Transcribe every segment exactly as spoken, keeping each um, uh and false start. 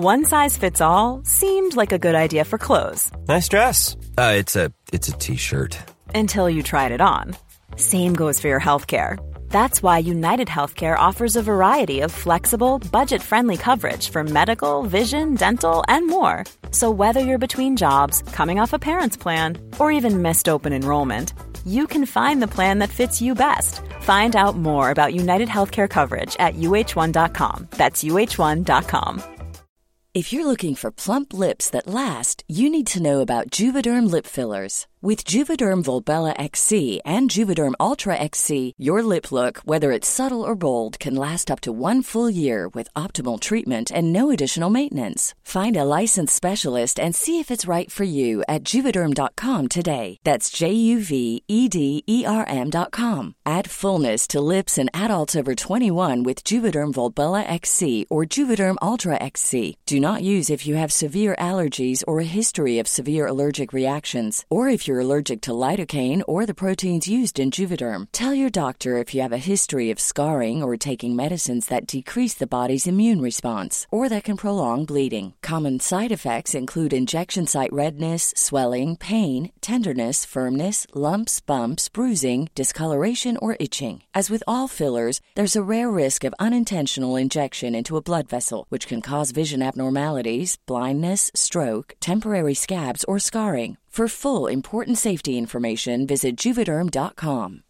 One size fits all seemed like a good idea for clothes. Nice dress. Uh, it's a it's a t-shirt. Until you tried it on. Same goes for your healthcare. That's why United Healthcare offers a variety of flexible, budget-friendly coverage for medical, vision, dental, and more. So whether you're between jobs, coming off a parent's plan, or even missed open enrollment, you can find the plan that fits you best. Find out more about United Healthcare coverage at U H one dot com. That's U H one dot com. If you're looking for plump lips that last, you need to know about Juvederm lip fillers. With Juvederm Volbella X C and Juvederm Ultra X C, your lip look, whether it's subtle or bold, can last up to one full year with optimal treatment and no additional maintenance. Find a licensed specialist and see if it's right for you at Juvederm dot com today. That's J U V E D E R M dot com. Add fullness to lips in adults over twenty-one with Juvederm Volbella X C or Juvederm Ultra X C. Do not use if you have severe allergies or a history of severe allergic reactions, or if you're allergic to lidocaine or the proteins used in Juvederm. Tell your doctor if you have a history of scarring or taking medicines that decrease the body's immune response or that can prolong bleeding. Common side effects include injection site redness, swelling, pain, tenderness, firmness, lumps, bumps, bruising, discoloration, or itching. As with all fillers, there's a rare risk of unintentional injection into a blood vessel, which can cause vision abnormalities, blindness, stroke, temporary scabs, or scarring. For full, important safety information, visit Juvederm dot com.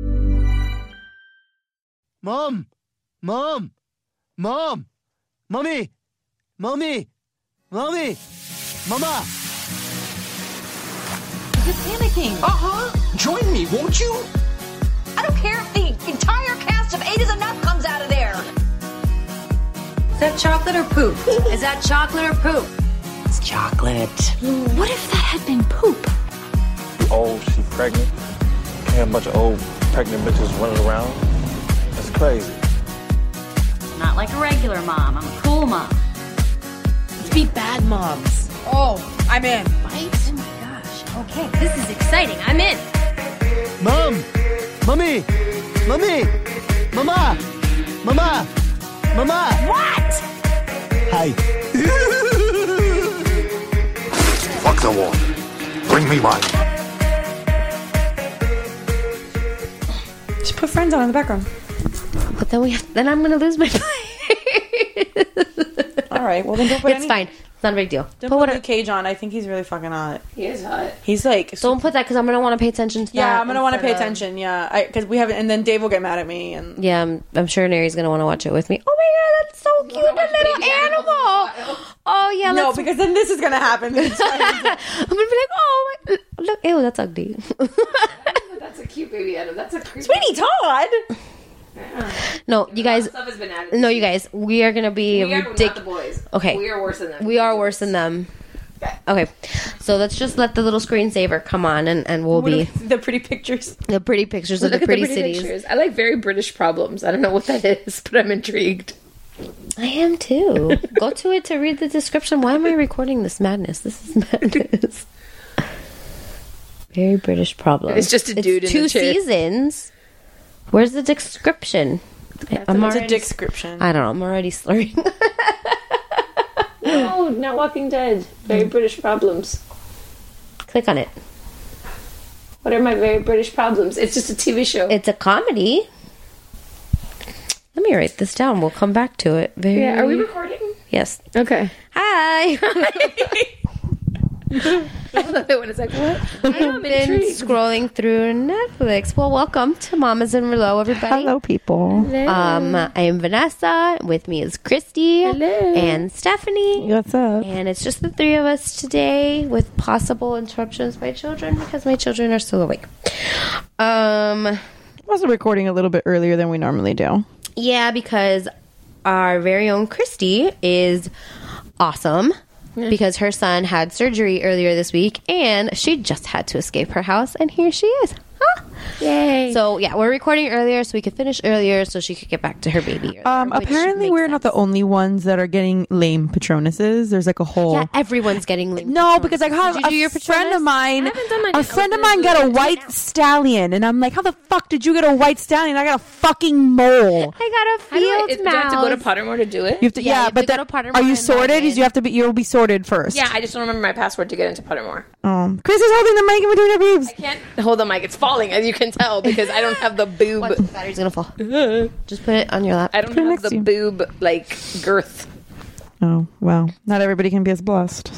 Mom! Mom! Mom! Mommy! Mommy! Mommy! Mama! You're panicking. Uh-huh. Join me, won't you? I don't care if the entire cast of Eight is Enough comes out of there. Is that chocolate or poop? Is that chocolate or poop? It's chocolate. What if that had been poop? Old, she pregnant. And a bunch of old pregnant bitches running around. That's crazy. Not like a regular mom. I'm a cool mom. Let's be bad moms. Oh, I'm in. Right? Oh my gosh. Okay, this is exciting. I'm in. Mom! Mommy! Mommy! Mama! Mama! Mama! What? Hi. Fuck the war. Bring me mine. Just put Friends on in the background. But then we have, then I'm gonna lose my place. All right. Well, then don't put It's any... fine. It's not a big deal. Don't put put what Luke Cage on. I think he's really fucking hot. He is hot. He's like... Don't put that because I'm gonna want to pay attention to yeah, that. Yeah, I'm gonna want to pay of... attention. Yeah, because we haven't... And then Dave will get mad at me. And yeah, I'm, I'm sure Neri's gonna want to watch it with me. Oh my god, that's so cute, the little animal. Oh yeah, no, let's... because then this is gonna happen. I'm gonna be like, oh my, look, ew, that's ugly. That's a cute baby Adam. That's a creepy. Sweeney Todd. Yeah. No, you guys. Stuff has been added No, you guys. We are gonna be we are ridiculous. not the boys. Okay, we are worse than them. We are worse than them. Okay. Okay, so let's just let the little screensaver come on, and, and we'll what be the pretty pictures, the pretty pictures Look of the pretty, the pretty cities. Pictures. I like very British problems. I don't know what that is, but I'm intrigued. I am too. Go to it to read the description. Why am I recording this madness? This is madness. Very British problem. It's just a dude it's in two a chair. seasons. Where's the description? I'm it's already, a description. I don't know. I'm already slurring. No, not Walking Dead. Very Mm. British problems. Click on it. What are my very British problems? It's just a T V show. It's a comedy. Let me write this down. We'll come back to it. Very... Yeah, are we recording? Yes. Okay. Hi. I love it when it's like, what? I've been intrigued. scrolling through Netflix. Well, welcome to Mamas in Merlot, everybody. Hello, people. Hello. Um, I am Vanessa. With me is Christy Hello. and Stephanie. What's up? And it's just the three of us today with possible interruptions by children because my children are still awake. Um, Also recording a little bit earlier than we normally do. yeah, because our very own Christy is awesome. Because her son had surgery earlier this week, and she just had to escape her house, and here she is. Yay. So, yeah, we're recording earlier so we could finish earlier so she could get back to her baby earlier. Um, apparently, we're sense. not the only ones that are getting lame Patronuses. There's like a whole. Yeah, everyone's getting lame. No, Patronus. Because I have a your friend of mine. A friend of mine got a white stallion, and I'm like, how the fuck did you get a white stallion? I got a fucking mole. I got a field I, mouse. Do I have to go to Pottermore to do it? You have to, yeah, yeah you have but to that, go to Pottermore are you sorted? You have to be. You'll be sorted first. Yeah, I just don't remember my password to get into Pottermore. Um, Chris is holding the mic and we're doing our boobs. I can't hold the mic. It's falling, as you can tell, because I don't have the boob. What? The battery's gonna fall. Just put it on your lap. I don't have the boob like girth. Oh well, not everybody can be as blessed.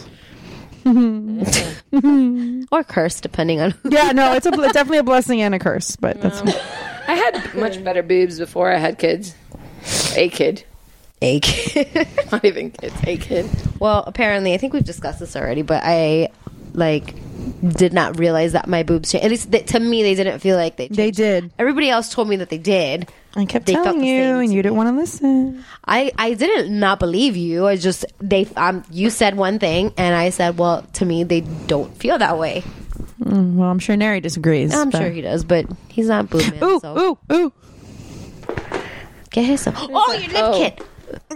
Or cursed, depending on. Yeah, no, it's a it's definitely a blessing and a curse, but that's. No. I had much better boobs before I had kids. A kid. A kid. Not even kids. A kid. Well, apparently, I think we've discussed this already, but I like did not realize that my boobs changed. At least they, to me, they didn't feel like they changed. They did. Everybody else told me that they did. I kept they telling you, and you didn't want to listen. I, I didn't not believe you. I just they um you said one thing, and I said, well, to me, they don't feel that way. Mm, well, I'm sure Neri disagrees. I'm but. sure he does, but he's not boob man. Ooh, so. ooh, ooh. Get his some. Oh, your lip oh. kit.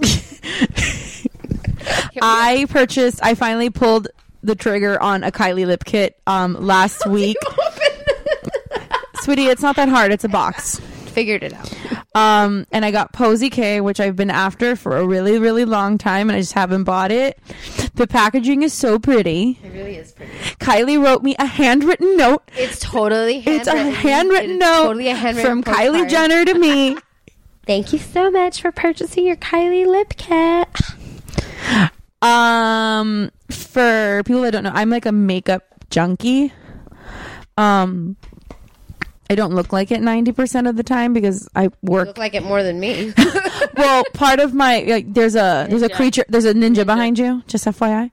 I purchased. I finally pulled the trigger on a Kylie lip kit um last week. Sweetie, it's not that hard. It's a box. Figured it out. Um, and I got Posy K, which I've been after for a really, really long time, and I just haven't bought it. The packaging is so pretty. It really is pretty. Kylie wrote me a handwritten note. It's totally handwritten. It's a handwritten it's note totally a handwritten from Kylie postcard. Jenner to me. Thank you so much for purchasing your Kylie lip kit. Um, for people that don't know, I'm like a makeup junkie. Um, I don't look like it ninety percent of the time because I work. You look like it more than me. Well, part of my like, there's a ninja. there's a creature there's a ninja, ninja behind you. Just F Y I.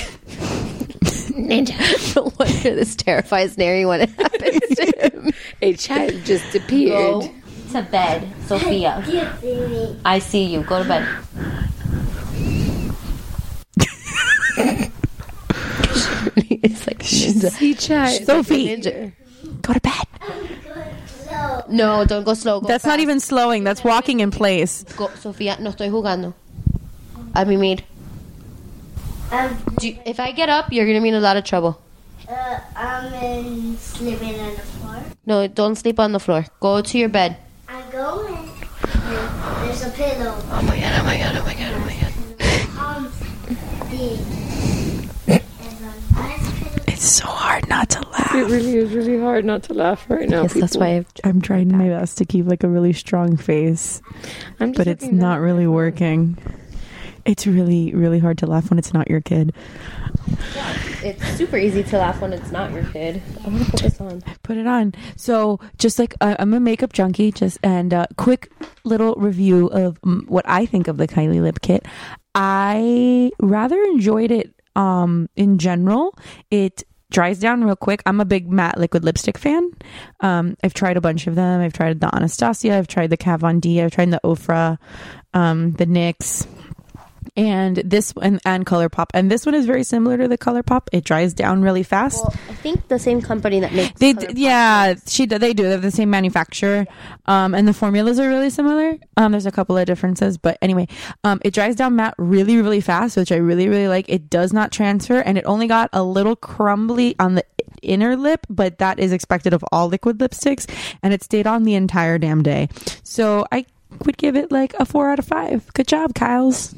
Ninja. No wonder this terrifies Neri when it happens to him. A child just appeared. Go to bed, Sophia. I see you. Go to bed. It's like ninja. Child. Sophie, like ninja. Go to bed. No, don't go slow. Go That's fast. not even slowing. That's walking in place. Go, Sofía, no estoy jugando. A mimir. Um, Do you, if I get up, you're gonna be in a lot of trouble. Uh, I'm in sleeping on the floor. No, don't sleep on the floor. Go to your bed. I'm going. There's a pillow. Oh my god! Oh my god! Oh my god! Oh my god! Um, the, It's so hard not to laugh. It really is really hard not to laugh right now. Yes, that's why I've I'm trying my best to keep like a really strong face, I'm just but it's not really working. It's really, really hard to laugh when it's not your kid. Yeah, it's super easy to laugh when it's not your kid. I want to put this on. Put it on. So, just like uh, I'm a makeup junkie, just and uh, quick little review of um, what I think of the Kylie lip kit. I rather enjoyed it. Um, in general, it dries down real quick. I'm a big matte liquid lipstick fan. Um, I've tried a bunch of them. I've tried the Anastasia. I've tried the Kat Von D. I've tried the Ofra, um, the NYX. And this and, and ColourPop, and this one is very similar to the ColourPop. It dries down really fast. Well, I think the same company that makes they ColourPop yeah she they do they're the same manufacturer, um, and the formulas are really similar. Um, there's a couple of differences, but anyway, um, it dries down matte really really fast, which I really really like. It does not transfer, and it only got a little crumbly on the inner lip, but that is expected of all liquid lipsticks, and it stayed on the entire damn day. So I would give it like a four out of five. Good job, Kyles.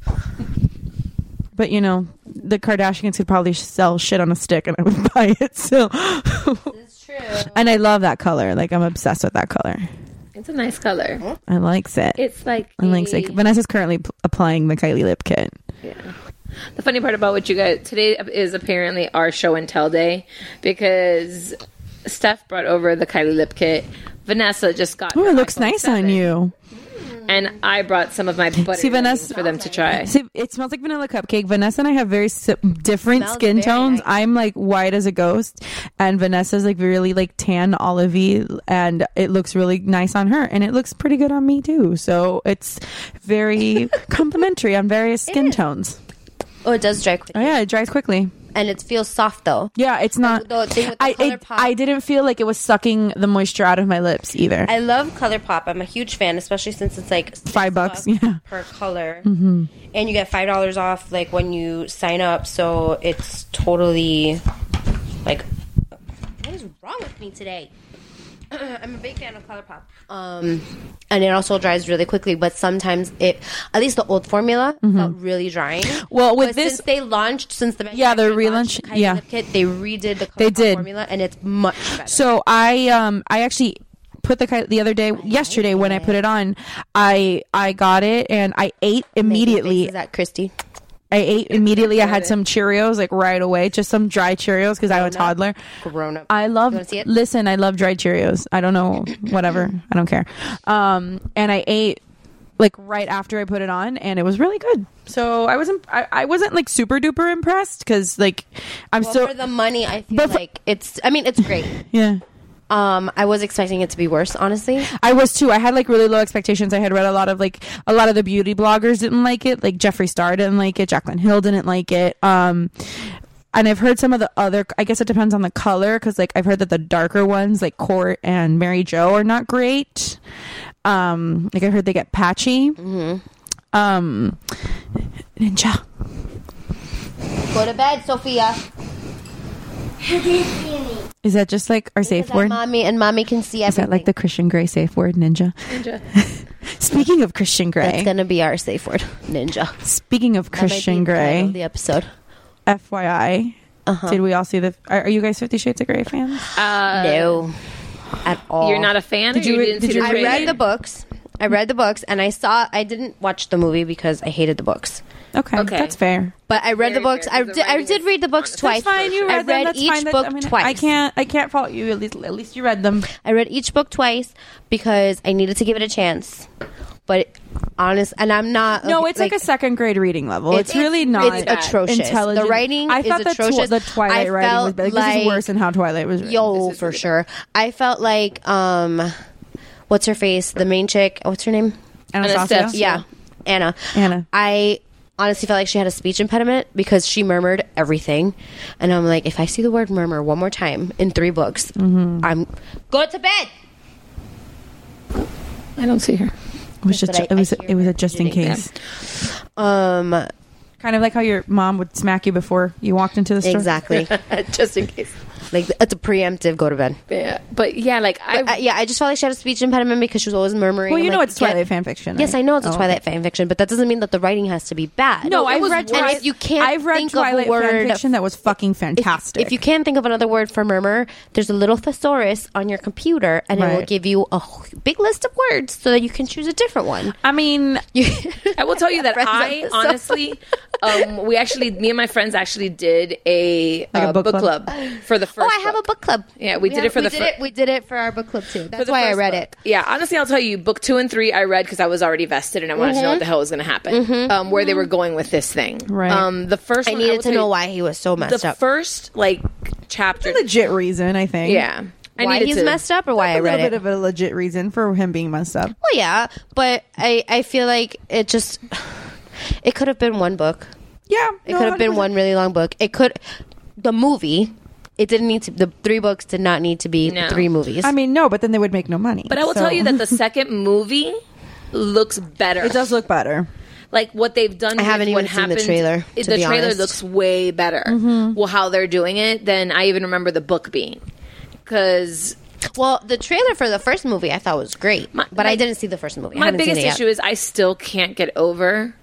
But you know, the Kardashians could probably sell shit on a stick and I would buy it. So That's true. And I love that color. Like I'm obsessed with that color. It's a nice color. I likes it. It's like I likes it. Vanessa's currently p- applying the Kylie lip kit. Yeah. The funny part about what you guys today is apparently our show and tell day because Steph brought over the Kylie lip kit. Vanessa just got. Oh, it looks nice on you. And I brought some of my butter See, Vanessa, for them to try. See, it smells like vanilla cupcake. Vanessa and I have very si- different Smells skin very tones. nice. I'm like white as a ghost, and Vanessa's like really like tan olivey, and it looks really nice on her, and it looks pretty good on me too. So it's very complimentary on various skin tones. Oh, it does dry quickly. Oh yeah, it dries quickly. and it feels soft though. Yeah, it's not. The, the thing with the I Color it, Pop. I didn't feel like it was sucking the moisture out of my lips either. I love ColourPop. I'm a huge fan, especially since it's like five bucks, yeah, per color, mm-hmm. and you get five dollars off like when you sign up. So it's totally like, what is wrong with me today? I'm a big fan of ColourPop. Um, and it also dries really quickly, but sometimes it, at least the old formula, mm-hmm. felt really drying. Well, with but this, since they launched, since the yeah, the relaunch, the yeah, kit, they redid the ColourPop they did. formula, and it's much better. So I, um, I actually put the the other day, yesterday when I put it on, I I got it and I ate immediately. Is that Christy? I ate immediately. I had some Cheerios like right away, just some dry Cheerios because I'm a toddler. Grown up. I love. You wanna see it? Listen, I love dried Cheerios. I don't know, whatever. I don't care. Um, and I ate like right after I put it on, and it was really good. So I wasn't. I, I wasn't like super duper impressed because like I'm well, still for the money. I feel but for, like it's. I mean, it's great. Yeah. Um, I was expecting it to be worse, honestly. I was too. I had like really low expectations. I had read a lot of like a lot of the beauty bloggers didn't like it. Like Jeffree Star didn't like it. Jaclyn Hill didn't like it. Um, and I've heard some of the other. I guess it depends on the color because like I've heard that the darker ones like Court and Mary Jo are not great. Um, like I heard they get patchy. Mm-hmm. Um, Ninja. Go to bed, Sophia. Is that just like our safe word? Mommy and mommy can see everything. Is that like the Christian Grey safe word, Ninja? Ninja. Speaking of Christian Grey, that's gonna be our safe word, Ninja. Speaking of that Christian Grey, the episode. F Y I, uh-huh. Did we all see the? Are, are you guys Fifty Shades of Grey fans? Uh, no, at all. You're not a fan. Did or you? you didn't Did see you? the I trailer? read the books. I read the books, and I saw. I didn't watch the movie because I hated the books. Okay, Okay. that's fair. But I read Very the books. fair, I 'cause the did. I writing did is read the books honest. twice. That's fine. You read I them. read That's each fine. That's- book I mean, twice. I can't. I can't fault you. At least, at least you read them. I read each book twice because I needed to give it a chance. But honest, and I'm not. No, it's like, like a second grade reading level. It's, it's really not. It's atrocious. Intelligent. The writing I is thought atrocious. The, tw- the Twilight I writing was felt better. Like, like, this is worse than how Twilight was written. Yo, for sure. I felt like um, what's her face? The main chick. What's her name? Anastasia. Yeah, Anna. Anna. I honestly felt like she had a speech impediment because she murmured everything, and I'm like, if I see the word murmur one more time in three books, mm-hmm. I'm go to bed. I don't see her. It was just. I, it was. I It was a just in case. Um, kind of like how your mom would smack you before you walked into the store. Exactly. Just in case. Like it's a preemptive go to bed. Yeah, but yeah, like I, but, uh, yeah, I just felt like she had a speech impediment because she was always murmuring. Well, you I'm know like, it's Twilight fan fiction. Yes, right? I know it's a oh, Twilight okay. fan fiction, but that doesn't mean that the writing has to be bad. No, I've was, read. and Twilight, if you can't I've read think Twilight of a word fan fiction that was fucking fantastic. If, if you can't think of another word for murmur, there's a little thesaurus on your computer, and right. it will give you a big list of words so that you can choose a different one. I mean, I will tell you that I honestly, um, we actually, me and my friends actually did a, like uh, a book, book club. club for the first. Oh, I have book. a book club. Yeah, we, we did have, it for we the first. We did it for our book club too. That's why I read book. it. Yeah, honestly, I'll tell you, book two and three I read because I was already vested and I wanted mm-hmm. to know what the hell was going to happen, mm-hmm. um, where they were going with this thing. Right. Um, the first I one, needed I to tell know you, why he was so messed the up. The first like chapter, a legit reason, I think. Yeah. I why he's to, messed up or why I read it? A it? bit of a legit reason for him being messed up. Well, yeah, but I, I feel like it just it could have been one book. Yeah, it no, could have been one really long book. It could the movie. It didn't need to. The three books did not need to be no. three movies. I mean, no, but then they would make no money. But I will so. tell you that the second movie looks better. It does look better. Like what they've done. I haven't with even what seen the happened, trailer. The to be trailer honest. looks way better. Mm-hmm. Well, how they're doing it than I even remember the book being. Because well, the trailer for the first movie I thought was great, my, but my, I didn't see the first movie. My I biggest seen it issue is I still can't get over.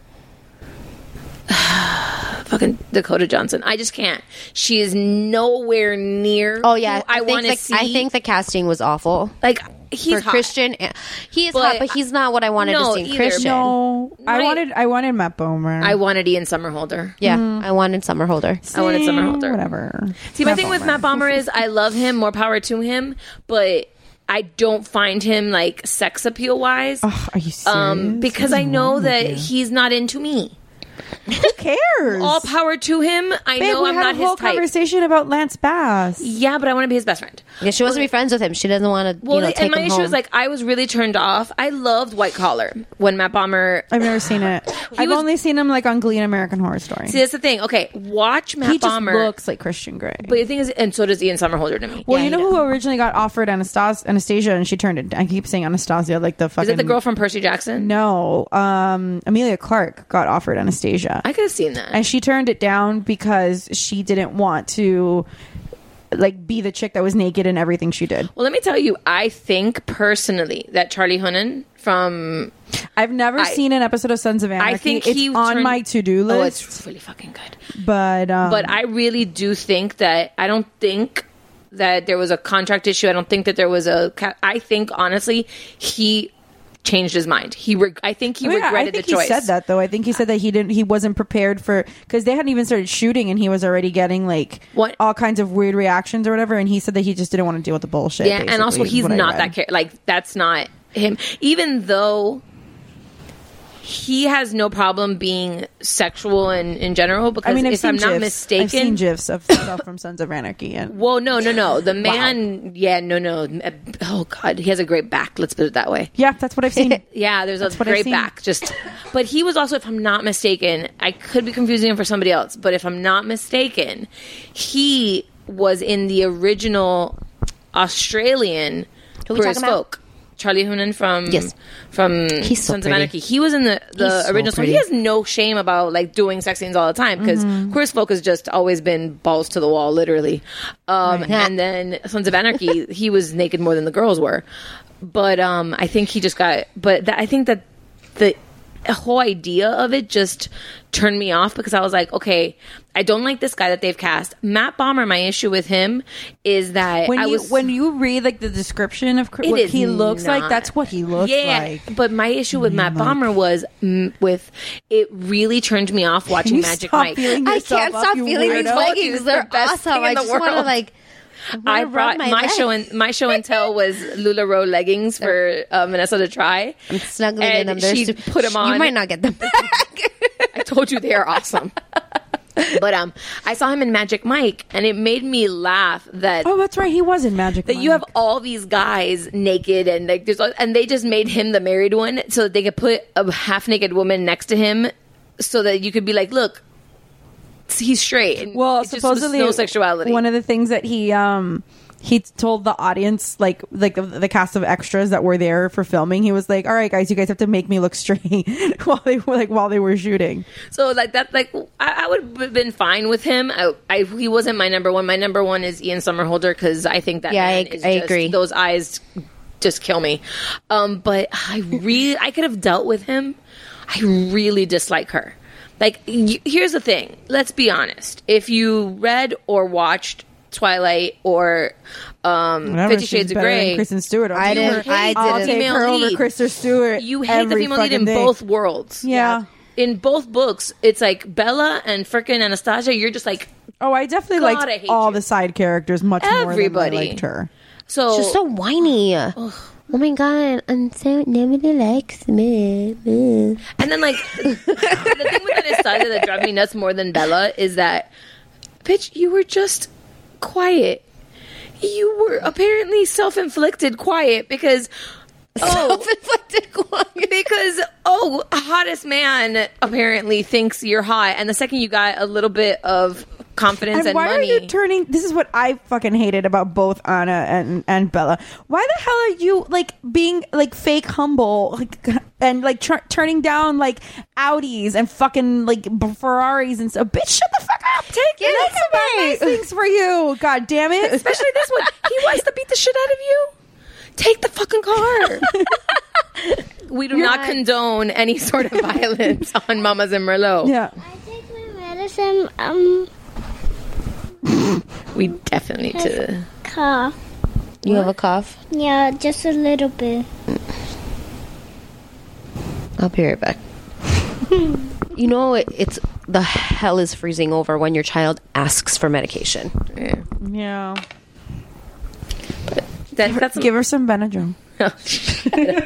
Fucking Dakota Johnson. I just can't. She is nowhere near. Oh yeah, I, I want to the, see. I think the casting was awful. Like he's for hot. Christian. He is But hot, but he's not what I wanted no, to see in either. Christian. No, I Right. wanted. I wanted Matt Bomer. I wanted Ian Somerhalder. Yeah, mm. I wanted Somerhalder. I wanted Somerhalder. Whatever. See, my Matt thing Bomer. with Matt Bomer is I love him. More power to him, but I don't find him like sex appeal wise. Oh, are you serious? Um, because I know that he's not into me. Who cares? All power to him. I Babe, know we I'm had not a whole his type. conversation about Lance Bass. Yeah, but I want to be his best friend. Yeah, she wants to be friends with him. She doesn't want to, Well, you know, take and my him issue home. is like I was really turned off. I loved White Collar when Matt Bomber. I've never seen it. I've was- only seen him like on Glee and American Horror Story. See, that's the thing. Okay, watch Matt he just Bomber. looks like Christian Grey. But the thing is, and so does Ian Somerhalder to me. Well, Yeah, you he know does. who originally got offered Anastas- Anastasia, and she turned it. I keep saying Anastasia, like the fucking. Is it the girl from Percy Jackson? No, um, Amelia Clark got offered Anastasia. I could have seen that. And she turned it down because she didn't want to like be the chick that was naked in everything she did. Well, let me tell you, I think personally that Charlie Hunnam from I've never I- seen an episode of Sons of Anarchy. I think it's he on turned- my to-do list. Oh, it's really fucking good. But um, But I really do think that I don't think that there was a contract issue. I don't think that there was a. Ca- I think honestly, he changed his mind. He, reg- I think he Oh, yeah, regretted I think the choice. He said that though. I think he said that he didn't. He wasn't prepared for because they hadn't even started shooting, and he was already getting like What? all kinds of weird reactions or whatever. And he said that he just didn't want to deal with the bullshit. Yeah, and also basically, is he's what I not read. that char- like that's not him. Even though he has no problem being sexual in, in general, because I mean, I've if seen I'm not gifs. mistaken, I've seen gifs of stuff from Sons of Anarchy, and Well, no, no, no. The man, yeah, no, no. Oh God, he has a great back. Let's put it that way. yeah, that's what I've seen. Yeah, there's That's a what I've great seen. back. Just, but he was also, if I'm not mistaken, I could be confusing him for somebody else. But if I'm not mistaken, he was in the original Australian Who we Queer as talking about? Folk. Charlie Hunnam from Yes. from He's so Sons of pretty. Anarchy. He was in the, the He's so original. So he pretty. has no shame about like doing sex scenes all the time because Mhm. Queer as Folk has just always been balls to the wall, literally. Um, Right. And then Sons of Anarchy, he was naked more than the girls were. But um, I think he just got. But that, I think that the whole idea of it just turned me off because I was like, okay, I don't like this guy that they've cast. Matt Bomber. My issue with him is that When I you was when you read like the description of It what is he looks like, not. that's what he looks yeah, like. but my issue with Matt Bomber was mm, with it really turned me off watching you Magic stop Mike. feeling I yourself can't up, stop you feeling these weirdo. leggings. It's They're the best awesome. thing in I the just want to world. like. I brought my, show and my show and tell was LuLaRoe leggings for uh, Vanessa to try. I'm snuggling in And them. They're she su- put them on. You might not get them back. I told you they are awesome. But um, I saw him in Magic Mike, and it made me laugh that Oh, that's right. He was in Magic. that Mike. you have all these guys naked and like there's and they just made him the married one so that they could put a half naked woman next to him so that you could be like, look, he's straight. And Well, it just was supposedly no sexuality. One of the things that he um he told the audience, like like the, the cast of extras that were there for filming, he was like, "All right, guys, you guys have to make me look straight while they were like while they were shooting." So like that, like I, I would have been fine with him. I, I he wasn't my number one. My number one is Ian Somerhalder because I think that Yeah, man I- is I just, agree. Those eyes just kill me. Um, but I really I could have dealt with him. I really dislike her. Like y- here's the thing. Let's be honest. If you read or watched Twilight or um, Whatever, Fifty she's Shades of better than Grey, Kristen Stewart. I You didn't- were- I I'll didn't. take Female her over lead. Kristen Stewart. you hate the every female lead fucking in day. both worlds. Yeah. In both books, it's like Bella and frickin' Anastasia. You're just like, Oh, I definitely God, I liked hate all you. the side characters much Everybody. more than I liked her. so. She's so whiny. Oh my god, I'm so nobody likes me. And then, like, the thing with Anastasia that drives me nuts more than Bella is that, bitch, you were just quiet. You were apparently self-inflicted quiet because, oh, Self-inflicted quiet. because, oh, hottest man apparently thinks you're hot. And the second you got a little bit of confidence and, And why money. are you turning? This is what I fucking hated about both Anna and and Bella. Why the hell are you like being like fake humble, like and like tr- turning down like Audis and fucking like b- Ferraris and stuff? Bitch, shut the fuck up. Take Give it to me. nice things for you. God damn it. Especially this one. He wants to beat the shit out of you. Take the fucking car. We do not condone any sort of violence on Mamas and Merlot. Yeah. I take my medicine. Um, We definitely need to. cough. You have a cough? Yeah, just a little bit. I'll be right back. You know, it, it's the hell is freezing over when your child asks for medication. Yeah. Yeah. That, that's Give her some Benadryl.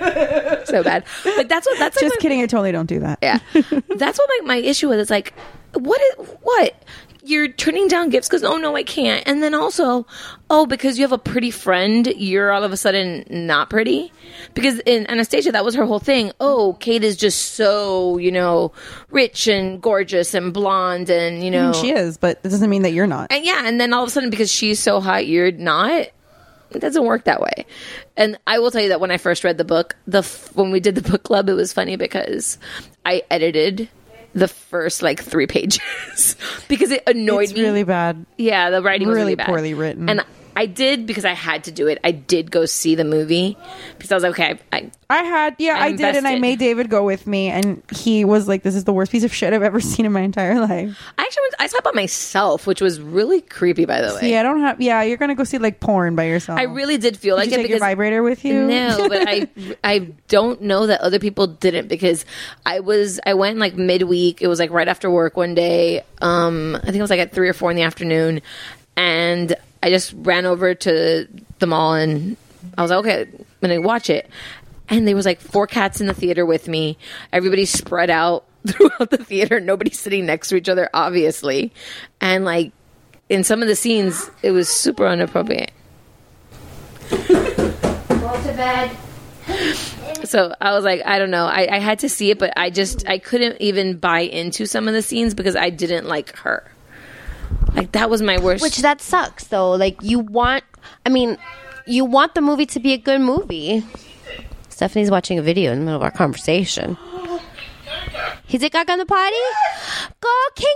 so bad. But that's what that's like Just my- kidding. I totally don't do that. Yeah, that's what my, my issue is. It's like what? Is, what? You're turning down gifts because, oh, no, I can't. And then also, oh, because you have a pretty friend, you're all of a sudden not pretty. Because in Anastasia, that was her whole thing. Oh, Kate is just so, you know, rich and gorgeous and blonde and, you know. I mean, she is, but it doesn't mean that you're not. And yeah, and then all of a sudden, because she's so hot, you're not. It doesn't work that way. And I will tell you that when I first read the book, the f- when we did the book club, it was funny because I edited the first like three pages because it annoyed it's me. Really bad. Yeah, the writing was really really bad. poorly written. And I did because I had to do it. I did go see the movie because I was like, okay, I, I had, yeah, I I did, and I invested. made David go with me, and he was like, "This is the worst piece of shit I've ever seen in my entire life." I actually went, I saw it by myself, which was really creepy, by the way. See, I don't have. Yeah, you're gonna go see like porn by yourself. I really did feel Did like you it take your because vibrator with you? No, but I I don't know that other people didn't because I was I went like midweek. It was like right after work one day. Um, I think it was like at three or four in the afternoon, and I just ran over to the mall and I was like, okay, I'm gonna watch it. And there was like four cats in the theater with me. Everybody spread out throughout the theater. Nobody sitting next to each other, obviously. And like in some of the scenes, it was super inappropriate. Go to bed. So I was like, I don't know. I, I had to see it, but I just I couldn't even buy into some of the scenes because I didn't like her. Like that was my worst. Which that sucks though. Like you want, I mean, you want the movie to be a good movie. Stephanie's watching a video in the middle of our conversation. He's like, caca on the potty? Go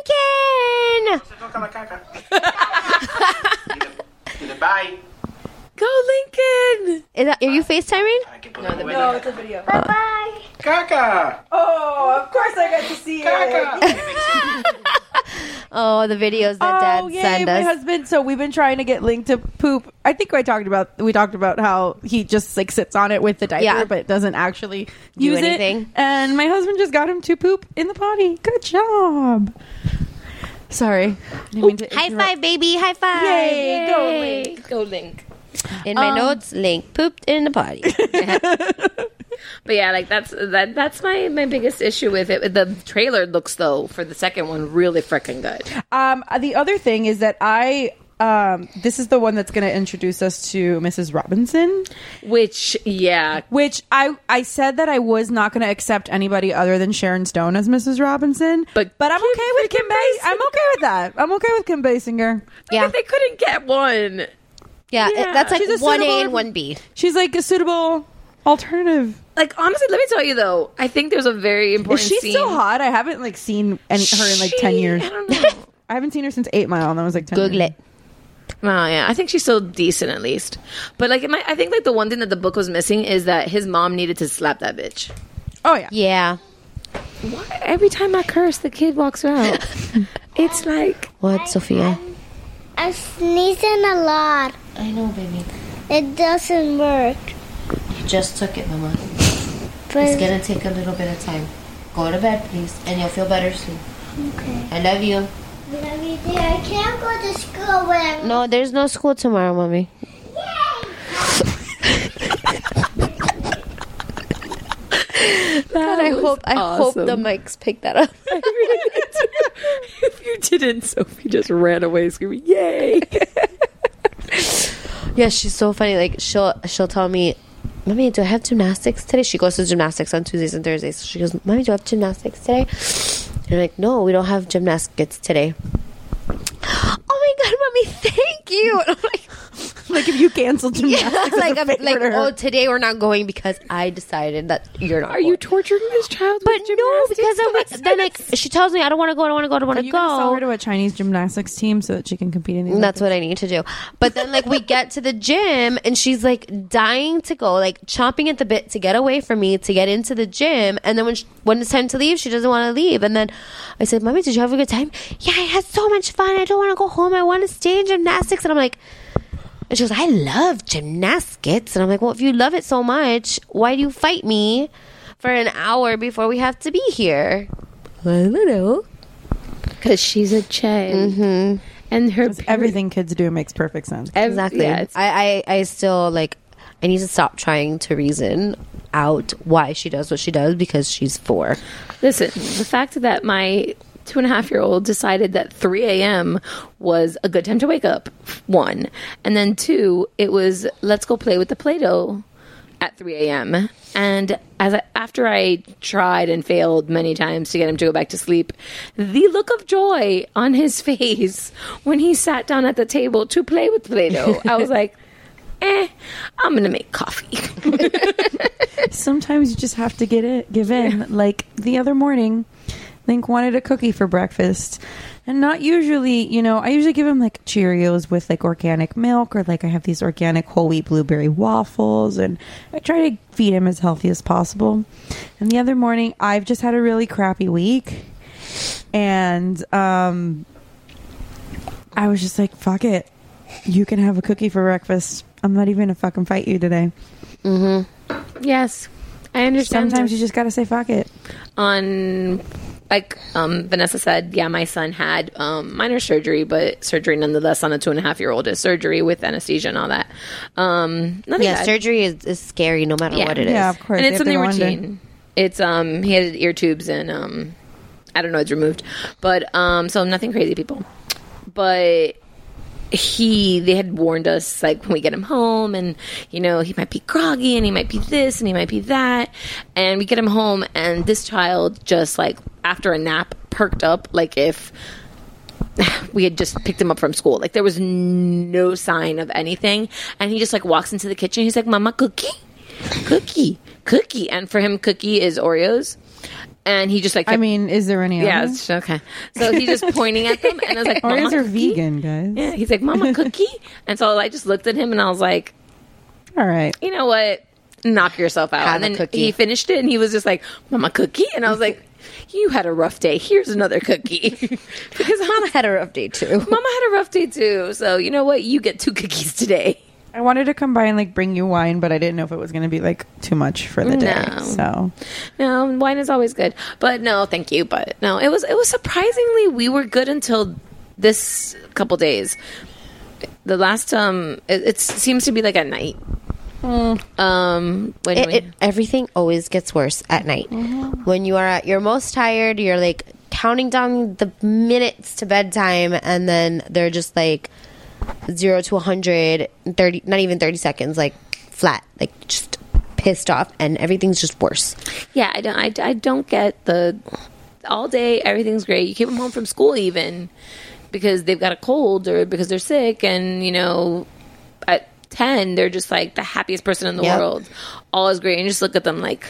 Kinkin! Bye. Go Lincoln! Is that, are you FaceTiming? No, the No, it's a video. Bye bye. Caca. Oh, of course I got to see it. Oh, the videos that Dad oh, yay, sent my us. husband. So we've been trying to get Link to poop. I think I talked about we talked about how he just like sits on it with the diaper, Yeah. but doesn't actually Do use anything. it. And my husband just got him to poop in the potty. Good job. Sorry. I didn't mean to High interrupt. five, baby. High five. Yay, go Yay. Link. Go Link. In my Um, notes, Link pooped in the potty. But yeah, like that's that that's my my biggest issue with it. The trailer looks though for the second one really freaking good. Um, the other thing is that I um, this is the one that's going to introduce us to Missus Robinson. Which yeah, Which I I said that I was not going to accept anybody other than Sharon Stone as Missus Robinson, But but I'm Kim okay with Kim freaking Basinger. I'm okay with that. I'm okay with Kim Basinger. Yeah. they couldn't get one. Yeah, Yeah. it- that's like She's a one A suitable- and one B. She's like a suitable alternative. Like honestly, let me tell you though, I think there's a very important. Is she scene. still hot? I haven't like seen any, her in like ten She- years. I don't know. I haven't seen her since Eight Mile, and that was like ten Google years. it. Oh yeah, I think she's still decent at least. But like, it might, I think like the one thing that the book was missing is that his mom needed to slap that bitch. Oh yeah. Yeah. Why? Every time I curse, the kid walks out. It's like What, Sophia? I'm sneezing a lot. I know, baby. It doesn't work. You just took it, Mama. But It's gonna take a little bit of time. Go to bed, please, and you'll feel better soon. okay. I love you. Let me do. I can't go to school when I'm No, there's no school tomorrow, Mommy. God, I hope I hope the awesome. mics pick that up. if you didn't, Sophie just ran away screaming, "Yay!" Yeah, she's so funny. Like she'll she'll tell me, "Mommy, do I have gymnastics today?" She goes to gymnastics on Tuesdays and Thursdays. So she goes, "Mommy, do I have gymnastics today?" And I'm like, "No, we don't have gymnastics today." Oh my God, Mommy, thank you. And I'm like, Like if you canceled gymnastics, yeah, as a like I'm favor like, to her. oh, today we're not going because I decided that you're not. Are you torturing this child? But with no, because I'm like, gymnastics then like she tells me I don't want to go, I don't want to go, I don't want Are to you gonna sell her go. to a Chinese gymnastics team so that she can compete in the And that's Olympics? what I need to do. But then like we get to the gym and she's like dying to go, like chomping at the bit to get away from me to get into the gym. And then when she, when it's time to leave, she doesn't want to leave. And then I said, "Mommy, did you have a good time?" "Yeah, I had so much fun. I don't want to go home. I want to stay in gymnastics." And I'm like, and she goes, "I love gymnastics." And I'm like, "Well, if you love it so much, why do you fight me for an hour before we have to be here?" I don't know. Because she's a child, Mm-hmm. and her Everything kids do makes perfect sense. Exactly. Yeah, it's- I, I, I still like, I need to stop trying to reason out why she does what she does because she's four. Listen, the fact that my two and a half year old decided that three a.m. was a good time to wake up, one. And then two, it was, let's go play with the Play-Doh at three a.m. And as I, after I tried and failed many times to get him to go back to sleep, the look of joy on his face when he sat down at the table to play with Play-Doh, I was like, eh, I'm going to make coffee. Sometimes you just have to get it, give in. Like the other morning, Link wanted a cookie for breakfast. And not usually, you know, I usually give him like Cheerios with like organic milk, or like I have these organic whole wheat blueberry waffles, and I try to feed him as healthy as possible. And the other morning, I've just had a really crappy week. And um, I was just like, fuck it. You can have a cookie for breakfast. I'm not even going to fucking fight you today. Mm-hmm. Yes. I understand. Sometimes that. you just got to say fuck it. On, like um, Vanessa said, yeah, my son had um, minor surgery, but surgery nonetheless on a two and a half year old is surgery with anesthesia and all that. Um, yeah, bad. surgery is, is scary no matter yeah. what it is. Yeah, of course. And it's something to routine. It's, um, he had ear tubes and, um, I don't know, it's removed. But, um, so nothing crazy, people. But he, they had warned us, like, when we get him home, and, you know, he might be groggy, and he might be this, and he might be that. And we get him home, and this child just, like, after a nap, perked up, like if we had just picked him up from school. Like, there was no sign of anything. And he just, like, walks into the kitchen. He's like, Mama, cookie? Cookie. Cookie. And for him, cookie is Oreos. And he just, like... Kept, I mean, is there any yeah, others? Yeah, okay. So he's just pointing at them. And I was like, Mama, Oreos are cookie? vegan, guys. Yeah. He's like, Mama, cookie? And so I just looked at him, and I was like... All right. You know what? Knock yourself out. Have and then a cookie. He finished it, and he was just like, Mama, cookie? And I was like... You had a rough day. Here's another cookie. Because Mama had a rough day too. Mama had a rough day too. So you know what? You get two cookies today. I wanted to come by and like bring you wine, but I didn't know if it was going to be like too much for the day. No. So no, wine is always good. But no, thank you. But no, it was it was surprisingly we were good until this couple days. The last um, it, it seems to be like at night. Mm. Um, when it, we, it, everything always gets worse at night. Mm-hmm. When you are at your most tired, you're like counting down the minutes to bedtime, and then they're just like zero to one hundred thirty, not even thirty seconds, like flat, like just pissed off, and everything's just worse. Yeah, I don't, I, I don't get the all day everything's great. You keep them home from school even because they've got a cold or because they're sick, and you know at ten they're just like the happiest person in the yep. world. All is great, and you just look at them like,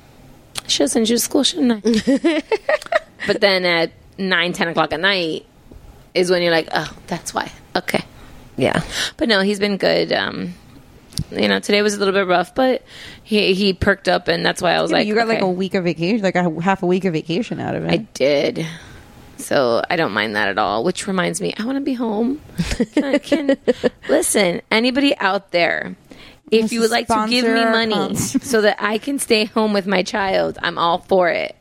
I should send you to school, shouldn't I? But then at nine, ten o'clock at night is when you're like, oh, that's why. Okay. Yeah. But no, he's been good. Um, you know, today was a little bit rough, but he he perked up, and that's why I was yeah, like, you got okay. like a week of vacation, like a half a week of vacation out of it. I did. So I don't mind that at all, which reminds me, I want to be home. I can listen, anybody out there, if you would like to give me money so that I can stay home with my child, I'm all for it.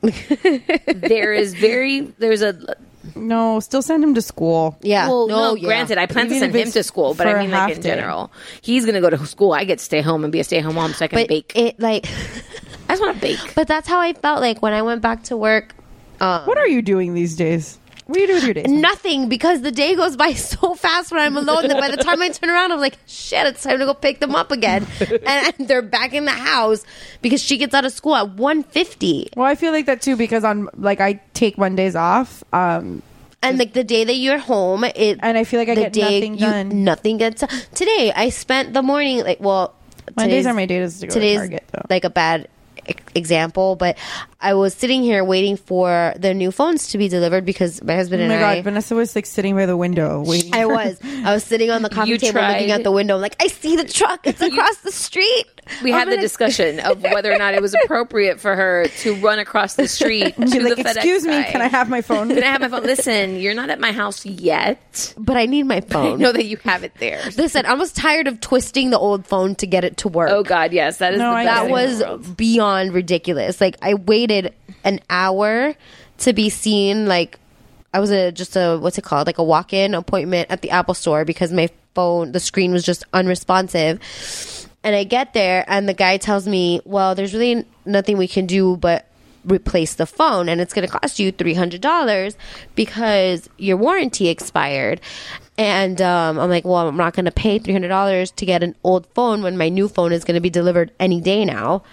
There is very, there's a... No, still send him to school. Yeah. Well, no, no yeah. granted, I plan Even to send him to school, but I mean, like, in day. general. He's going to go to school. I get to stay home and be a stay-at-home mom so I can but bake. It, like... I just want to bake. But that's how I felt like when I went back to work. Um, what are you doing these days? What do you do with your days? Nothing, because the day goes by so fast when I'm alone that by the time I turn around, I'm like, shit, it's time to go pick them up again. And they're back in the house because she gets out of school at one fifty. Well, I feel like that too because on like I take Mondays off. Um, and like the day that you're home, it and I feel like I the get day nothing you, done. Nothing gets done. Today, I spent the morning like well. Mondays are my days to go today's to Target, though. Like a bad example, but I was sitting here waiting for the new phones to be delivered because my husband oh and my I God, Vanessa was like sitting by the window waiting. I for was. I was sitting on the coffee You table tried. looking at the window. I'm like, I see the truck. It's across the street. We had the discussion of whether or not it was appropriate for her to run across the street to like, the FedEx excuse me, guy. can I have my phone? Can I have my phone? Listen, you're not at my house yet, but I need my phone. I know that you have it there. Listen, I was tired of twisting the old phone to get it to work. Oh God, yes, that is No, the I best that thing in was the world. beyond ridiculous. Like I waited an hour to be seen. Like I was a just a what's it called? Like a walk-in appointment at the Apple Store because my phone, the screen was just unresponsive. And I get there, and the guy tells me, "Well, there's really nothing we can do, but replace the phone, and it's going to cost you three hundred dollars because your warranty expired. And um, I'm like, well, I'm not going to pay three hundred dollars to get an old phone when my new phone is going to be delivered any day now.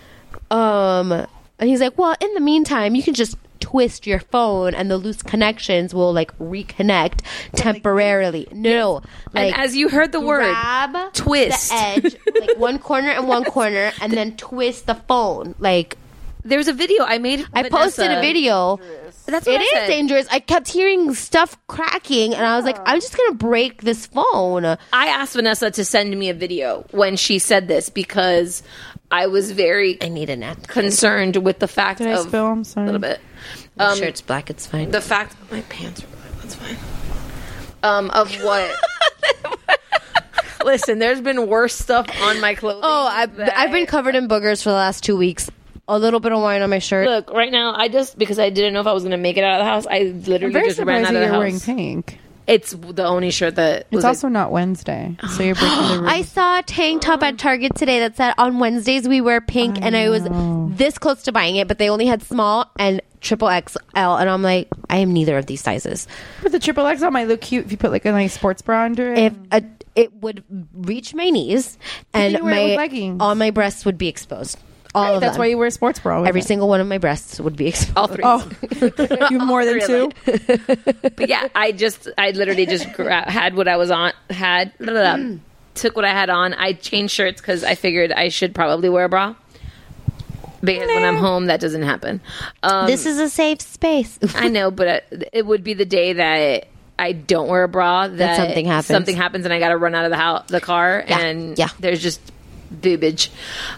Um, and he's like, well, in the meantime, you can just twist your phone and the loose connections will like reconnect temporarily. No, like, and as you heard the word, grab twist the edge, like one corner and one corner, and then twist the phone. Like, there's a video I made. I Vanessa. posted a video. That's what it I is said. dangerous. I kept hearing stuff cracking, and I was like, I'm just gonna break this phone. I asked Vanessa to send me a video when she said this because I was very I need a napkin. concerned with the fact Did I of spill? I'm sorry. a little bit. Um, Um, sure, it's black. It's fine. The fact my pants are black. That's fine. Um, of what? Listen, there's been worse stuff on my clothing. Oh, I've, that- I've been covered in boogers for the last two weeks. A little bit of wine on my shirt. Look, right now, I just because I didn't know if I was going to make it out of the house, I I'm literally very just ran surprised out that of the you're house. wearing pink. It's the only shirt that was It's also not Wednesday, so you're breaking the rules. I saw a tank top at Target today that said on Wednesdays we wear pink, I and I was know. this close to buying it, but they only had small and triple X L, and I'm like, I am neither of these sizes. But the triple X L might look cute if you put like a nice sports bra under it. If a, it would reach my knees, and you wear it with my leggings. all my breasts would be exposed. All Right, of that's them. why you wear a sports bra. with Every it. single one of my breasts would be exposed. all three. Oh, you have more than two. But yeah, I just, I literally just gra- had what I was on, had, blah, blah, blah, took what I had on. I changed shirts because I figured I should probably wear a bra. Because when I'm home, that doesn't happen. Um, This is a safe space. I know, but uh, it would be the day that I don't wear a bra that, something happens. Something happens, and I got to run out of the house, the car, Yeah, and yeah. there's just boobage.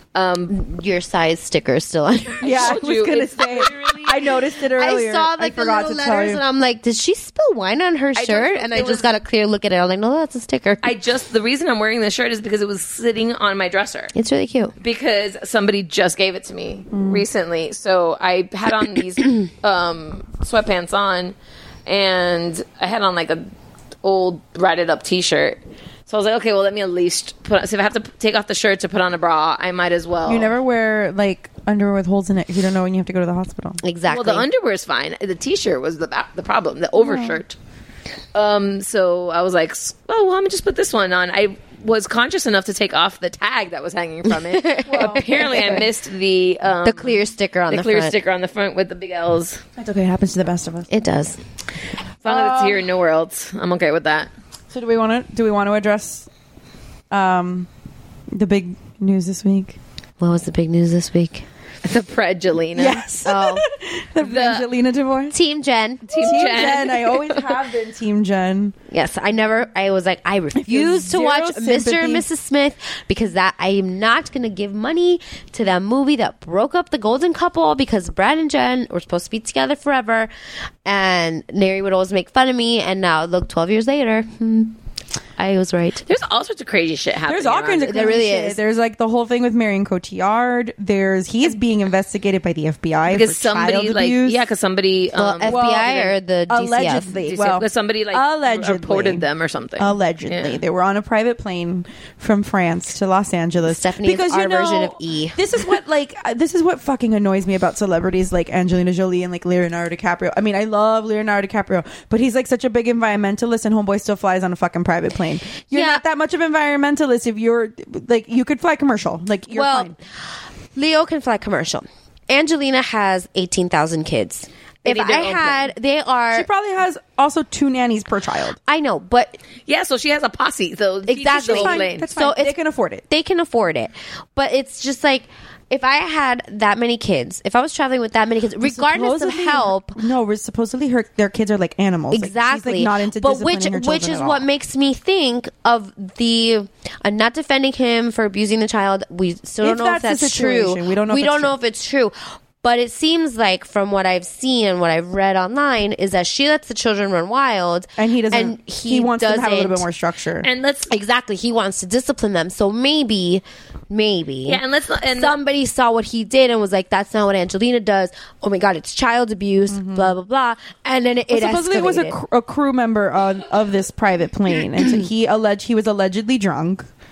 Um, Your size sticker is still on. Yeah, I told was you, gonna it's say. I noticed it earlier. I saw like the forgot little to tell letters, you. and I'm like, did she spill wine on her don't shirt? think And I there just was- got a clear look at it. I'm like, no, that's a sticker. I just the reason I'm wearing this shirt is because it was sitting on my dresser. It's really cute. Because somebody just gave it to me recently. So I had on these um, sweatpants on, and I had on like a old ratted up T-shirt. So I was like, okay, well, let me at least put. So if I have to take off the shirt to put on a bra, I might as well. You never wear like underwear with holes in it if you don't know when you have to go to the hospital. Exactly. Well, the underwear is fine. The T-shirt was the the problem. The overshirt. Um. So I was like, oh, well, I'm gonna just put this one on. I was conscious enough to take off the tag that was hanging from it. Apparently, I missed the um, the clear sticker on the the, clear front. sticker on the front with the big L's. That's okay. It happens to the best of us. It does. As long as it's here and nowhere else, I'm okay with that. So do we want to? Do we want to address um, the big news this week? What was the big news this week? The Predgelina. Yes. Oh, the Angelina divorce. Team Jen. Team, Team Jen. Jen. I always have been Team Jen. Yes, I never. I was like, I refuse to zero watch Mister and sympathy. Missus Smith because that I am not going to give money to that movie that broke up the golden couple because Brad and Jen were supposed to be together forever, and Neri would always make fun of me. And now look, twelve years later, hmm, I was right. There's all sorts of crazy shit happening. There's all kinds of around crazy There really shit. is. There's like the whole thing with Marion Cotillard. There's he's being investigated by the F B I because for somebody child like abuse. yeah, because somebody Well, um, F B I or the D C F? allegedly. D C F, Well, because somebody like allegedly. reported them or something. Allegedly, Yeah. they were on a private plane from France to Los Angeles. Stephanie is our version of E. This is what like uh, this is what fucking annoys me about celebrities like Angelina Jolie and like Leonardo DiCaprio. I mean, I love Leonardo DiCaprio, but he's like such a big environmentalist, and homeboy still flies on a fucking private plane. You're Yeah. not that much of an environmentalist if you're like you could fly commercial. Like you're well, fine. Leo can fly commercial. Angelina has eighteen thousand kids. They If need their I own had, they are. She probably has also two nannies per child. I know, but Yeah, so she has a posse. So she Exactly. keeps the whole Fine. plane. That's So fine. They it's- can afford it. they can afford it. But it's just like if I had that many kids, if I was traveling with that many kids, regardless of Supposedly- help. No, we're supposedly her their kids are like animals. Like, she's, Exactly, like, not into but which disciplining her which children is at what all. makes me think of the. I'm not defending him for abusing the child. We still don't If know that's if the that's true. situation, we don't know if We it's don't know true. if it's true. But it seems like from what I've seen and what I've read online is that she lets the children run wild, and he doesn't. And he, he, wants them to have a little bit doesn't- more structure. And let's Exactly, he wants to discipline them. So maybe, maybe, yeah, and let's not- and somebody saw what he did and was like, "That's not what Angelina does." Oh my god, it's child abuse. Blah blah blah. And then it, Well, it supposedly it was a, escalated. cr- a crew member of, of this private plane, and so he alleged he was allegedly drunk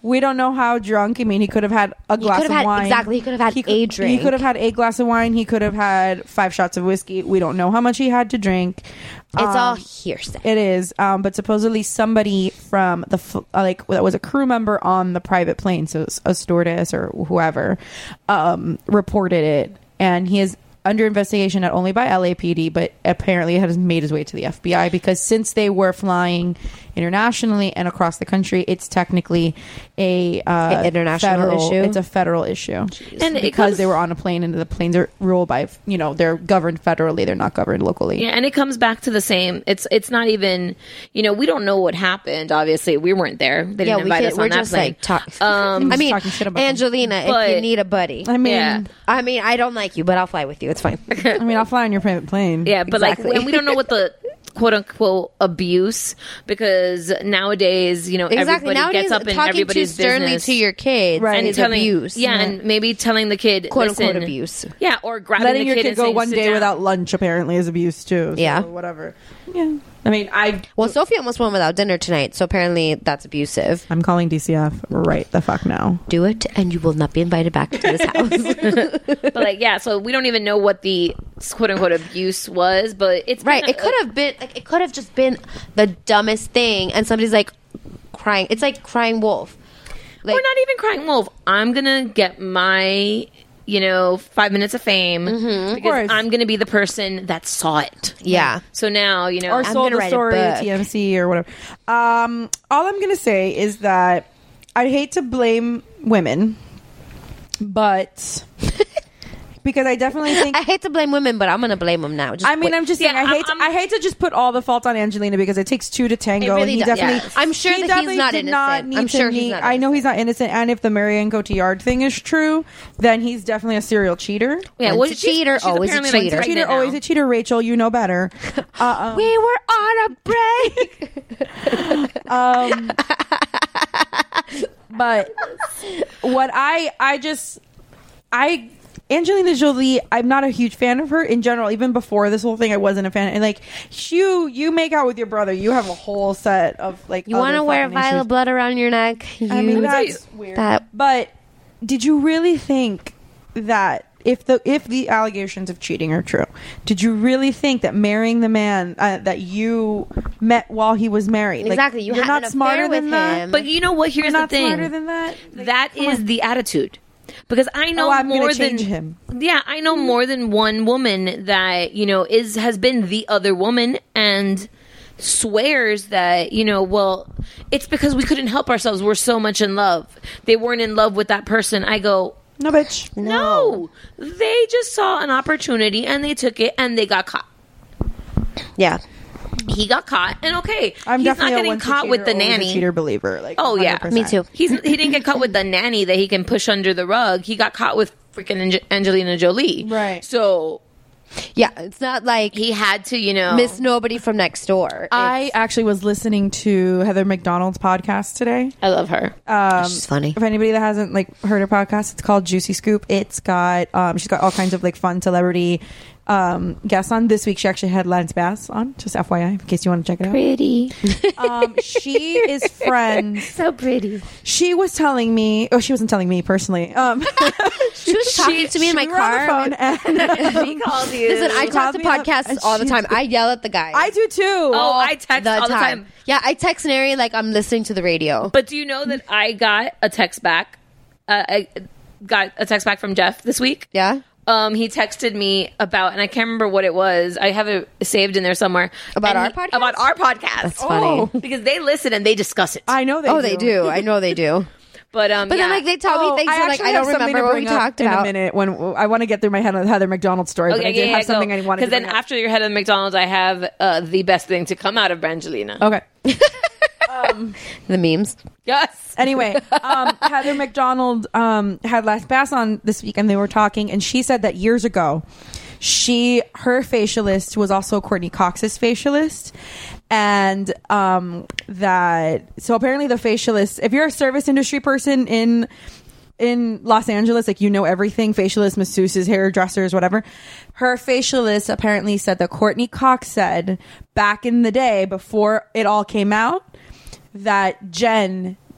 We don't know how drunk. I mean, he could have had a glass of had, wine. Exactly. He could have had he a could, drink. He could have had a glass of wine. He could have had five shots of whiskey. We don't know how much he had to drink. It's um, all hearsay. It is. Um, but supposedly somebody from the, f- like, that was a crew member on the private plane, so a stewardess or whoever, um, reported it. And he is under investigation not only by L A P D, but apparently has made his way to the F B I, because since they were flying internationally and across the country, it's technically a uh, An international federal, issue. It's a federal issue, And it because comes- they were on a plane and the planes are ruled by, you know, they're governed federally. They're not governed locally. Yeah, and it comes back to the same. It's it's not even, you know, we don't know what happened. Obviously, we weren't there. They didn't Yeah, we invite could, us we're on that just plane. like talk. Um, I mean, talking shit about them. Angelina, But- if you need a buddy, I mean, Yeah. I mean, I don't like you, but I'll fly with you. It's fine. I mean, I'll fly on your private plane. Yeah, but Exactly. like, and we don't know what the quote unquote abuse, because nowadays, you know, Exactly. everybody Nowadays, gets up in talking too everybody's sternly business to your kids Right. and is telling abuse. Yeah, and maybe telling the kid, Quote listen, unquote abuse. Yeah, or grabbing letting the your kid, kid and go saying, one "Sit day down." without lunch apparently is abuse too. So Yeah. whatever. Yeah. I mean, I Well, Sophie almost went without dinner tonight, so apparently that's abusive. I'm calling D C F right the fuck now. Do it, and you will not be invited back to this house. But like, yeah, so we don't even know what the quote unquote abuse was, but it's Right. been It could have been like it could have just been the dumbest thing, and somebody's like crying. It's like crying wolf. Like, or not even crying wolf. I'm gonna get my, you know, five minutes of fame Mm-hmm. because course. I'm gonna be the person that saw it. Yeah. So now, you know, Or I'm sold gonna the write a story to book. T M C or whatever. Um, all I'm gonna say is that I hate to blame women, but because I definitely think I hate to blame women, but I'm gonna blame them now. Just I mean, wait. I'm just saying. Yeah, I hate. I'm- To, I hate to just put all the fault on Angelina because it takes two to tango. It and really he does, definitely. yes. I'm sure he that he's definitely not did not innocent. need I'm to sure he's need- not I know he's not innocent, and if the Marianne Cotillard thing is true, then he's definitely a serial cheater. yeah, Once well, a she's- cheater, she's always a apparently, like, cheater. pregnant Cheater, now. always a cheater. Rachel, you know better. Uh, um, we were on a break. um, but what I I just I Angelina Jolie, I'm not a huge fan of her in general. Even before this whole thing, I wasn't a fan. And like you, you make out with your brother, you have a whole set of like. You want to other wear a fucking vial issues. of blood around your neck? You, I mean, that's weird. that But did you really think that if the if the allegations of cheating are true, did you really think that marrying the man uh, that you met while he was married, like, Exactly, you you're had not an smarter affair than with that? him. But you know what? Here's You're not the thing. smarter than that. Like, that come is on. the attitude. Because I know Oh, I'm more gonna than change him. Yeah, I know more than one woman that, you know, is has been the other woman and swears that, you know, well, it's because we couldn't help ourselves. We're so much in love. They weren't in love with that person. I go, No, bitch. no. They just saw an opportunity and they took it and they got caught. yeah. He got caught, and okay, I'm he's definitely not a getting once a caught with cheater, the always a nanny. cheater believer. Like, Oh yeah, one hundred percent. Me too. He's he didn't get caught with the nanny that he can push under the rug. He got caught with freaking Ange- Angelina Jolie. Right. So Yeah, it's not like he had to, you know, Miss Nobody from next door. I actually was listening to Heather McDonald's podcast today. I love her. Um, She's funny. If anybody that hasn't like heard her podcast, it's called Juicy Scoop. It's got um, she's got all kinds of like fun celebrity um, guests on. This week she actually had Lance Bass on. Just F Y I, in case you want to check it out. Pretty, Um, she is friends. so pretty. She was telling me. Oh, she wasn't telling me personally. Um, She was talking to me in my we were on the car. phone and he called you. Listen, I She talk called to me up podcasts and all the she- time. I yell at the guy. I do too. Oh, I text all the time. Yeah, I text Nary like I'm listening to the radio. But do you know that I got a text back? Uh, I got a text back from Jeff this week. Yeah. Um, he texted me about, and I can't remember what it was. I have it saved in there somewhere. About And our he- podcast? About our podcast. That's funny. Because they listen and they discuss it. I know they. Oh, do. they do. I know they do. But um, But yeah. then like they tell Oh, me things and, like actually I don't have something remember to what we bring up talked in about. a minute when I want to get through my head Heather McDonald story, but I did have something I wanted to Because then bring up. after your head of McDonald's, I have uh, the best thing to come out of Brangelina. Okay. um, The memes. Yes. Anyway, um, Heather McDonald um, had Last Bass on this week, and they were talking, and she said that years ago, she her facialist was also Courtney Cox's facialist, and um, that so apparently the facialist, if you're a service industry person in in Los Angeles, like you know everything, facialists, masseuses, hairdressers, whatever. Her facialist apparently said that Courtney Cox said back in the day before it all came out that Jen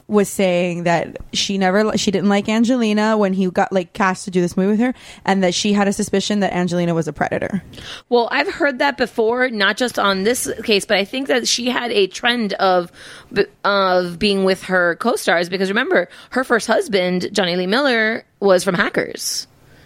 was saying that she never she didn't like Angelina when he got like cast to do this movie with her, and that she had a suspicion that Angelina was a predator. Well, I've heard that before, not just on this case, but I think that she had a trend of of being with her co-stars, because remember, her first husband, Johnny Lee Miller, was from Hackers.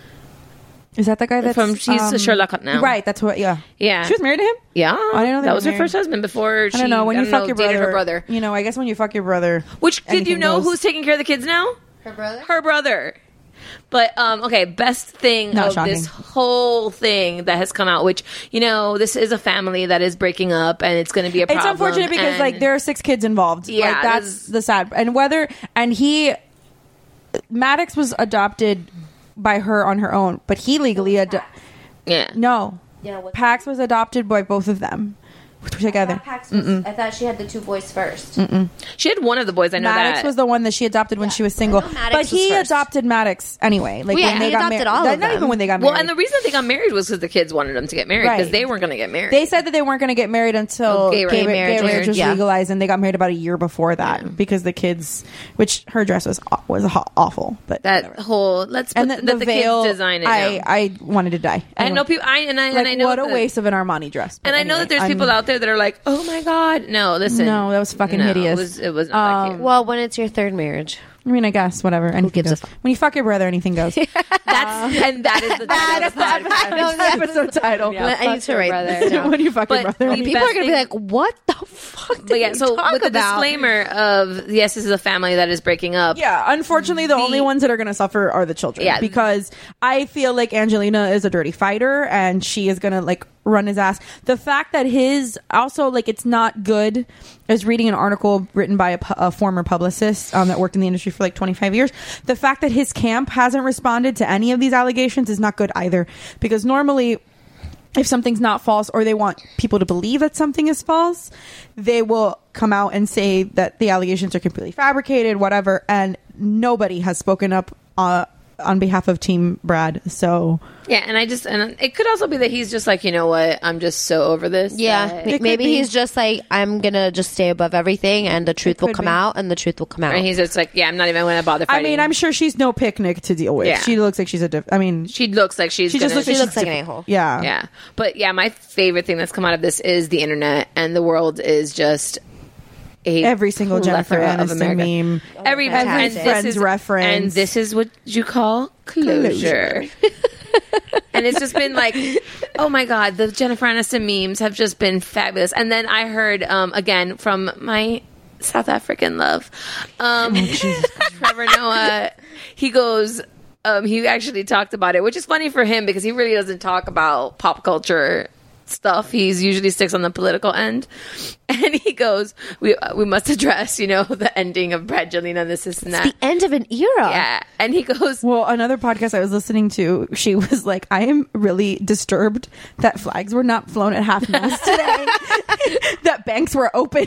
Is that the guy that's from? She's um, Sherlock now, right? That's what. Yeah, yeah. She was married to him. Yeah, I didn't know they that were was her married. first husband before. She, I don't know when I you don't fuck know, your dated brother, her brother. You know, I guess when you fuck your brother, which did you know goes. who's taking care of the kids now? Her brother. Her brother. But um, okay, best thing Not of shocking. this whole thing that has come out, which, you know, this is a family that is breaking up, and it's going to be a problem. It's unfortunate because and- like there are six kids involved. Yeah, like, that's this- the sad. And whether and he Maddox was adopted by her on her own, but he legally ad- yeah no Yeah, what's- Pax was adopted by both of them together. I thought, Pax was, I thought she had the two boys first. Mm-mm. She had one of the boys. I know Maddox that was the one that she adopted when she was single, I know Maddox but was he first. adopted Maddox anyway. Like Well, yeah, when they he got adopted married, all of not them. even when they got married. well, and the reason they got married was because the kids wanted them to get married, because Right. they weren't going to get married. They said that they weren't going to get married until Oh, gay gay, marriage. gay Marriage, marriage was yeah. legalized, and they got married about a year before that because the kids, which her dress was was aw- awful, but that whatever. whole let's put and the, the, let the veil, kids design it. I now. I wanted to die. I know people. I and I like and I know what a that- waste of an Armani dress. But And I know anyway, that there's I'm- people out there that are like, "Oh my god, no!" Listen, No, that was fucking no, hideous. It was. It was not that cute. Well, when it's your third marriage, I mean, I guess whatever. Anything gives a goes. fuck? When you fuck your brother, anything goes. That's and that is the title of the podcast. no, That's episode title. Yeah, I need fuck to your write brother. this down. When you fuck your But brother, the anything people best are gonna be thing- like, "What the fuck?" Did But yeah, we so talk with the about? disclaimer of yes, this is a family that is breaking up. Yeah, unfortunately, the, The- only ones that are going to suffer are the children. Yeah. Because I feel like Angelina is a dirty fighter and she is going to like run his ass. The fact that his also like it's not good. I was reading an article written by a, pu- a former publicist um, that worked in the industry for like twenty-five years. The fact that his camp hasn't responded to any of these allegations is not good either. Because normally, if something's not false or they want people to believe that something is false, they will come out and say that the allegations are completely fabricated, whatever. And nobody has spoken up uh, on behalf of Team Brad. So Yeah, and I just and it could also be that he's just like, you know what, I'm just so over this. Yeah, that- m- maybe he's just like, I'm gonna just stay above everything, and the truth will could come be. out, and the truth will come out. and he's just like, yeah, I'm not even going to bother I fighting. mean, I'm sure she's no picnic to deal with. Yeah. She looks like she's a. Diff- I mean, she looks like she's she just gonna, looks she like looks she's like an different. a-hole. Yeah, yeah. But yeah, my favorite thing that's come out of this is the internet, and the world is just a Every single Jennifer plethora of Aniston America. meme. Every, Every and this Friends is, reference. and this is what you call closure. And it's just been like, oh my god, the Jennifer Aniston memes have just been fabulous. And then I heard um, again from my South African love, um, Trevor Noah. He goes. Um, he actually talked about it, which is funny for him because he really doesn't talk about pop culture stuff. He's usually sticks on the political end, and he goes, "We uh, we must address, you know, the ending of Brangelina, this, this, and that." the end of an era. Yeah, and he goes, Well, another podcast I was listening to, she was like, I am really disturbed that flags were not flown at half mast today. That banks were open.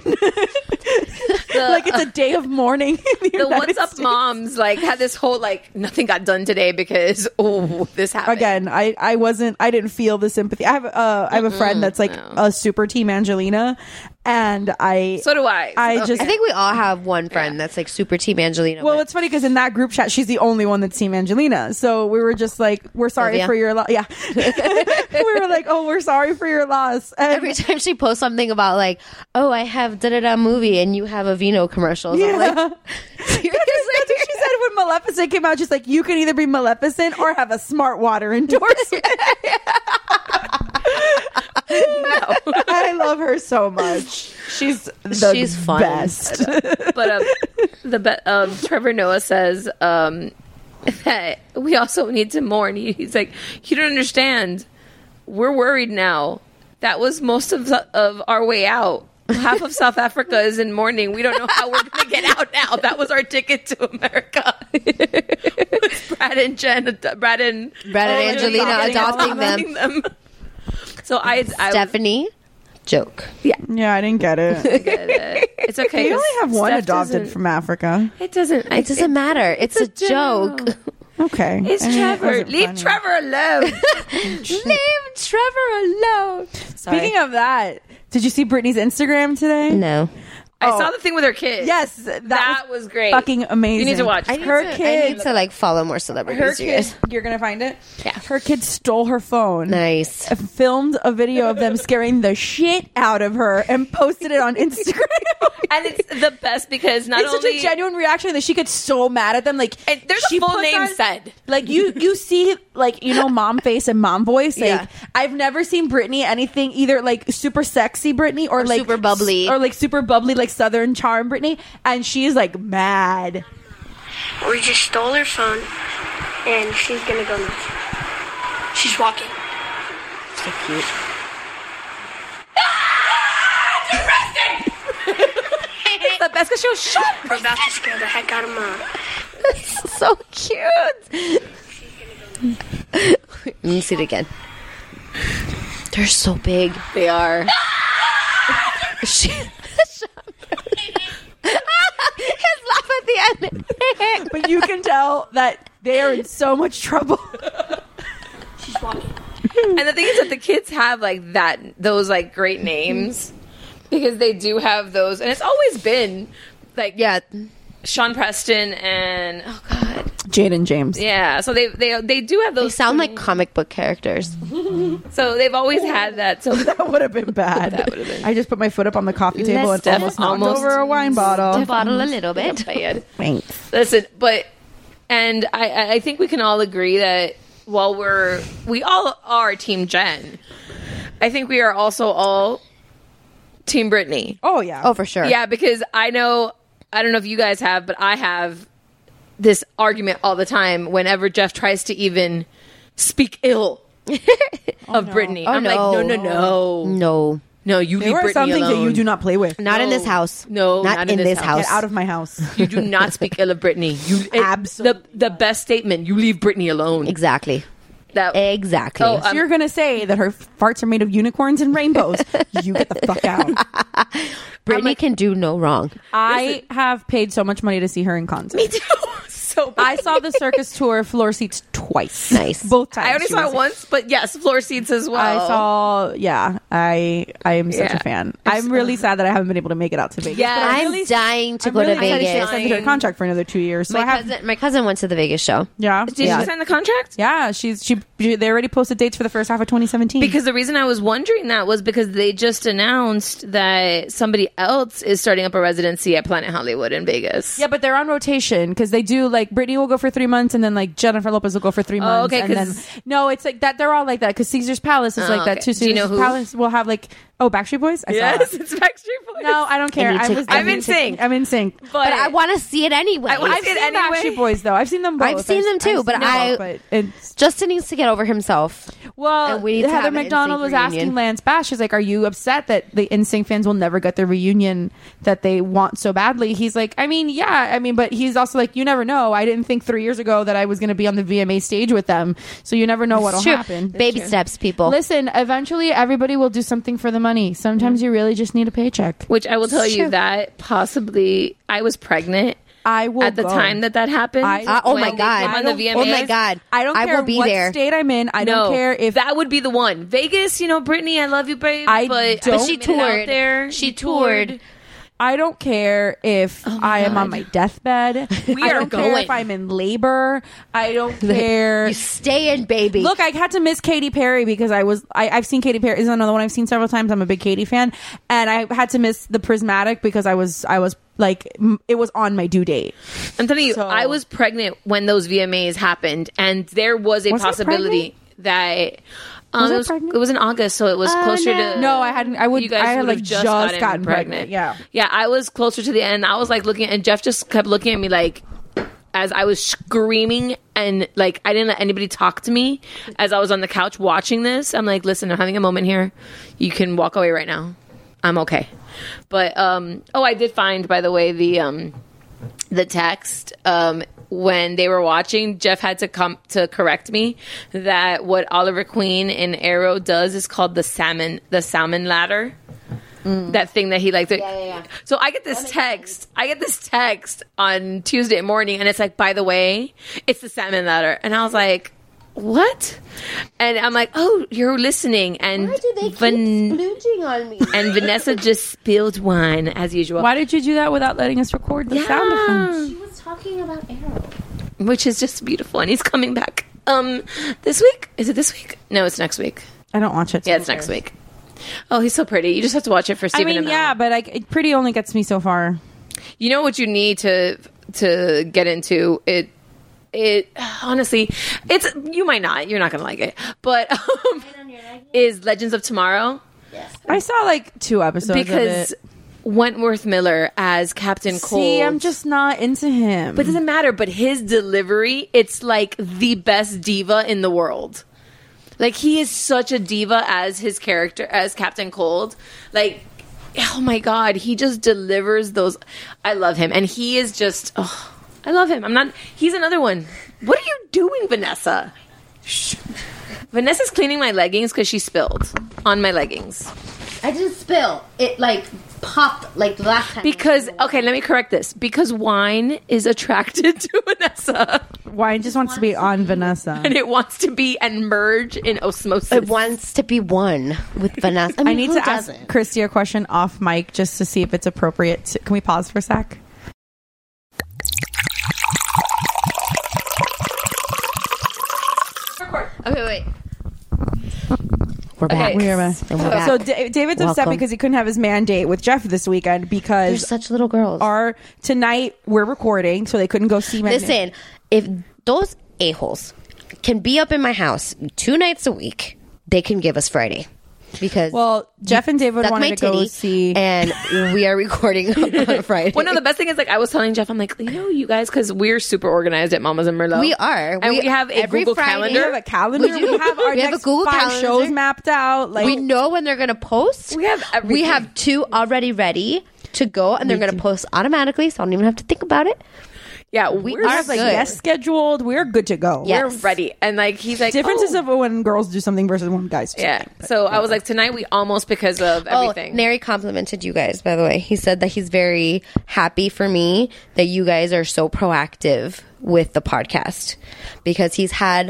Like it's a day of mourning. In the the United What's Up States. moms like had this whole like nothing got done today because oh this happened Again, I, I wasn't I didn't feel the sympathy. I have uh, I have a friend that's like no. a super team Angelina, and I So do I. I So- just I think we all have one friend that's like super team Angelina. well, but- it's funny because in that group chat, she's the only one that's team Angelina. So we were just like, we're sorry Sylvia? for your loss. Yeah, we were like, oh, we're sorry for your loss. And every time she posts something about like, oh, I have da da da movie, and you have a vino commercial. Yeah. I'm like, That's what she said when Maleficent came out. She's like, you can either be Maleficent or have a smart water endorsement. I love her so much. She's the She's fun. best. but um, the be- um, Trevor Noah says um, that we also need to mourn. He, he's like, you don't understand. We're worried now. That was most of the, of our way out. Half of South Africa is in mourning. We don't know how we're going to get out now. That was our ticket to America. It's Brad and Jen, Brad and Brad and oh, Angelina adopting adopting them. So I, I Stephanie, joke. yeah, Yeah, I didn't get it. get it. It's okay. You only have one Steph adopted doesn't- from Africa. It doesn't. It doesn't matter. It's, a, joke. Okay. It's I mean, it Trevor. wasn't Leave funny. Trevor alone. Leave Trevor alone. Sorry. Speaking of that, did you see Britney's Instagram today? no. I Oh. saw the thing with her kid. Yes, that, that was, great. Fucking amazing. You need to watch. I need, Her to, I kids- need to like follow more celebrities. Her you kid, guys. you're gonna find it. Yeah. Her kid stole her phone. Nice. Filmed a video of them scaring the shit out of her and posted it on Instagram. And it's the best because not it's only such a genuine reaction that she gets so mad at them. Like, and there's a she full puts name on- said. Like you, you see, like you know, mom face and mom voice. Like Yeah. I've never seen Britney anything either like super sexy Britney or, Or like super bubbly. or like super bubbly like Southern charm Britney, and she's like mad. We just stole her phone, and she's gonna go nuts. She's walking. So cute. It's the best because she was shut. We're about to scare the heck out of mom. So cute. Let me see it again. They're so big. They are. She, his laugh at the end. But you can tell that they are in so much trouble. She's walking. And the thing is that the kids have like that, those like great names because they do have those, and it's always been like Yeah. Sean Preston and oh god, Jaden James. yeah. So they they they do have those. They sound like comic book characters. So they've always had that. So That would have been bad. That would have been- I just put my foot up on the coffee table Let's and almost def- knocked almost- over a wine bottle. Bottle a little bit. bad. Thanks. Listen, but and I I think we can all agree that while we're we all are Team Jen, I think we are also all Team Britney. Oh yeah. Oh, for sure. Yeah, because I know, I don't know if you guys have, but I have this argument all the time whenever Jeff tries to even speak ill of Britney. Oh, I'm no. like, no, no, no. No. No, you There leave are Britney some things alone. that you do not play with. Not in No. this house. No, not, in, this house. Get out of my house. You do not speak ill of Britney. You it- Absolutely The, the best statement, you leave Britney alone. Exactly. That, Exactly. Oh, If um, you're gonna say that her farts are made of unicorns and rainbows, you get the fuck out. Britney can do no wrong. I have paid so much money to see her in concert. Me too. So I saw the circus tour floor seats twice. Nice. Both times. I only she saw was- it once, but yes, floor seats as well. I saw, yeah. I I am such Yeah. a fan. I'm really sad that I haven't been able to make it out to Vegas. Yeah. but I'm I'm really, dying to I'm go really to excited she Vegas. extended her contract for another two years. So My I have, cousin, my cousin went to the Vegas show. yeah, Did yeah. you sign the contract? Yeah, she's she, she. They already posted dates for the first half of twenty seventeen. Because the reason I was wondering that was because they just announced that somebody else is starting up a residency at Planet Hollywood in Vegas. yeah, but they're on rotation because they do like Britney will go for three months and then like Jennifer Lopez will go for three months. okay, and then 'cause- no, it's like that. They're all like that because Caesar's Palace is Oh, like that okay. too. Do you know Caesar's who? Palace will have like oh Backstreet Boys. I saw Yes, that. it's Backstreet Boys. No, I don't care. need I to- was, I'm I in need to- sync. I'm in sync. but, But I want to see it anyway. I wanna I've see it seen anyway. Backstreet Boys though. I've seen them both. I've seen them too, I've but seen them I- both, but it's Justin needs to get over himself. well. And we need to Heather have an McDonald NSYNC was reunion. asking Lance Bass. She's like, "Are you upset that the N Sync fans will never get the reunion that they want so badly?" He's like, "I mean, yeah, I mean, but he's also like, you never know. I didn't think three years ago that I was going to be on the V M A stage with them, so you never know what'll It's true. happen." Baby steps, people. Listen, eventually everybody will do something for the money. Sometimes you really just need a paycheck. Which I will tell you Sure. that possibly I was pregnant I will at the go. time that that happened. I- Uh, oh when my they God. came I on the don't- V M As. Oh my God. I don't I care will be what there. state I'm in. I no, don't care if that would be the one. Vegas, you know, Brittany, I love you, babe. I but don't- I But she made it out toured. there. She You toured. I don't care if Oh my I am God. on my deathbed. We I are don't care going. if I'm in labor. I don't care. You stay in, baby. Look, I had to miss Katy Perry because I was I, I've seen Katy Perry. Is another one I've seen several times. I'm a big Katy fan, and I had to miss the Prismatic because I was I was like m- it was on my due date. I'm telling you, So- I was pregnant when those V M As happened, and there was a Was I possibility that um, Was I it, was, pregnant? it was in August, so it was closer to. No, I hadn't. I would. You guys I had would have like just, just, gotten, pregnant. Yeah. yeah. I was closer to the end. I was like looking, and Jeff just kept looking at me like, as I was screaming, and like I didn't let anybody talk to me as I was on the couch watching this. I'm like, listen, I'm having a moment here. You can walk away right now. I'm okay. But um, oh, I did find, by the way, the um, the text um. when they were watching, Jeff had to come to correct me that what Oliver Queen in Arrow does is called the salmon, the salmon ladder. Mm. That thing that he liked. To, yeah, yeah, yeah. So I get this text. I get this text on Tuesday morning, and it's like, by the way, it's the salmon ladder. And I was like, what? And I'm like, oh, you're listening. And Why do they keep Van- splooging on me? and Vanessa just spilled wine as usual. Why did you do that without letting us record the Yeah. sound effects? She was talking about Arrow. Which is just beautiful. And he's coming back um this week. Is it this week? No, it's next week. I don't watch it. Yeah, it's next week. Oh, he's so pretty. You just have to watch it for I Stephen mean, Amell. yeah, but I, it pretty only gets me so far. You know what you need to to get into it. It honestly, it's you might not. You're not gonna like it, but um, is Legends of Tomorrow. I saw like two episodes because of it. Wentworth Miller as Captain Cold. See, I'm just not into him. But it doesn't matter. But his delivery, it's like the best diva in the world. Like, he is such a diva as his character, as Captain Cold. Like, oh my God, he just delivers those. I love him. And he is just, oh, I love him. I'm not, he's another one. What are you doing, Vanessa? Shh. Vanessa's cleaning my leggings because she spilled on my leggings. I didn't spill. It like popped like the last time. Because, okay, let me correct this. Because wine is attracted to Vanessa. Wine just wants to be on Vanessa. And it wants to be and merge in osmosis. It wants to be one with Vanessa. I, mean, I need who to doesn't? ask Christy a question off mic just to see if it's appropriate. To, can we pause for a sec? Okay, wait. We're back. Okay. We are back. And we're back. So Da- David's upset Welcome. because he couldn't have his man date with Jeff this weekend They're because such little girls. our tonight we're recording, so they couldn't go see. Listen, if those a-holes can be up in my house two nights a week, they can give us Friday. Because well, Jeff and David suck wanted my to go titty, see, and we are recording on Friday. Well, no, the best thing is, like, I was telling Jeff, I'm like, you know, you guys, because we're super organized at Mamas and Merlot. We are. And we, We- have a every Google Friday- calendar. we have a calendar. We We, do. have our We have a next Google five calendar. shows mapped out. Like we know when they're going to post. We have everything. We have two already ready to go, and they're going to post automatically, so I don't even have to think about it. Yeah, We we're we are have like good. guests scheduled. We're good to go. Yeah. we're ready. And, like, he's like, Differences oh. of when girls do something versus when guys do Yeah. something. But So I was like, tonight we almost, because of everything. Oh, Nary complimented you guys, by the way. He said that he's very happy for me that you guys are so proactive with the podcast because he's had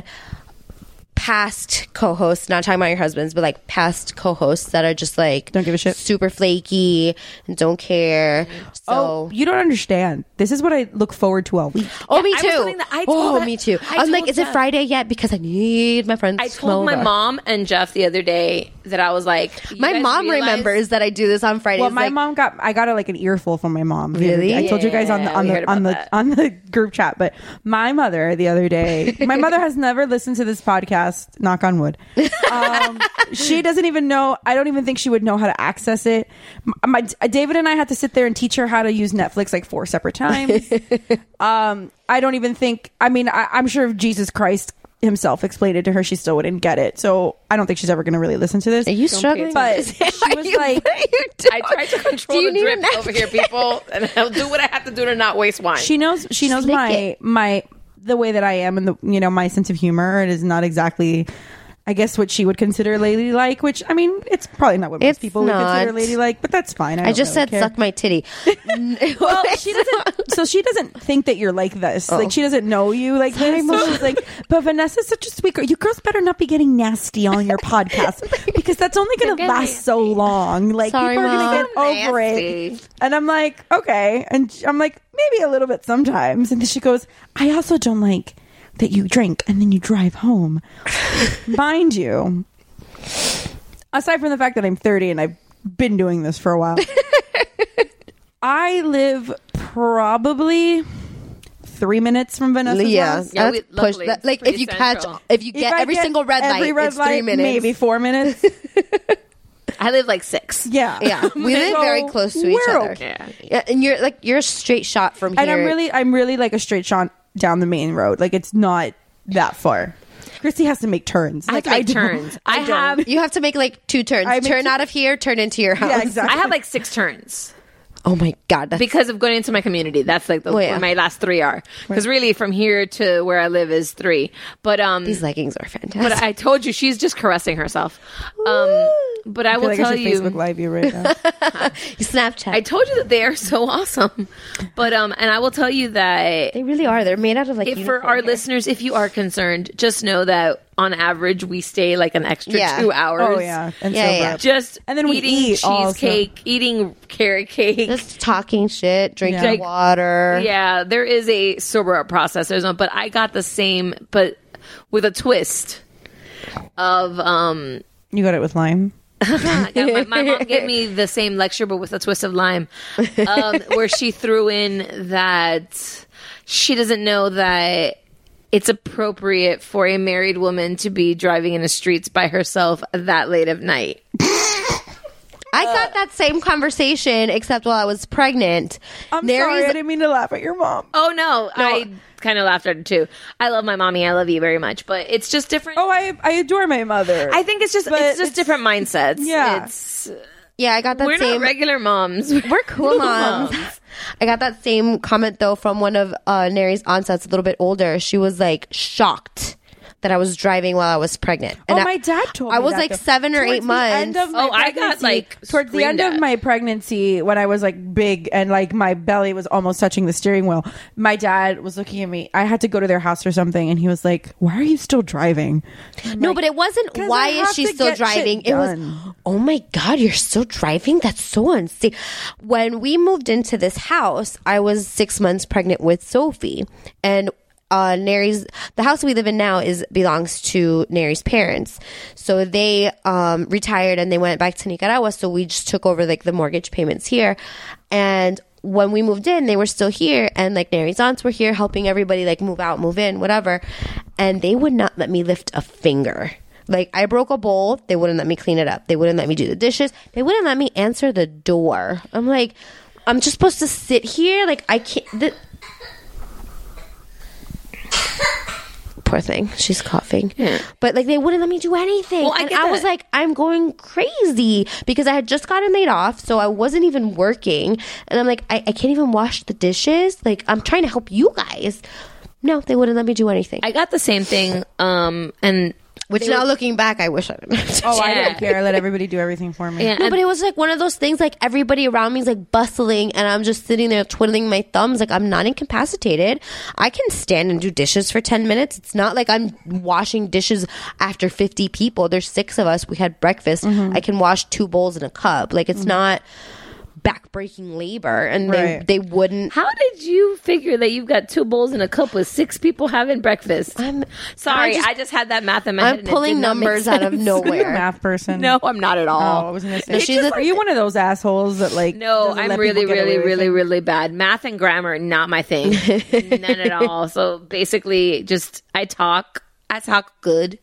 past co-hosts, not talking about your husbands, but like past co-hosts that are just like Don't give a shit. super flaky and don't care. So oh, you don't understand. This is what I look forward to all week. Oh, Yeah, me I was too. telling that- I told oh, that- me too. I I'm like, told is it Jeff. Friday yet? Because I need my friends I to come told my over. mom and Jeff the other day that I was like, you My guys mom realize- remembers that I do this on Fridays. Well, my like, mom got I got a, like an earful from my mom. the other Really? day. I told you guys on the Yeah, on we heard the on about the that. on the group chat, but my mother the other day, my mother has never listened to this podcast. Knock on wood. Um, she doesn't even know. I don't even think she would know how to access it. My, my David and I had to sit there and teach her how to use Netflix like four separate times. um, I don't even think. I mean, I, I'm sure if Jesus Christ himself explained it to her, she still wouldn't get it. So I don't think she's ever going to really listen to this. Are you struggling? But she was like, I tried to control Do you the need drip a napkin? over here, people, and I'll do what I have to do to not waste wine. she knows she knows Slick my it. my the way that I am and the you know my sense of humor. It is not exactly, I guess, what she would consider ladylike, which I mean it's probably not what most It's people would consider not. ladylike, but that's fine. I, I don't just really said care. suck my titty. Well, she doesn't. So she doesn't think that you're like this. Oh. Like she doesn't know you like Sorry, this. So Mom. she's like, but Vanessa's such a sweet girl. You girls better not be getting nasty on your podcast because that's only going to get last so long. Like Sorry, people are Mom. going to get over it. Nasty. And I'm like, okay. And I'm like, maybe a little bit sometimes. And then she goes, I also don't like that you drink and then you drive home. Mind you, aside from the fact that I'm thirty and I've been doing this for a while, I live probably three minutes from Vanessa's Yeah, house. Yeah, that's we- push. luckily, That, like it's if you pretty catch, central. if you If get I every get single red every light, red it's light, three minutes. maybe four minutes. I live like six. Yeah, Yeah, we live So very close to each we're other. okay. Yeah. Yeah, and you're like you're a straight shot from here. And I'm really, I'm really like a straight shot down the main road. Like it's not that far. Christy has to make turns. I have Like, to make don't. turns. I, don't. have You have to make like two turns. I make Turn two- out of here, turn into your house. Yeah, exactly. I have like six turns. Oh my God. That's... Because of going into my community. That's like the, Oh, yeah. where my last three are. Because really from here to where I live is three. But um, these leggings are fantastic. But I told you, she's just caressing herself. Um, but I, I will feel like tell I should you. Facebook Live you right now. You Snapchat. I told you that they are so awesome. But um, and I will tell you that they really are. They're made out of like if for our hair. listeners, if you are concerned, just know that on average we stay like an extra Yeah. two hours. Oh yeah, and Yeah, so yeah. bad. Just And then we eating eat also. cheesecake, eating carrot cake. Just talking shit, drinking Yeah. water. Yeah, there is a sober up process. There's no, but I got the same, but with a twist of um. You got it with lime. I got my, my mom gave me the same lecture, but with a twist of lime, um, where she threw in that she doesn't know that it's appropriate for a married woman to be driving in the streets by herself that late of night. I got that same conversation, except while I was pregnant. I'm Mary's- sorry, I didn't mean to laugh at your mom. Oh no, I kind of laughed at it too. I love my mommy. I love you very much, but it's just different. Oh, I I adore my mother. I think it's just But it's just it's- different mindsets. Yeah. It's Yeah, I got that we're same. not regular moms. We're cool moms. I got that same comment though from one of uh, Neri's aunts that's a little bit older. She was like shocked that I was driving while I was pregnant. Oh, I, my dad told me I was that, like though. seven or Towards eight the months. end of my Oh, I got, pregnancy- like, towards the end screamed of at. my pregnancy, when I was like big and like my belly was almost touching the steering wheel, my dad was looking at me. I had to go to their house or something, and he was like, "Why are you still driving?" I'm no, like, but it wasn't. 'Cause Why I is have she to still get shit driving? It was. done. Oh my God, you're still driving? That's so unsafe. When we moved into this house, I was six months pregnant with Sophie, and uh, Neri's the house we live in now is belongs to Neri's parents. So they um, retired and they went back to Nicaragua. So we just took over like the mortgage payments here, and when we moved in, they were still here, and like Neri's aunts were here helping everybody like move out, move in, whatever, and they would not let me lift a finger. Like, I broke a bowl, they wouldn't let me clean it up. They wouldn't let me do the dishes. They wouldn't let me answer the door. I'm like, I'm just supposed to sit here? Like, I can't... The... Poor thing. She's coughing. Yeah. But, like, they wouldn't let me do anything. Well, I and get I was that. like, I'm going crazy. Because I had just gotten laid off, so I wasn't even working. And I'm like, I, I can't even wash the dishes. Like, I'm trying to help you guys. No, they wouldn't let me do anything. I got the same thing, um, and Which they now were- looking back, I wish I didn't. Oh, I Yeah. don't care. I let everybody do everything for me. Yeah, No, and- but it was like one of those things, like everybody around me is like bustling and I'm just sitting there twiddling my thumbs. Like, I'm not incapacitated. I can stand and do dishes for ten minutes. It's not like I'm washing dishes after fifty people. There's six of us. We had breakfast. Mm-hmm. I can wash two bowls in a cup. Like, it's not backbreaking labor. And Right. they, they wouldn't. How did you figure that you've got two bowls in a cup with six people having breakfast? I'm Sorry, I just- I just had that math in my head. I'm and it pulling did not make numbers out of sense. Are you a nowhere. math person? No, I'm not at Oh, all. I was gonna say. No, she's a- Are you one of those assholes that like? No, doesn't I'm let really, people get really, away with really, it? really bad. Math and grammar, not my thing. None at all. So basically, just I talk. I talk good.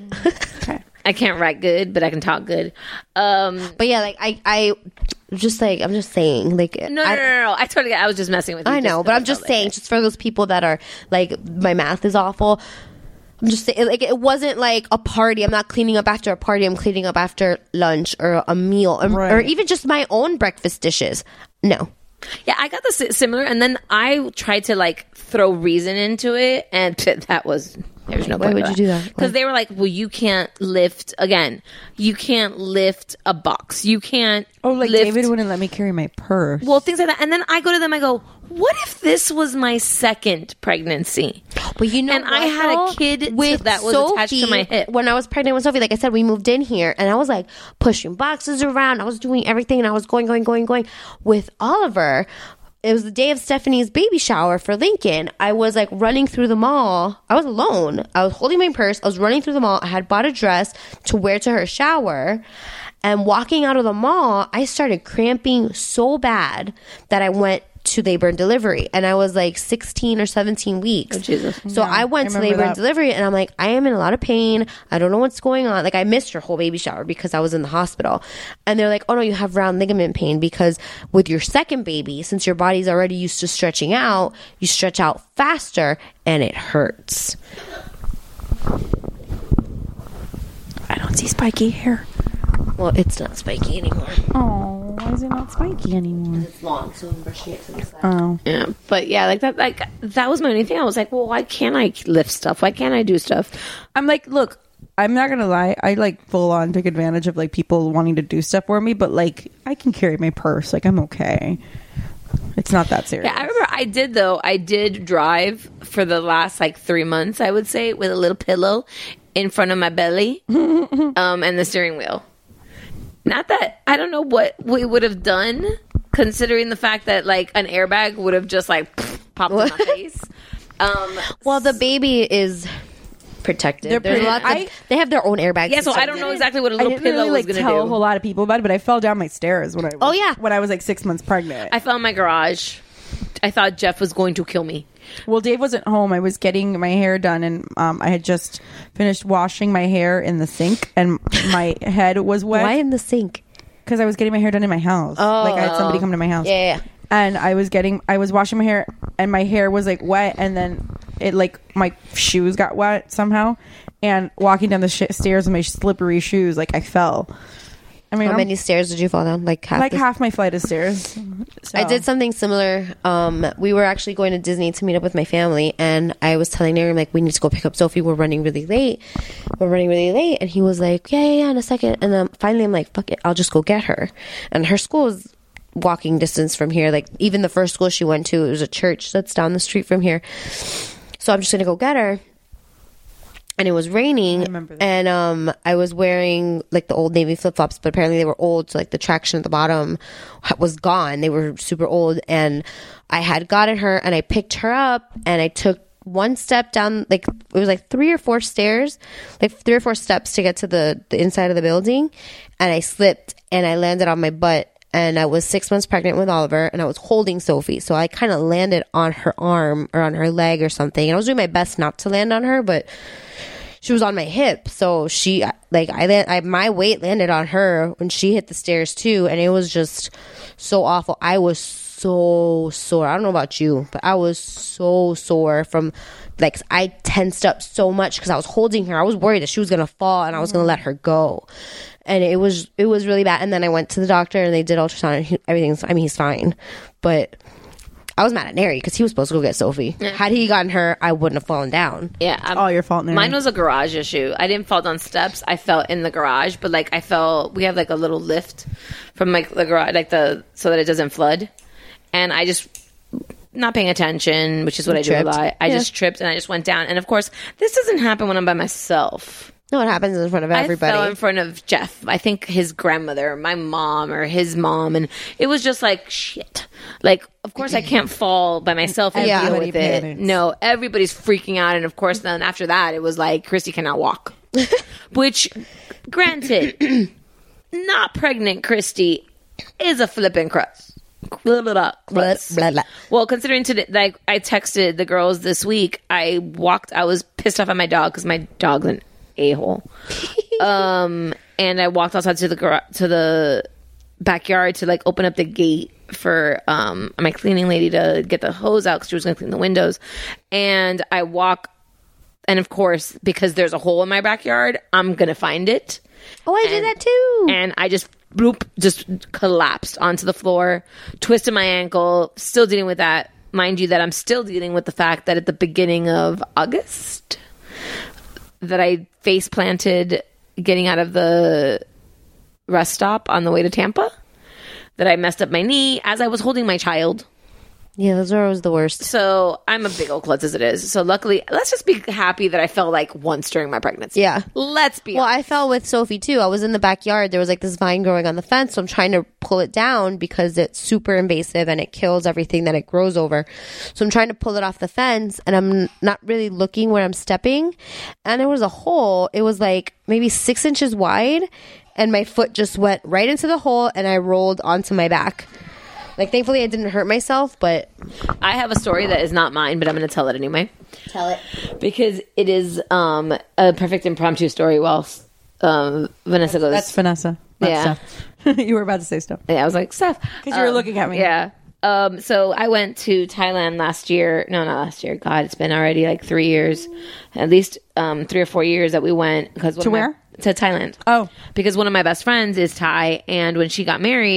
Okay. I can't write good, but I can talk good. Um, But yeah, like, I, I just like, I'm just saying, like, no, no, I, no, no, no. I totally. I was just messing with you. I just know, but because I'm I just felt saying, like it. just for those people that are like, my math is awful. I'm just saying, like, it wasn't like a party. I'm not cleaning up after a party. I'm cleaning up after lunch or a meal, or, Right. or even just my own breakfast dishes. No, Yeah, I got the si- similar, and then I tried to like throw reason into it, and that was there's no. Why would you do that? Because they were like, "Well, you can't lift again. You can't lift a box. You can't." Oh, like lift- David wouldn't let me carry my purse. Well, things like that, and then I go to them. I go, "What if this was my second pregnancy?" but you know, And I what, had a though? kid to- with that was Sophie, attached to my hip. When I was pregnant with Sophie, like I said, we moved in here, and I was like pushing boxes around. I was doing everything, and I was going, going, going, going. With Oliver, it was the day of Stephanie's baby shower for Lincoln. I was like running through the mall. I was alone. I was holding my purse. I was running through the mall. I had bought a dress to wear to her shower. And walking out of the mall, I started cramping so bad that I went to labor and delivery. And I was like sixteen or seventeen weeks. Oh, Jesus. So Yeah, I went I to remember labor and that. delivery, and I'm like, I am in a lot of pain. I don't know what's going on. Like, I missed her whole baby shower because I was in the hospital. And they're like, oh no, you have round ligament pain because with your second baby, since your body's already used to stretching out, you stretch out faster and it hurts. I don't see spiky hair. Well, it's not spiky anymore. Oh. why is it not spiky anymore? It's long, so I'm brushing it to the side. Oh. Yeah, but yeah, like that, like that was my only thing. I was like, well, why can't I lift stuff? Why can't I do stuff? I'm like, look, I'm not gonna lie. I like full on take advantage of like people wanting to do stuff for me, but like I can carry my purse. Like I'm okay. It's not that serious. Yeah, I remember I did though. I did drive for the last like three months, I would say, with a little pillow in front of my belly, um, and the steering wheel. Not that I don't know what we would have done, considering the fact that like an airbag would have just like popped in my face. Um, well, the baby is protected. They're There's pretty- lots of, I- they have their own airbags. Yeah, so and I stuff. don't know exactly what a I little didn't pillow really was like going to tell do. a whole lot of people about it, but I fell down my stairs when I was, Oh, yeah. when I was like six months pregnant. I fell in my garage. I thought Jeff was going to kill me. Well, Dave wasn't home. I was getting my hair done, and um, I had just finished washing my hair in the sink, and my head was wet. Why in the sink? Because I was getting my hair done in my house. Oh. Like I had somebody come to my house. Yeah, yeah, yeah. And I was getting, I was washing my hair, and my hair was like wet, and then it like my shoes got wet somehow, and walking down the sh- stairs with my slippery shoes, like I fell. I mean, How I'm- many stairs did you fall down? Like half. like the- half my flight of stairs. So. I did something similar. Um, we were actually going to Disney to meet up with my family, and I was telling Aaron, like, we need to go pick up Sophie. We're running really late. We're running really late. And he was like, yeah, yeah, yeah, in a second. And then finally, I'm like, fuck it, I'll just go get her. And her school is walking distance from here. Like, even the first school she went to, it was a church that's down the street from here. So I'm just going to go get her. And it was raining, and um, I was wearing like the old navy flip flops, but apparently they were old, so like the traction at the bottom was gone. They were super old, and I had gotten her, and I picked her up, and I took one step down, like it was like three or four stairs, like three or four steps to get to the, the inside of the building, and I slipped, and I landed on my butt. And I was six months pregnant with Oliver, and I was holding Sophie. So I kind of landed on her arm or on her leg or something. And I was doing my best not to land on her, but she was on my hip. So she, like, I, land, I my weight landed on her when she hit the stairs too. And it was just so awful. I was so sore. I don't know about you, but I was so sore from, like, I tensed up so much because I was holding her. I was worried that she was going to fall and I was going to let her go. And it was it was really bad. And then I went to the doctor and they did ultrasound and he, everything's, I mean, he's fine. But I was mad at Neri because he was supposed to go get Sophie. Yeah. Had he gotten her, I wouldn't have fallen down. Yeah. I'm, all your fault, Neri. Mine was a garage issue. I didn't fall down steps. I fell in the garage, but like I fell, we have like a little lift from like the garage, like the, so that it doesn't flood. And I just, not paying attention, which is what You I do tripped. a lot. I Yeah. just tripped and I just went down. And of course, this doesn't happen when I'm by myself. No, it happens in front of everybody. I fell in front of Jeff. I think his grandmother, my mom, or his mom, and it was just like shit. Like, of course, I can't fall by myself and Yeah. deal with Everybody it. panics. No, everybody's freaking out, and of course, then after that, it was like Christy cannot walk. Which, granted, not pregnant Christy is a flipping crust. Blah, blah, blah, crust. Blah, blah, blah. Well, considering today, like I texted the girls this week, I walked. I was pissed off at my dog because my dog's an a-hole. um, and I walked outside to the gar- to the backyard to like open up the gate for um my cleaning lady to get the hose out because she was going to clean the windows. And I walk, and of course, because there's a hole in my backyard, I'm gonna find it. Oh, I and, did that too. And I just bloop, just collapsed onto the floor, twisted my ankle. Still dealing with that. Mind you, that I'm still dealing with the fact that at the beginning of August, that I face planted getting out of the rest stop on the way to Tampa, that I messed up my knee as I was holding my child. Yeah, those are always the worst. So I'm a big old klutz as it is. So luckily, let's just be happy that I fell like once during my pregnancy. Yeah. Let's be Well, honest. I fell with Sophie too. I was in the backyard. There was like this vine growing on the fence. So I'm trying to pull it down because it's super invasive and it kills everything that it grows over. So I'm trying to pull it off the fence and I'm not really looking where I'm stepping. And there was a hole. It was like maybe six inches wide. And my foot just went right into the hole and I rolled onto my back. Like, thankfully, I didn't hurt myself, but... I have a story that is not mine, but I'm going to tell it anyway. Tell it. Because it is um, a perfect impromptu story while um, Vanessa goes... That's Vanessa. Not Yeah. Steph. You were about to say stuff. Yeah, I was like, Steph. Because you were Um, looking at me. Yeah. Um, so I went to Thailand last year. No, not last year. God, it's been already like three years. At least um, three or four years that we went. Because To where? To Thailand. Oh. Because one of my best friends is Thai. And when she got married...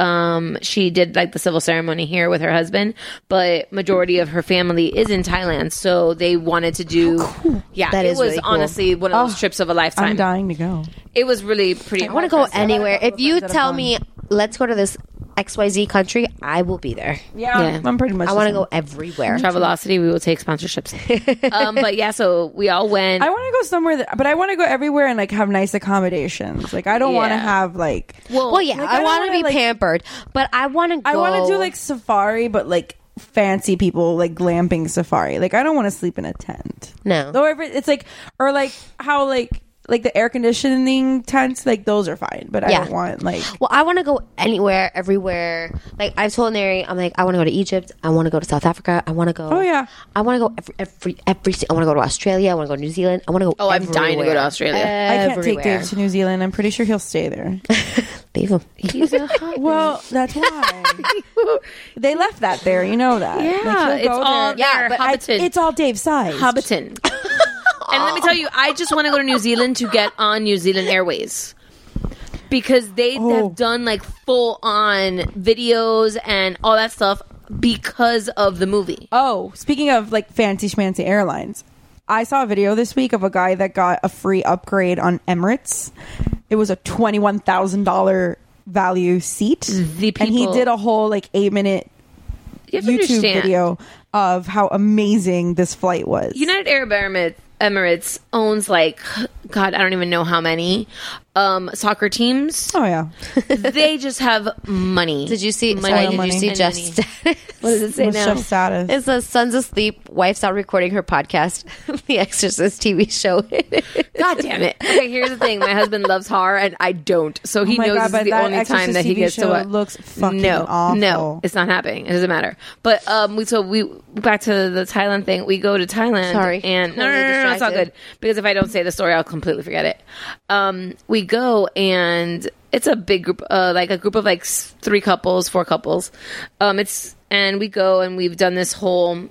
Um, she did like the civil ceremony here with her husband, but majority of her family is in Thailand, so they wanted to do. Cool. Yeah, That it is was really cool. honestly one of those Oh, trips of a lifetime. I'm dying to go. It was really pretty. I want to go anywhere. If you tell me, let's go to this X Y Z country, I will be there. Yeah, Yeah. I'm pretty much. I the want to same. go everywhere. Travelocity, we will take sponsorships. um, but yeah, so we all went. I want to go somewhere, that, but I want to go everywhere and like have nice accommodations. Like I don't want to Yeah. have like. Well, yeah, Like, I, I don't want to wanna, be like- pampered, but I want to go. I want to do like safari, but like fancy people like glamping safari. Like I don't want to sleep in a tent. No. Or if it- it's like or like how like like the air conditioning tents, like those are fine. But I Yeah. don't want like Well, I want to go anywhere, everywhere. Like I've told Neri, I'm like, I want to go to Egypt. I want to go to South Africa. I want to go. Oh, yeah. I want to go every every every. I want to go to Australia. I want to go to New Zealand. I want to go. Oh, I'm dying to go to everywhere. Australia. I can't take Everywhere. Dave to New Zealand. I'm pretty sure he'll stay there. Leave him. He's a hot Well, that's why they left that there. You know that. Yeah, Like, he'll it's go all there. there. Yeah, but I- Hobbiton. it's all Dave's size. Hobbiton. And let me tell you, I just want to go to New Zealand to get on New Zealand Airways. Because they Oh. have done like full on videos and all that stuff because of the movie. Oh, speaking of like fancy schmancy airlines, I saw a video this week of a guy that got a free upgrade on Emirates. It was a twenty-one thousand dollars value seat. The and he people- did a whole like eight minute You have to YouTube understand. video of how amazing this flight was. United Arab Emirates, Emirates owns like, God, I don't even know how many um, soccer teams. Oh yeah. They just have money. Did you see? Money, Sorry, did money. you see and Jeff's money. status? What does it say What's now? Chef status? It says Sons Asleep. Wife's out recording her podcast, The Exorcist T V show. God damn it. Okay, here's the thing. My husband loves horror and I don't. So he Oh my knows God, this is but the that only Exorcist time that he T V gets to show watch. looks fucking no, awful. No, it's not happening. It doesn't matter. But um we so we back to the Thailand thing. We go to Thailand Sorry. and no no no, Totally no, no, it's all distracted. good. Because if I don't say the story I'll completely forget it. Um we go and it's a big group uh like a group of like s- three couples, four couples. Um it's and we go and we've done this whole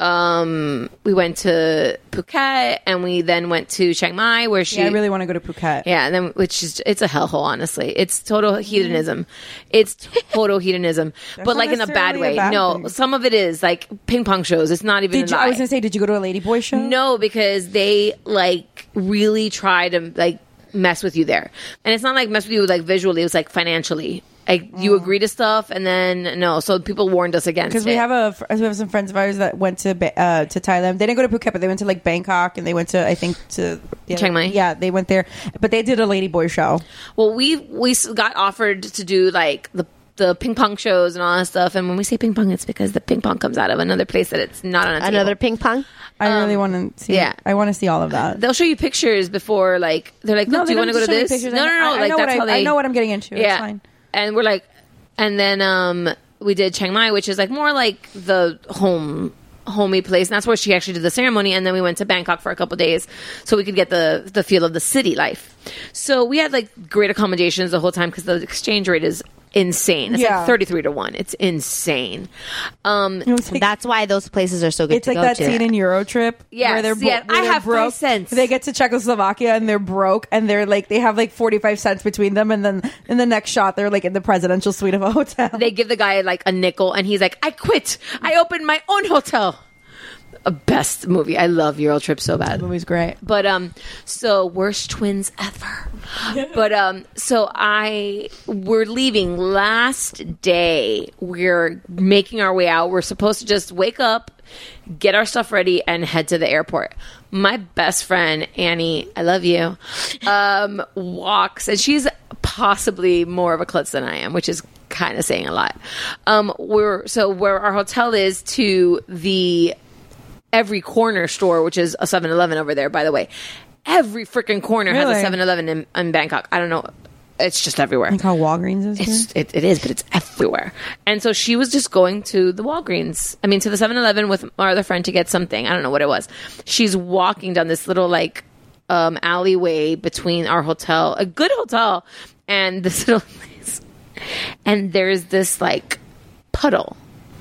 um we went to Phuket and we then went to Chiang Mai where she Yeah, I really want to go to Phuket. yeah, and then which is it's a hellhole, honestly. It's total hedonism. It's total hedonism, but not like in a bad necessarily way. a bad no, thing. some of it is like ping pong shows. It's not even. Did a you, lie. I was gonna say, did you go to a Ladyboy show? No, because they like really try to like mess with you there, and it's not like mess with you like visually. It was like financially. Like you agree to stuff, and then no. So people warned us against Because it. we have a we have some friends of ours that went to Ba- uh, to Thailand. They didn't go to Phuket, but they went to like Bangkok, and they went to I think to the Chiang Mai? Yeah, they went there, but they did a Ladyboy show. Well, we we s- got offered to do like the the ping pong shows and all that stuff. And when we say ping pong, it's because the ping pong comes out of another place that it's not on a table. Another ping pong. I really want to see. yeah. I want to see all of that. They'll show you pictures before, like they're like, "Look, do they you want to don't go to just show me this?" pictures. No, no, I- no. I, like know that's what how I, they. I know what I'm getting into. Yeah, It's fine. and we're like, and then um, we did Chiang Mai, which is like more like the home. homey place, and that's where she actually did the ceremony. And then we went to Bangkok for a couple days so we could get the the feel of the city life. So we had like great accommodations the whole time because the exchange rate is insane. It's Yeah. like thirty-three to one. It's insane. Um, That's why those places are so good It's to like go that to. scene in Euro Trip. Yes, where they're yeah, where I they're have three broke. cents. They get to Czechoslovakia and they're broke, and they're like they have like forty-five cents between them, and then in the next shot they're like in the presidential suite of a hotel. they give the guy like a nickel, and he's like, "I quit. I opened my own hotel." A best movie. I love Euro Trip so bad. The movie's great. But um, so worst twins ever. But um, so I we're leaving last day. We're making our way out. We're supposed to just wake up, get our stuff ready, and head to the airport. My best friend Annie, I love you, um, walks, and she's possibly more of a klutz than I am, which is kind of saying a lot. Um, we're so where our hotel is to the every corner store, which is a seven eleven over there, by the way. Every freaking corner has Really? a seven eleven in, in Bangkok. I don't know. It's just everywhere. Like how Walgreens is. It's, it, it is, but it's everywhere. And so she was just going to the Walgreens, I mean, to the seven eleven with our other friend to get something. I don't know what it was. She's walking down this little, like, um, alleyway between our hotel, a good hotel, and this little place. And there's this, like, puddle.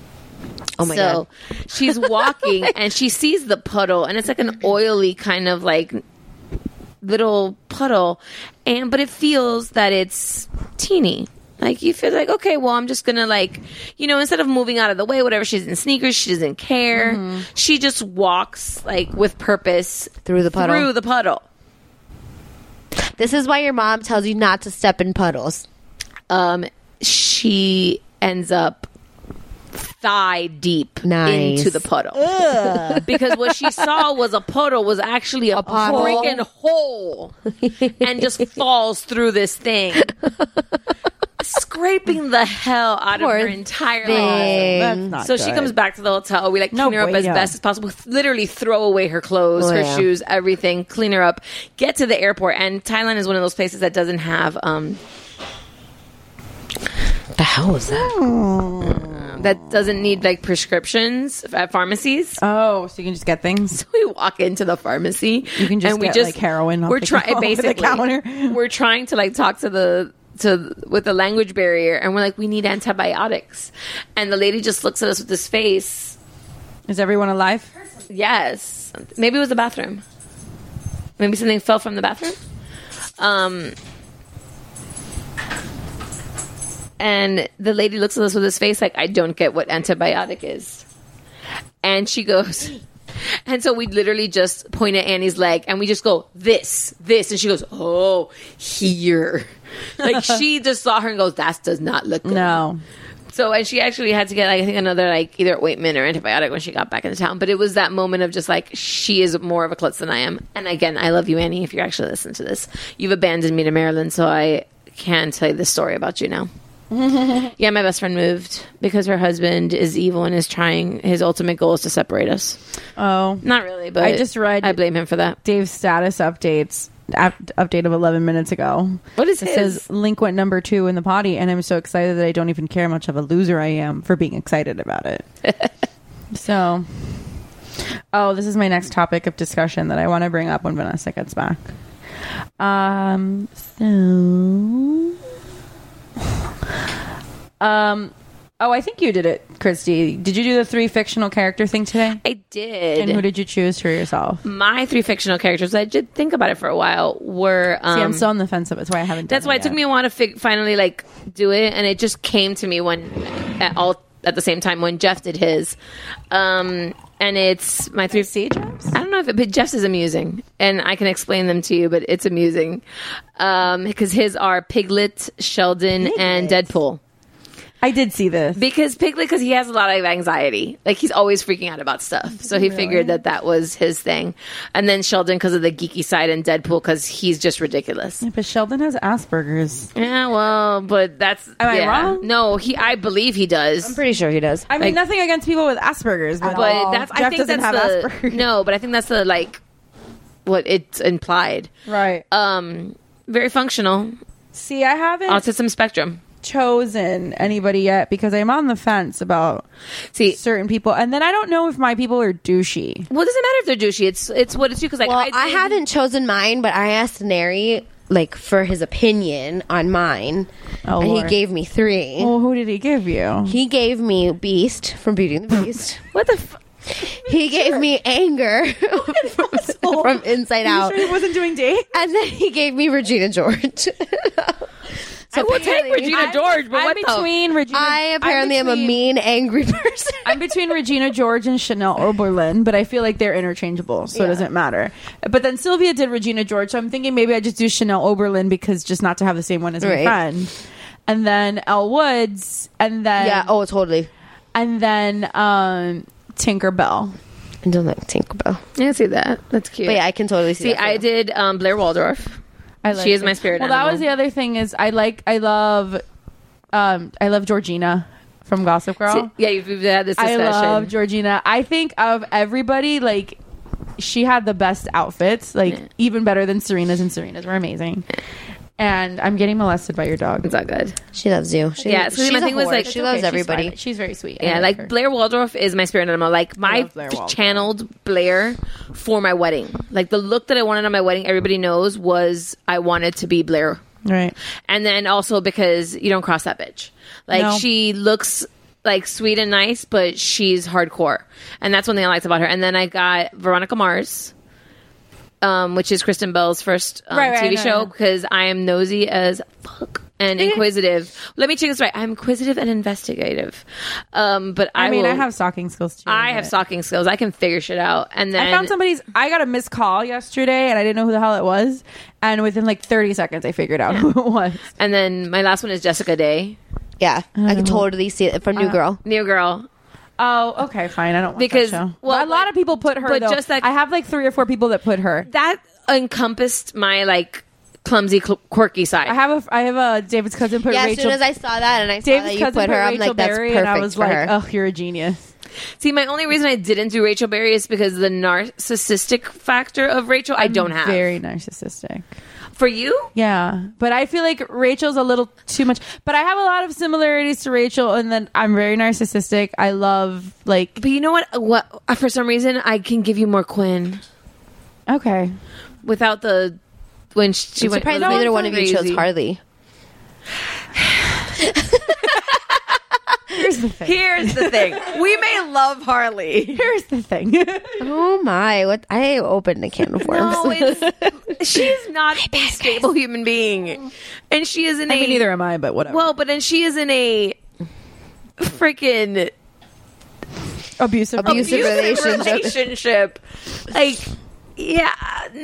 Oh my so God. she's walking and she sees the puddle, and it's like an oily kind of like little puddle, and but it feels that it's teeny. Like, you feel like, okay, well, I'm just gonna, like, you know, instead of moving out of the way, whatever, she's in sneakers, she doesn't care. Mm-hmm. She just walks, like, with purpose through the puddle. Through the puddle. This is why your mom tells you not to step in puddles. Um, she ends up thigh deep Nice. into the puddle. Because what she saw was a puddle was actually a, a freaking hole and just falls through this thing. Scraping the hell out Poor of her entire thing. life. That's not So she good. comes back to the hotel. We like No clean her up as bueno. best as possible. Literally throw away her clothes, Oh, her yeah. shoes, everything. Clean her up. Get to the airport. And Thailand is one of those places that doesn't have um The hell was that? that doesn't need like prescriptions at pharmacies. Oh, so you can just get things. So we walk into the pharmacy. You can just and we get, just like, heroin off We're the- trying off the basically. counter. We're trying to like talk to the to with the language barrier, and we're like, we need antibiotics, and the lady just looks at us with this face. Is everyone alive? Yes, maybe it was the bathroom. Maybe something fell from the bathroom. Um. And the lady looks at us with this face like, I don't get what antibiotic is. And she goes, and so we literally just point at Annie's leg and we just go, this, this. And she goes, oh, here. Like, she just saw her and goes, that does not look good. No. So, and she actually had to get, like, I think another, like, either ointment or antibiotic when she got back into town. But it was that moment of just, like, she is more of a klutz than I am. And again, I love you, Annie, if you're actually listening to this. You've abandoned me to Maryland, so I can tell you this story about you now. Yeah, my best friend moved because her husband is evil and is trying, his ultimate goal is to separate us. Oh. Not really, but I just read I blame him for that. Dave's status updates. Ap- update of eleven minutes ago. What is it? his? Says Link went number two in the potty, and I'm so excited that I don't even care how much of a loser I am for being excited about it. So, oh, this is my next topic of discussion that I want to bring up when Vanessa gets back. Um, so, um, oh, I think you did it, Christy. Did you do the three fictional character thing today? I did. And who did you choose for yourself? My three fictional characters, I did think about it for a while, were... Um, See, I'm still on the fence of it. That's why I haven't done That's why it yet. took me a while to fig- finally, like, do it, and it just came to me when, at all, at the same time when Jeff did his. Um... And it's my three. See, Jeff's? I don't know if it, but Jeff's is amusing, and I can explain them to you, but it's amusing um, because his are Piglet, Sheldon, Piglet. and Deadpool. I did see this. Because Piglet, because he has a lot of anxiety, like he's always freaking out about stuff, so he Really? figured that that was his thing. And then Sheldon because of the geeky side, and Deadpool because he's just ridiculous. Yeah, but Sheldon has Asperger's. Yeah, well, but that's Am I yeah. wrong? No, he. I believe he does. I'm pretty sure he does. I Like- mean, nothing against people with Asperger's, but, but that's Jeff I think doesn't that's have the Asperger's. no, but I think that's the like what it's implied. Right. Um, very functional. See, I haven't Autism spectrum. chosen anybody yet because I'm on the fence about See, certain people, and then I don't know if my people are douchey. well, it doesn't matter if they're douchey. It's it's what it's you because like Well, I, I, did- haven't chosen mine, but I asked Neri like for his opinion on mine, Oh, and Lord. he gave me three. Well, who did he give you? He gave me Beast from Beauty and the Beast. What the? F- He gave me Anger from, from Inside Are you Out, sure he wasn't doing Dave? and then he gave me Regina George. I will take apparently- Regina I'm- George, but I'm what the? between Regina. I apparently I'm am a between- mean, angry person. I'm between Regina George and Chanel Oberlin, but I feel like they're interchangeable, so it doesn't matter. But then Sylvia did Regina George, so I'm thinking maybe I just do Chanel Oberlin because just not to have the same one as my Right. friend. And then Elle Woods, and then yeah. Oh, totally. and then um, Tinkerbell. I don't like Tinkerbell, I can see that. That's cute. but yeah, I can totally see. see, that for I you. did um, Blair Waldorf. I like She is her. my spirit Well, that animal. was the other thing is I like I love um I love Georgina from Gossip Girl. See, yeah, you've, you've had this I discussion. love Georgina. I think of everybody, like she had the best outfits, like Yeah. even better than Serena's, and Serena's were amazing. And I'm getting molested by your dog. It's all good. She loves you. She, Yeah, so she's my a thing was, whore. like, she it's loves She's everybody. fine. She's very sweet. I Yeah, like her. Blair Waldorf is my spirit animal. Like my love Blair Waldorf. channeled Blair for my wedding. Like the look that I wanted on my wedding, everybody knows was I wanted to be Blair. Right. And then also because you don't cross that bitch. Like No. she looks like sweet and nice, but she's hardcore. And that's one thing I liked about her. And then I got Veronica Mars, um, which is Kristen Bell's first um, Right, right, T V I know, show, I know. because I am nosy as fuck. and inquisitive. Let me check this right. I'm inquisitive and investigative. Um, but I, I mean, will, I have stalking skills too. I have but- stalking skills. I can figure shit out. And then I found somebody's. I got a missed call yesterday, and I didn't know who the hell it was. And within like thirty seconds, I figured out who it was. And then my last one is Jessica Day. Yeah, I, I can totally see it from New Uh, Girl. New Girl. Oh, okay, fine. I don't want Because, that show. well, But a lot of people put her. but though. just that- I have like three or four people that put her. That encompassed my like clumsy, cl- quirky side. I have a. I have a David's cousin put Yeah, Rachel. as soon as I saw that and I saw David's that you cousin put her, I'm Rachel like, that's Berry, perfect and I was for like, her. oh, you're a genius. See, my only reason I didn't do Rachel Berry is because the narcissistic factor of Rachel I don't have. Very narcissistic. For you? Yeah, but I feel like Rachel's a little too much. But I have a lot of similarities to Rachel, and then I'm very narcissistic. I love like. But you know what? What for some reason I can give you more Quinn. Okay. Without the when she I'm went. surprised was neither going one of you chose crazy. Harley. Here's the thing. Here's the thing. We may love Harley. Here's the thing. Oh my! What I opened a can of worms. No, it's, she's not a stable human being, and she is in I a. mean, neither am I, but whatever. Well, but then she is in a freaking abusive, Abusive relationship. relationship. Like, yeah,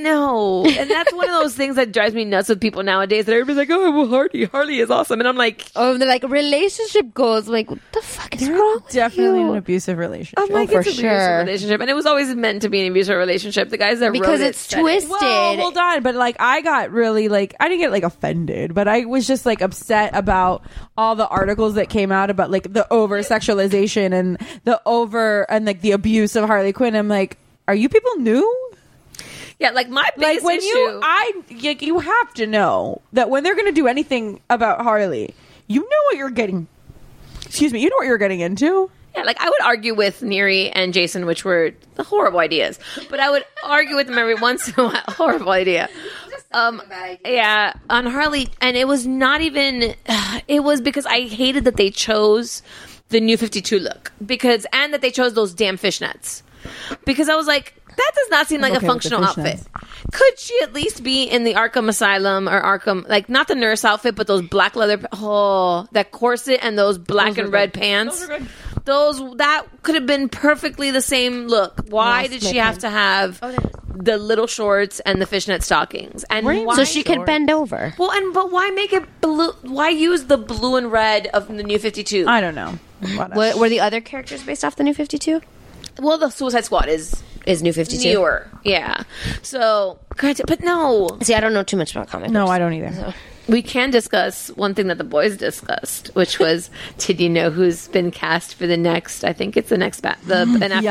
no, and that's one of those things that drives me nuts with people nowadays. That everybody's like, "Oh, well, Harley, Harley is awesome," and I'm like, Oh, they're like relationship goals. I'm like, what the fuck is wrong with Definitely you? an abusive relationship. I'm like, for it's an sure. abusive relationship, and it was always meant to be an abusive relationship. The guys that Because wrote it it's said it. twisted. Well, hold on, but like I got really like I didn't get like offended, but I was just like upset about all the articles that came out about like the over sexualization and the over and like the abuse of Harley Quinn. I'm like, are you people new? Yeah, like my Like biggest when issue. you, I like you have to know that when they're going to do anything about Harley, you know what you're getting. Excuse me, you know what you're getting into. Yeah, like I would argue with Neri and Jason, which were horrible ideas, but I would argue with them every once in a while. Horrible idea. Um, yeah, on Harley, and it was not even. It was because I hated that they chose the New fifty-two look because, and that they chose those damn fishnets because I was like, that does not seem like okay a with the functional outfit. fishnets. Could she at least be in the Arkham Asylum or Arkham, like not the nurse outfit, but those black leather, oh, that corset and those black Those and were red good. pants. Those were good. Those that could have been perfectly the same look. Why Lost did my she have pen. to have the little shorts and the fishnet stockings? And Were you- why, So she could bend over. well, and but why make it blue? Why use the blue and red of the New fifty-two? I don't know. Whatever. What, were the other characters based off the New fifty-two? Well, the Suicide Squad is Is New fifty-two? newer, yeah. So, granted, but no, See, I don't know too much about comic No, books. I don't either. we can discuss one thing that the boys discussed, which was, did you know who's been cast for the next? I think it's the next bat, the Ben Affleck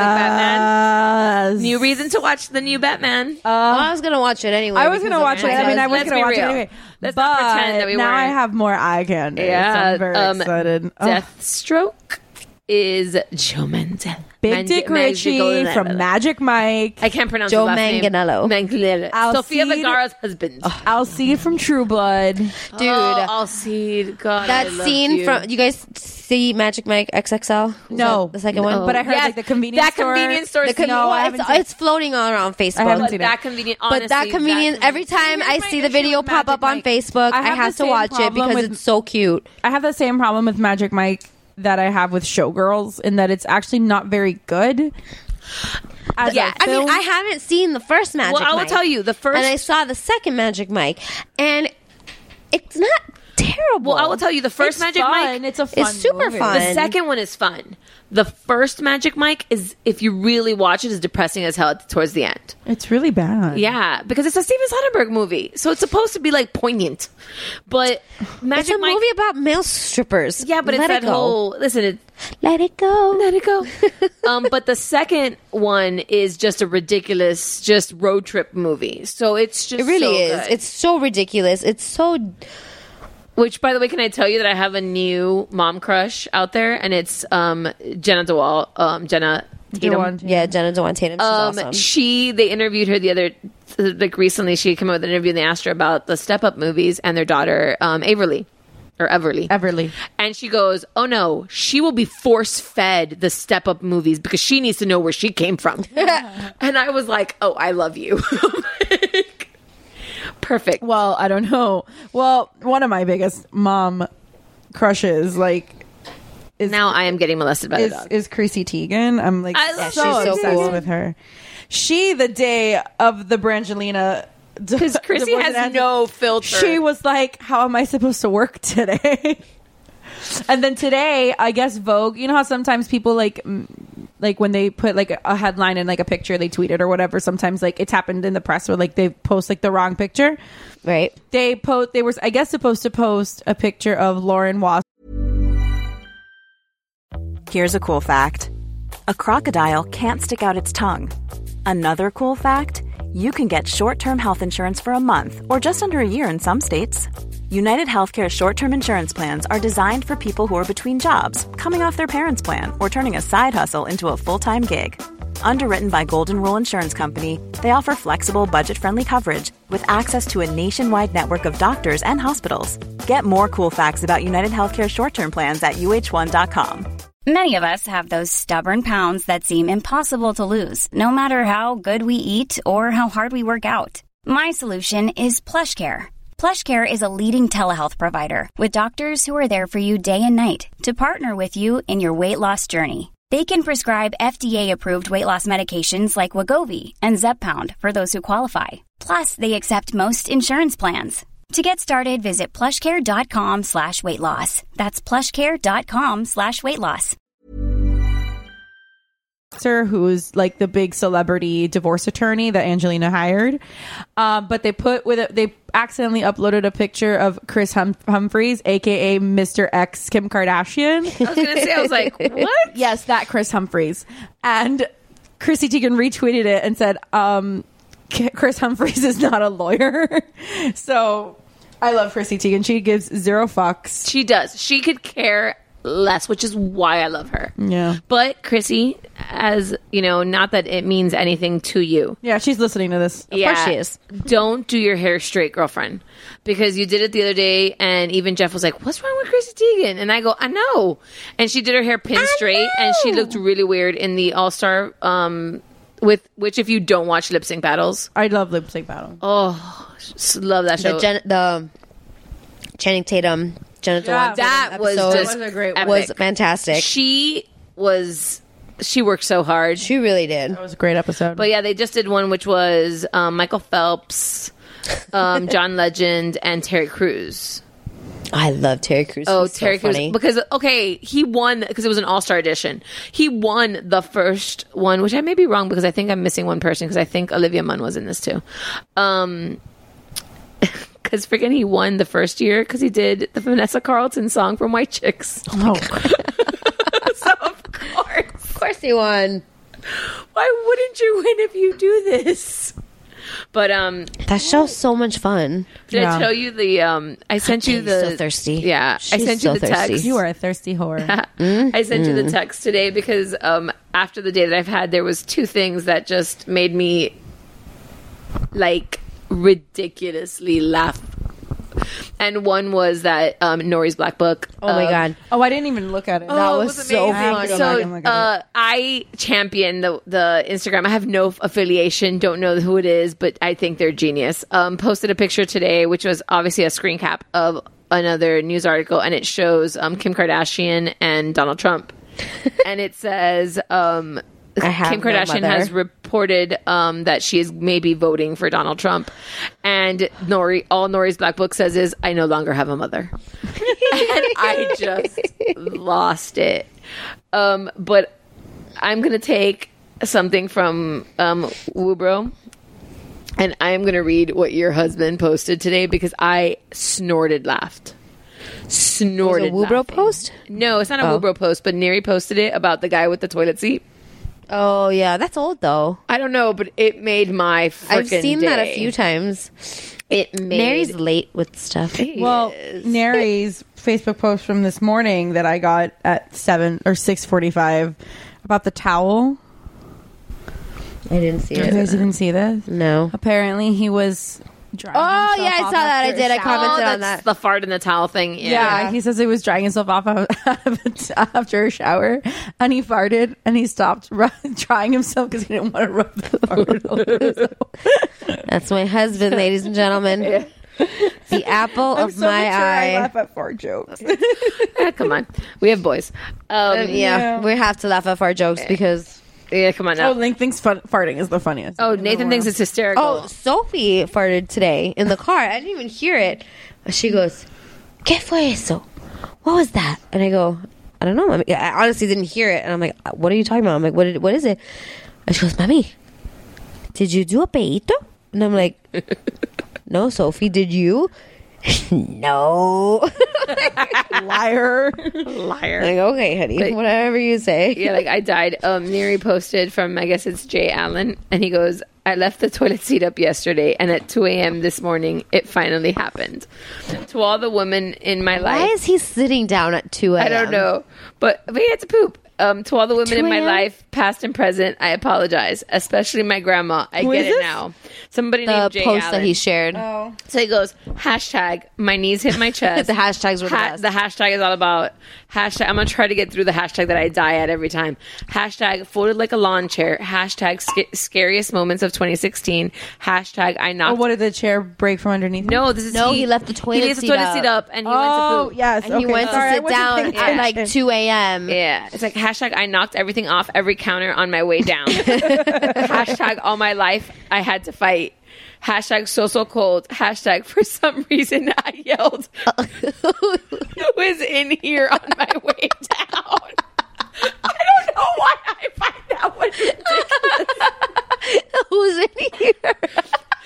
Batman. Yes. New reason to watch the new Batman. Well, I was gonna watch it anyway. I was because gonna of watch it. I mean, I was Let's gonna be watch it real. anyway. Let's but not pretend that we now I weren't. have more eye candy. Yeah, so I'm very um, excited. Oh. Deathstroke is Joe Manganiello. Big Dick Ritchie from Magic Mike. I can't pronounce Joe his last name. Manganiello. Manganiello. Alcide- Sofia Vergara's husband. Alcide from True Blood. Dude, Oh, Alcide. God, that I love scene you. from you guys see Magic Mike X X L? Was No. that the second No. one. But I heard Yes, like the convenience that store. convenience store The scene. con- No, I well, haven't it's, seen it. it's floating on on Facebook. I haven't But seen that it. convenient. But that honestly, convenience, every time Here's I my see the issue video with pop Magic up on Mike. Facebook, I I have have, the to same watch it problem because with- it's so cute. I have the same problem with Magic Mike that I have with Showgirls in that it's actually not very good. As Yeah, a I mean, film. I haven't seen the first Magic Well, I will Mike. tell you, the first- And I saw the second Magic Mike, and it's not terrible. Well, I will tell you, the first It's Magic fun. Mike. It's a fun It's super movie. fun. The second one is fun. The first Magic Mike is, if you really watch it, is depressing as hell towards the end. It's really bad. Yeah, because it's a Steven Soderbergh movie, so it's supposed to be like poignant. But Magic It's a Mike, movie about male strippers. yeah, but Let it's it that go. whole listen. It, Let it go. let it go. um, but the second one is just a ridiculous, just road trip movie. So it's just It really so is. good. It's so ridiculous. It's so. Which, by the way, can I tell you that I have a new mom crush out there, and it's um, Jenna Dewall, um, Jenna Tatum. Dewan- Yeah, Jenna Dewan Tatum. She's Um, awesome. she they interviewed her the other like recently. She came out with an interview and they asked her about the Step Up movies and their daughter um, Averly or Everly. Everly. And she goes, "Oh no, she will be force fed the Step Up movies because she needs to know where she came from." And I was like, "Oh, I love you." Like, Perfect. Well, I don't know. Well, one of my biggest mom crushes, like, is now I am getting molested by is, the dog. is Chrissy Teigen. I'm like I so, love- she's so obsessed cool. with her. She, the day of the Brangelina, Because Chrissy divorce has announcement, no filter. She was like, "How am I supposed to work today?" And then today, I guess Vogue. You know how sometimes people like, mm, like when they put like a headline and like a picture, they tweet it or whatever. Sometimes like it's happened in the press where like they post like the wrong picture. Right. They post. They were, I guess, supposed to post a picture of Lauren Wass. Here's a cool fact. A crocodile can't stick out its tongue. Another cool fact, you can get short-term health insurance for a month or just under a year in some states. United Healthcare short-term insurance plans are designed for people who are between jobs, coming off their parents' plan, or turning a side hustle into a full-time gig. Underwritten by Golden Rule Insurance Company, they offer flexible, budget-friendly coverage with access to a nationwide network of doctors and hospitals. Get more cool facts about United Healthcare short-term plans at U H one dot com. Many of us have those stubborn pounds that seem impossible to lose, no matter how good we eat or how hard we work out. My solution is PlushCare. PlushCare is a leading telehealth provider with doctors who are there for you day and night to partner with you in your weight loss journey. They can prescribe F D A-approved weight loss medications like Wegovy and Zepbound for those who qualify. Plus, they accept most insurance plans. To get started, visit plushcare.com slash weight loss. That's plushcare.com slash weight loss. Who's like the big celebrity divorce attorney that Angelina hired. Um, but they put with it, they accidentally uploaded a picture of Chris hum- Humphries, aka Mister X Kim Kardashian. I was gonna say, I was like, what? Yes, that Chris Humphries. And Chrissy Teigen retweeted it and said, um, Chris Humphries is not a lawyer. So I love Chrissy Teigen. She gives zero fucks. She does. She could care less, which is why I love her. Yeah. But Chrissy, as you know, not that it means anything to you. Yeah, she's listening to this. Of yeah, course she is. Don't do your hair straight, girlfriend, because you did it the other day, and even Jeff was like, "What's wrong with Chrissy Teigen?" And I go, "I know." And she did her hair pin straight, and she looked really weird in the All Star. Um, with which, if you don't watch Lip Sync Battles, I love Lip Sync Battle. Oh, love that show. The, Jen- the Channing Tatum. Jenna Yeah, that was just was, a great one. was fantastic. She was she worked so hard. She really did. That was a great episode. But yeah, they just did one which was um, Michael Phelps, um, John Legend, and Terry Crews. I love Terry Crews. Oh, He's Terry so Crews. funny. Because, okay, he won, because it was an all-star edition. He won the first one, which I may be wrong because I think I'm missing one person because I think Olivia Munn was in this too. Um, because freaking he won the first year because he did the Vanessa Carlton song from White Chicks. Oh, so of course. Of course he won. Why wouldn't you win if you do this? But um, that show's so much fun. Did yeah. I tell you the? Um, I sent you the. So thirsty. Yeah, She's I sent so you the thirsty. text. You are a thirsty whore. mm-hmm. I sent you the text today because um, after the day that I've had, there was two things that just made me like ridiculously laugh. And one was that um, Nori's Black Book. Oh my um, god! Oh, I didn't even look at it. Oh, that it was, was so amazing. fun. So uh, I champion the the Instagram. I have no affiliation, don't know who it is, but I think they're genius. Um, posted a picture today, which was obviously a screen cap of another news article, and it shows um, Kim Kardashian and Donald Trump, and it says. Um, I have Kim Kardashian no has reported um, that she is maybe voting for Donald Trump, and Nori, all Nori's Black Book says is, "I no longer have a mother," and I just lost it. Um, but I'm gonna take something from um, Woobro, and I'm gonna read what your husband posted today because I snorted laughed. Snorted. Was it a Woobro laughing. post? No, it's not a Oh. Woobro post, but Neri posted it about the guy with the toilet seat. Oh yeah, that's old though. I don't know, but it made my freaking I've seen day. that a few times. It made Mary's late with stuff. Well, Neri's Facebook post from this morning that I got at seven or six forty-five about the towel. I didn't see You it. guys didn't see this? No. Apparently, he was drying Oh, himself yeah, I off saw that. I after a did. I shower. commented Oh, on that's that. the fart in the towel thing. Yeah. Yeah, he says he was drying himself off of- after a shower, and he farted, and he stopped ru- drying himself because he didn't want to rub the fart all over himself. That's my husband, ladies and gentlemen. The apple I'm of so my mature, I eye. laugh at fart jokes. Ah, come on. We have boys. Um, Um, yeah, yeah. we have to laugh at fart jokes because. Yeah, come on now. Oh, Link thinks fun- farting is the funniest. Oh, in the Nathan thinks world. it's hysterical. Oh, Sophie farted today in the car. I didn't even hear it. She goes, "¿Qué fue eso? What was that?" And I go, "I don't know. I, mean, I honestly didn't hear it." And I'm like, "What are you talking about?" I'm like, "What? Did, what is it?" And she goes, "Mami, did you do a peito?" And I'm like, "No, Sophie, did you?" No. Liar. Liar. Like, okay, honey, But- whatever you say. Yeah, like I died. Um, Neri posted from, I guess it's Jay Allen, and he goes, I left the toilet seat up yesterday, and at two a.m. this morning, it finally happened. To all the women in my life. Why is he sitting down at two a.m.? I don't know. But, but he had to poop. Um, to all the women in my two a.m.? life, past and present, I apologize. Especially my grandma. I Who get is it this? now. Somebody The named Jay post Allen. that he shared. Oh. So he goes, hashtag, my knees hit my chest. The hashtags were the Ha- best. the hashtag is all about hashtag. I'm going to try to get through the hashtag that I die at every time. Hashtag folded like a lawn chair. Hashtag sc- scariest moments of twenty sixteen. Hashtag I Oh, knocked. what did the chair break from underneath? him? No, this is No, he left the toilet He leaves the seat toilet up. seat up and he Oh, went to poop. yes. And okay. he went Sorry, I to sit wasn't down paying at like attention. two a.m. Yeah, it's like hashtag I knocked everything off every counter on my way down. Hashtag all my life I had to fight. Hashtag so so cold. Hashtag for some reason I yelled, who is in here on my way down? I don't know why I find that one ridiculous. Who's in here?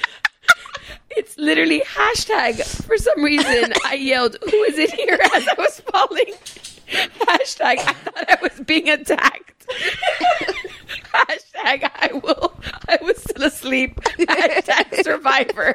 It's literally hashtag for some reason I yelled, who is in here as I was falling. Hashtag I thought I was being attacked. Hashtag I will I was still asleep. Hashtag survivor.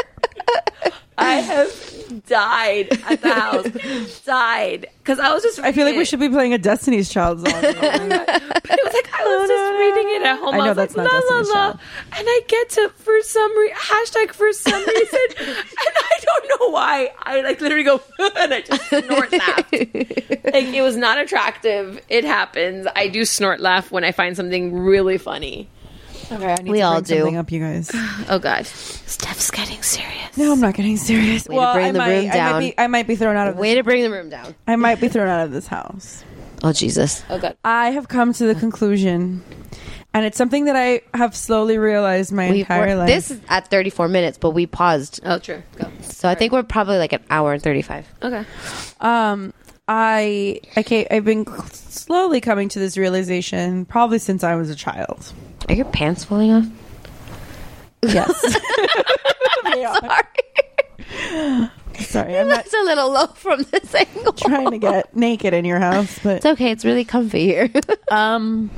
I have died at the house. Died. Because I was just I feel like reading we it. should be playing a Destiny's Child song. But it was like I was just reading it at home. I know I was that's like, not la, Destiny's la, la. Child. And I get to for some re- hashtag for some reason, and I don't know why. I like literally go and I just snort laugh. Like it was not attractive. It happens. I do snort laugh when I find something really funny. Okay, I need We to all bring do. something up, you guys. Oh God, Steph's getting serious. No, I'm not getting serious. Way to well, bring I the might, room I might down. be, I might be thrown out of. Way This, to bring the room down. I might be thrown out of this house. Oh, Jesus. Oh God. I have come to the conclusion, and it's something that I have slowly realized my We entire were- life. This is at thirty-four minutes, but we paused. Oh, true. Go. So I think we're probably like an hour and thirty-five. Okay. Um, I I ca- I've been slowly coming to this realization probably since I was a child. Are your pants falling off? Yes. They are. Sorry. Sorry, I'm not That's a little low from this angle. trying to get naked in your house, but It's okay. It's really comfy here. um.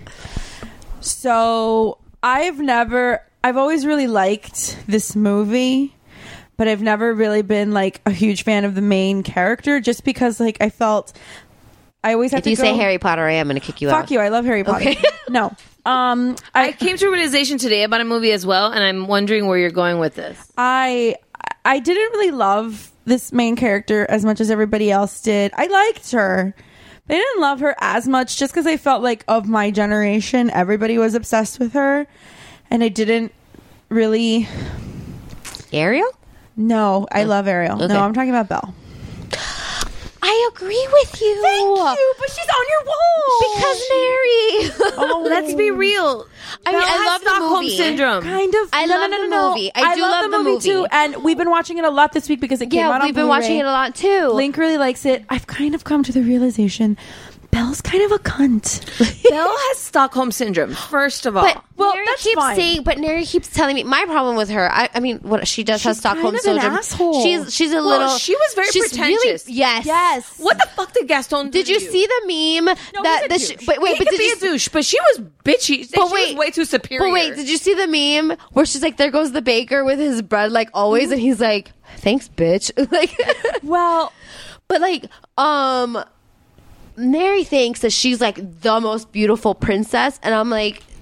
So I've never, I've always really liked this movie, but I've never really been like a huge fan of the main character, just because like I felt I always have If to you go, say Harry Potter, I am going to kick you out. Fuck you! I love Harry Potter. Okay. No. Um. I I came to a realization today about a movie as well, and I'm wondering where you're going with this. I I didn't really love this main character as much as everybody else did. I liked her. But I didn't love her as much just because I felt like of my generation, everybody was obsessed with her. And I didn't really. Ariel? No, I love Ariel. Okay. No, I'm talking about Belle. I agree with you. Thank you, but she's on your wall. Because Mary. Oh, Let's be real. I mean, Belle I has love the Stockholm movie. syndrome. Kind of. I no, love no, no, the no. movie. I do love the movie. too, and we've been watching it a lot this week because it came Yeah, out on we've been Blu-ray. watching it a lot too. Link really likes it. I've kind of come to the realization Belle's kind of a cunt. Belle has Stockholm syndrome. First of all, But Well, Neri that's keeps fine. saying, but Neri keeps telling me my problem with her. I, I mean, what she does have She's Stockholm kind of an syndrome. asshole. She's she's a Well, little. she was very she's pretentious. Really, yes, Yes. what the fuck did Gaston do Did to you see the meme No, that? he's a that she, douche. but wait, he but could did be you? a douche, but she was bitchy. But she wait, was way too superior. But wait, did you see the meme where she's like, "There goes the baker with his bread, like always," and he's like, "Thanks, bitch." Like, Well, but like, um, Neri thinks that she's like the most beautiful princess, and I'm like,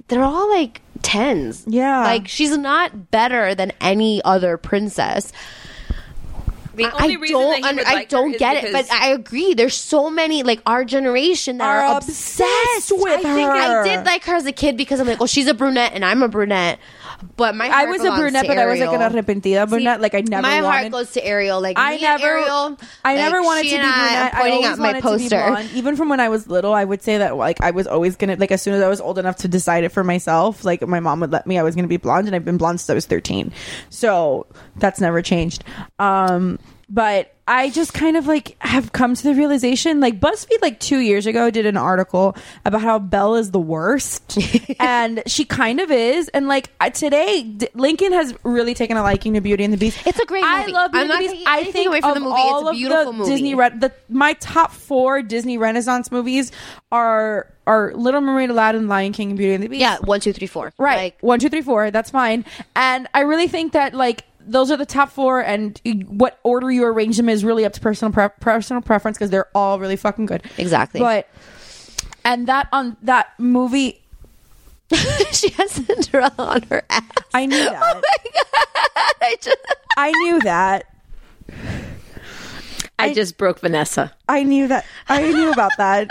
they're all like tens. Yeah. Like, she's not better than any other princess. The I, only I reason don't, that he un- would I like her don't is get it, but because- I agree. There's so many, like, our generation that Are are, obsessed with I think her. I did like her as a kid because I'm like, well, she's a brunette and I'm a brunette. But my I heart was a belongs brunette, to but I was like an Ariel. arrepentida brunette. Like I never My wanted. heart goes to Ariel. Like I me never, and Ariel. I like, never wanted she to be and I, brunette. I'm pointing I at always my wanted to be poster. blonde. Even from when I was little, I would say that like I was always gonna like as soon as I was old enough to decide it for myself. Like my mom would let me. I was gonna be blonde, and I've been blonde since I was thirteen. So that's never changed. Um, but I just kind of like have come to the realization, like BuzzFeed like two years ago did an article about how Belle is the worst, and she kind of is. And like I- today, D- Lincoln has really taken a liking to Beauty and the Beast. It's a great I movie. love Beauty I'm and the not Beast. taking I anything think away from of the movie. It's all a of beautiful the movie. Disney Re- the my top four Disney Renaissance movies are are Little Mermaid, Aladdin, Lion King, and Beauty and the Beast. Yeah, one, two, three, four. Right. Like, one, two, three, four. That's fine. And I really think that like those are the top four, and what order you arrange them is really up to personal pre- personal preference because they're all really fucking good. Exactly. But and that on that movie, she has Cinderella on her ass. I knew that. Oh my god! I just I knew that. I, I just broke Vanessa. I knew that. I knew about that.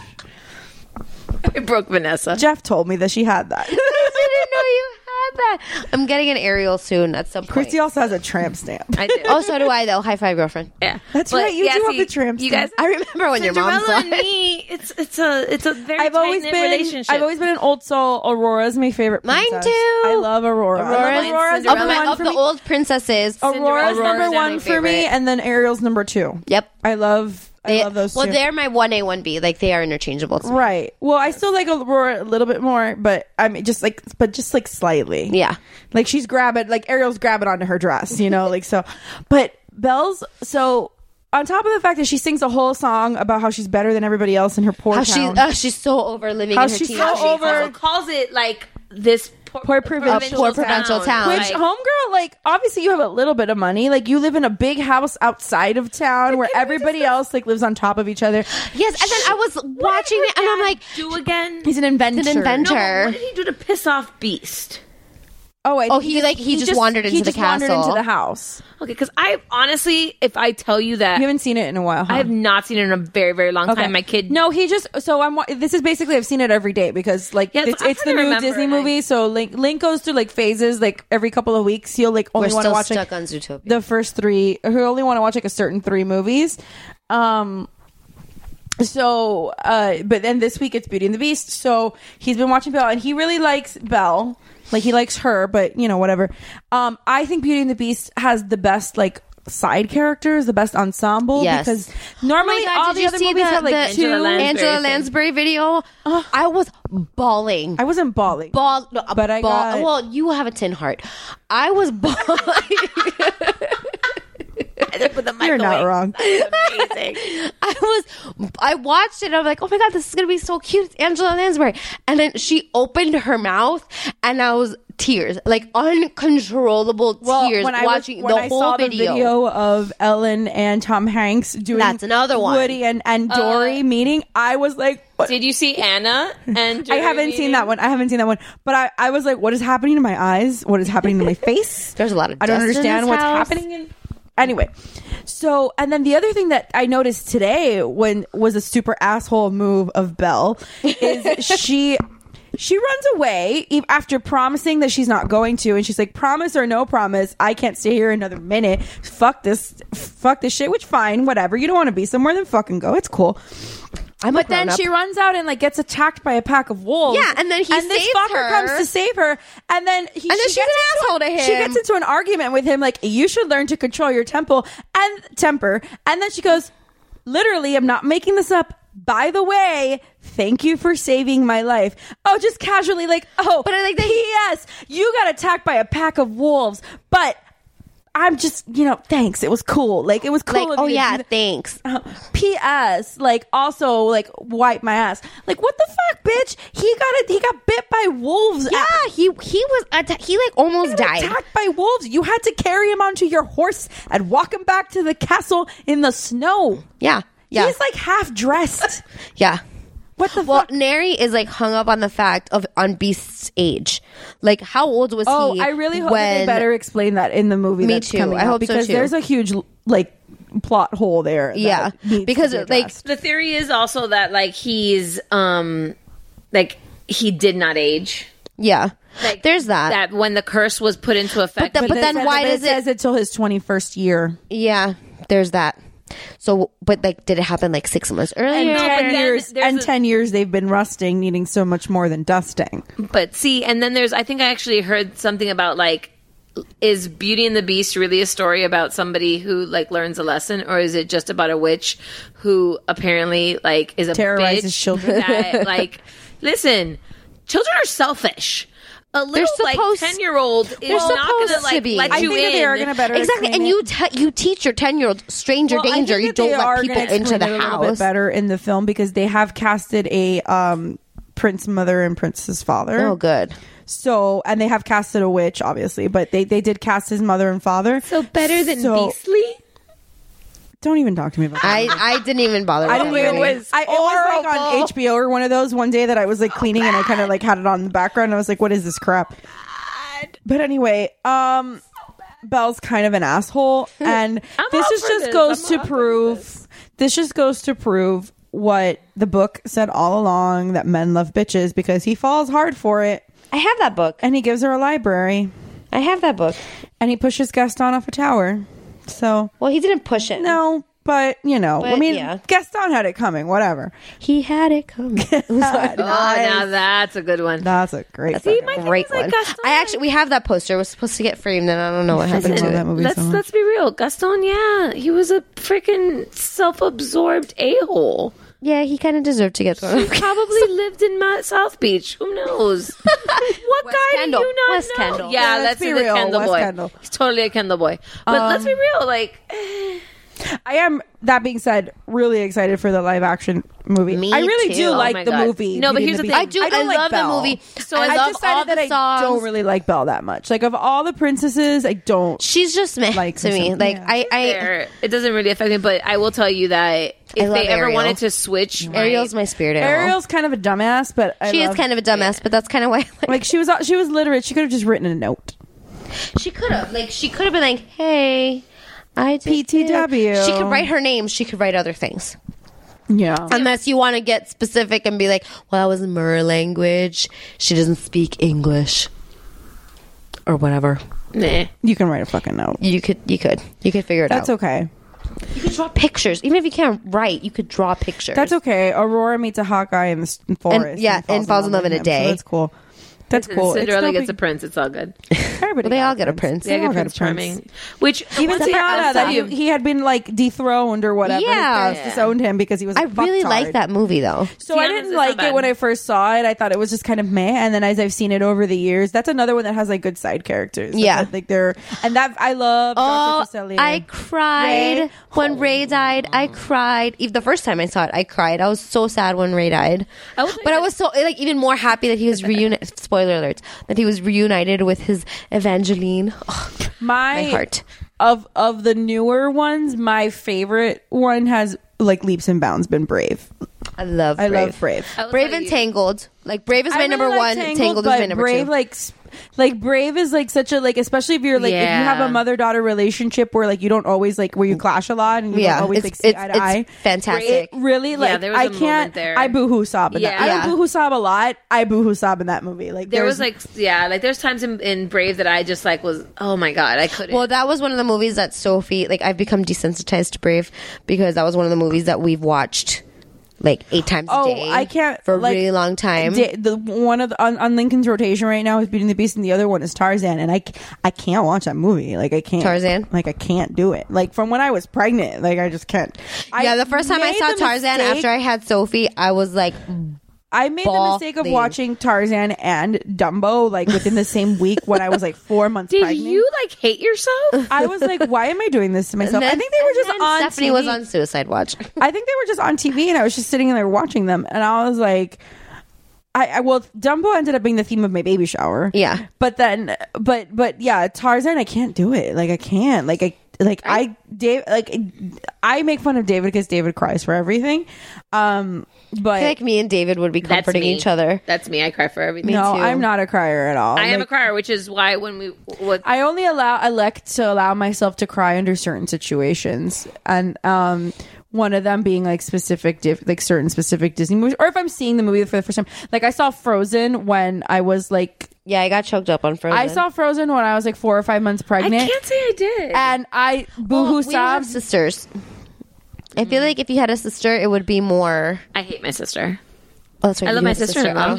I broke Vanessa. Jeff told me that she had that. I didn't know you had that. I'm getting an Ariel soon at some point. Christy also has a tramp stamp. I do. Oh, so do I though. High five, girlfriend. Yeah, That's But, right. You yeah, do see, have the tramp You stamp. guys, I remember when your mom Cinderella saw and it. me. It's it's a it's a very I've always tight-knit been. relationship. I've always been an old soul. Aurora's my favorite. Mine princess. too. I love Aurora. Aurora's, I love Aurora's of, number my, one of for the me. old princesses. Aurora's Cinderella's number my one for me, favorite. and then Ariel's number two. Yep. I love. They, I love those well, two. they're my one A, one B. Like they are interchangeable. To me. Right. Well, I still like Aurora a little bit more, but I mean, just like, but just like slightly. Yeah. Like she's grabbing, like Ariel's grabbing onto her dress, you know, like so. But Belle's so. On top of the fact that she sings a whole song about how she's better than everybody else in her poor How town. she's uh, she's so over living How in her she's teenage so years. over- also calls it like this poor, Poor provincial poor provincial town. Which Like, homegirl, like obviously you have a little bit of money. Like you live in a big house outside of town where everybody else like lives on top of each other. Yes, and then I was watching it, and I'm like, do again. He's an inventor. He's an inventor. No, what did he do to piss off Beast? Oh, I Oh, think he, like, he just wandered he into the just wandered castle. into the house. Okay, because I honestly, if I tell you that You haven't seen it in a while. Huh? I have not seen it in a very very long Okay. time. My kid, No, he just. So I'm. wa- This is basically I've seen it every day because like Yeah, it's, I'm it's the trying to new remember, Disney and I- movie. So Link Link goes through like phases. Like every couple of weeks, he'll like only we're want to still watch stuck like on Zootopia. the first three. He'll only want to watch like a certain three movies. Um. So, uh, but then this week it's Beauty and the Beast. So he's been watching Belle, and he really likes Belle. Like he likes her, but you know whatever. Um, I think Beauty and the Beast has the best like side characters, the best ensemble. Yes. Because normally Oh my God, all did the you other see movies the- have like the two. Angela Lansbury Angela thing. Lansbury video. I was bawling. I wasn't bawling. Ball, no, a But I ball- got- well, you have a tin heart. I was bawling. with the You're not wrong. Amazing. I was, I watched it. And I'm like, oh my god, this is gonna be so cute, it's Angela Lansbury. And then she opened her mouth, and I was tears, like uncontrollable tears, when I watching was, when the I whole saw video. the video of Ellen and Tom Hanks doing That's another one. Woody and, and Dory meeting, I was like, what? Did you see Anna and I haven't seen that one. I haven't seen that one. But I, I was like, what is happening to my eyes? What is happening to my face? There's a lot of I don't dust in understand this what's house. happening. In- anyway, so and then the other thing that I noticed today when was a super asshole move of Belle is she she runs away e- after promising that she's not going to, and she's like, promise or no promise, I can't stay here another minute. Fuck this, fuck this shit. Which fine, whatever. You don't want to be somewhere, then fucking go. It's cool. I'm But then grown-up. she runs out and like gets attacked by a pack of wolves. Yeah, and then he and this saves fucker her. comes to save her, and then he, And then she she's gets an into- asshole to him. She gets into an argument with him, like you should learn to control your temple and temper. And then she goes, literally, I'm not making this up. By the way, thank you for saving my life. Oh, just casually, like, oh, But I like that- P S You got attacked by a pack of wolves, but. I'm just, you know, thanks. It was cool. Like, it was cool. like, of oh you to yeah, do that. thanks. Uh, P S Like, also, like, wipe my ass. Like, what the fuck, bitch? He got it. He got bit by wolves. Yeah, he he was atta- he like almost He got died. attacked by wolves. You had to carry him onto your horse and walk him back to the castle in the snow. Yeah, yeah, He's like half dressed. yeah. What the well, fuck? Neri is like hung up on the fact of on Beast's age. Like, how old was oh, he? I really hope that when, they better explain that in the movie. Me that's too. coming I out, hope so, because too. there's a huge like plot hole there. that Yeah, needs because to be like addressed. The theory is also that like he's um like he did not age. yeah, Like there's that. that when the curse was put into effect. But the- But then it says- why but does it says it- it till his twenty-first year? Yeah, there's that. So, but like, did it happen like six months earlier? And no, but ten then years, there's and a- ten years they've been rusting, needing so much more than dusting. But see, and then there's I think I actually heard something about like, is Beauty and the Beast really a story about somebody who like learns a lesson, or is it just about a witch who apparently like is a Terrorizes bitch children. that, like, listen, children are selfish. A little like supposed- ten year old is they're not supposed gonna to like be. let I you think that in. they are going to better Exactly, explain and it. you te- you teach your ten year old stranger Well, I danger. think You that don't they let are people gonna into explain the it a little house. bit better in the film, because they have casted a um, prince mother and prince's father. Oh, good. So, and they have casted a witch, obviously, but they, they did cast his mother and father. So better than So- Beastly. Don't even talk to me about that. I I didn't even bother. I with didn't that even. movie. It was, I, it was like on H B O or one of those one day that I was like cleaning and I kind of like had it on in the background. And I was like, "What is this crap?" But anyway, um, Belle's kind of an asshole, and I'm this all is for just this. goes I'm to all for prove. this. This just goes to prove what the book said all along, that men love bitches, because he falls hard for it, I have that book. and he gives her a library, I have that book. and he pushes Gaston off a tower. So Well, he didn't push it. no. But, you know, I But, mean, yeah. Gaston had it coming, whatever. He had it coming. Oh, now that's a good one. That's a great See, fucking- my thing Great is, like, one. Gaston, I actually, we have that poster. It was supposed to get framed, and I don't know what happened I to love that it. movie let's so much. let's be real. Gaston, yeah, he was a freaking self-absorbed a-hole. Yeah, he kind of deserved to get thrown. He probably lived in Ma- South Beach. Who knows? What West guy Kendall. do you not West know? Kendall. Yeah, Yeah, let's that's be a real, Kendall West boy. Kendall. He's totally a Kendall boy. But Um, let's be real. Like, eh, I am, that being said, really excited for the live action movie. Me I really too. do Oh like my the God. movie. No, but Beauty here's and the thing. I do. I I, don't like love Belle. the movie. So I I've love decided all the that songs. I don't really like Belle that much. Like, of all the princesses, I don't. She's just meh Like to me. some- Like yeah. I, I there. It doesn't really affect me. But I will tell you that if love they ever Ariel. wanted to switch, Ariel's my spirit animal. Ariel's kind of a dumbass, but I she is love- kind of a dumbass, but that's kind of why. I like, like she was she was literate. She could have just written a note. she could have, like, she could have been like, "Hey, I just P T W. did." She could write her name. She could write other things. Yeah. Unless you want to get specific and be like, well, that was Mer language. She doesn't speak English. Or whatever. nah. You can write a fucking note. You could you could. You could figure it That's out. okay. You could draw pictures. Even if you can't write, you could draw pictures. That's okay. Aurora meets a Hawkeye in the s- forest. yeah, and falls in love in a with him, day. So that's cool. That's cool. It's Cinderella no gets big- a prince. It's all good. Everybody Well, they got all get a prince. Yeah, They all good got a Prince prince. Charming. Which Even once again, Tiana, I'll that tell he, you- he had been like dethroned or whatever. Yeah. His parents disowned him because he was. I a really fucktard. like that movie though. So I Tiana's didn't is like not it bad. when I first saw it. I thought it was just kind of meh. And then as I've seen it over the years, that's another one that has like good side characters. That's, Yeah. like they're and that I love. Oh, Doctor Facilier. I cried Ray? when Ray died. I cried. Even the first time I saw it, I cried. I was so sad when Ray died. I will tell But you I was so like even more happy that he was reunited. Spoiler alerts. That he was reunited with his Evangeline. Oh, my, my heart. of of the newer ones, my favorite one has like leaps and bounds been Brave. I love. I Brave. love Brave. I will Brave tell and you- Tangled. Like Brave is my I number really like one. Tangled, is but my number Brave, two. like, sp- like Brave is like such a like, especially if you're like if you have Yeah. a mother daughter relationship where like you don't always like where you clash a lot and you yeah, don't always it's, like see it's, eye to it's eye. fantastic. It really like Yeah, there was I a can't. moment there. I boohoo sob in that. Yeah. I Yeah. don't boohoo sob a lot. I boohoo sob in that movie. Like There there's- was like, yeah, like there's times in, in Brave that I just like was, oh my God, I couldn't. Well, that was one of the movies that Sophie, like, I've become desensitized to Brave because that was one of the movies that we've watched like eight times a Oh, day. I can't for a like, really long time. da- the one of the, on, on Lincoln's rotation right now is Beauty and the Beast, and the other one is Tarzan, and I, c- I can't watch that movie. Like I can't Tarzan? Like I can't do it. Like from when I was pregnant, like I just can't. I yeah, the first time I made saw the Tarzan mistake- after I had Sophie, I was like, I made the mistake of bawling. watching Tarzan and Dumbo like within the same week when I was like four months Did pregnant. you like hate yourself? I was like, why am I doing this to myself? And then- I think they were and just then on Stephanie T V. was on Suicide Watch. I think they were just on T V, and I was just sitting there watching them, and I was like, I, I well, Dumbo ended up being the theme of my baby shower. Yeah. but then, but but yeah, Tarzan, I can't do it. Like I can't. Like I, Like I, Dave, like I make fun of David because David cries for everything. Um, but I feel like me and David would be comforting each other. That's me. I cry for everything. No, too. I'm not a crier at all. I am Like, a crier, which is why when we what I only allow I like to allow myself to cry under certain situations, and um, one of them being like specific, diff- like certain specific Disney movies, or if I'm seeing the movie for the first time. Like I saw Frozen when I was like. Yeah, I got choked up on Frozen. I saw Frozen when I was like four or five months pregnant. I can't say I did. And I boohoo well, we have sobbed. sisters. I feel like if you had a sister, it would be more. I hate my sister. Oh, that's right. I love you my have a sister-in-law.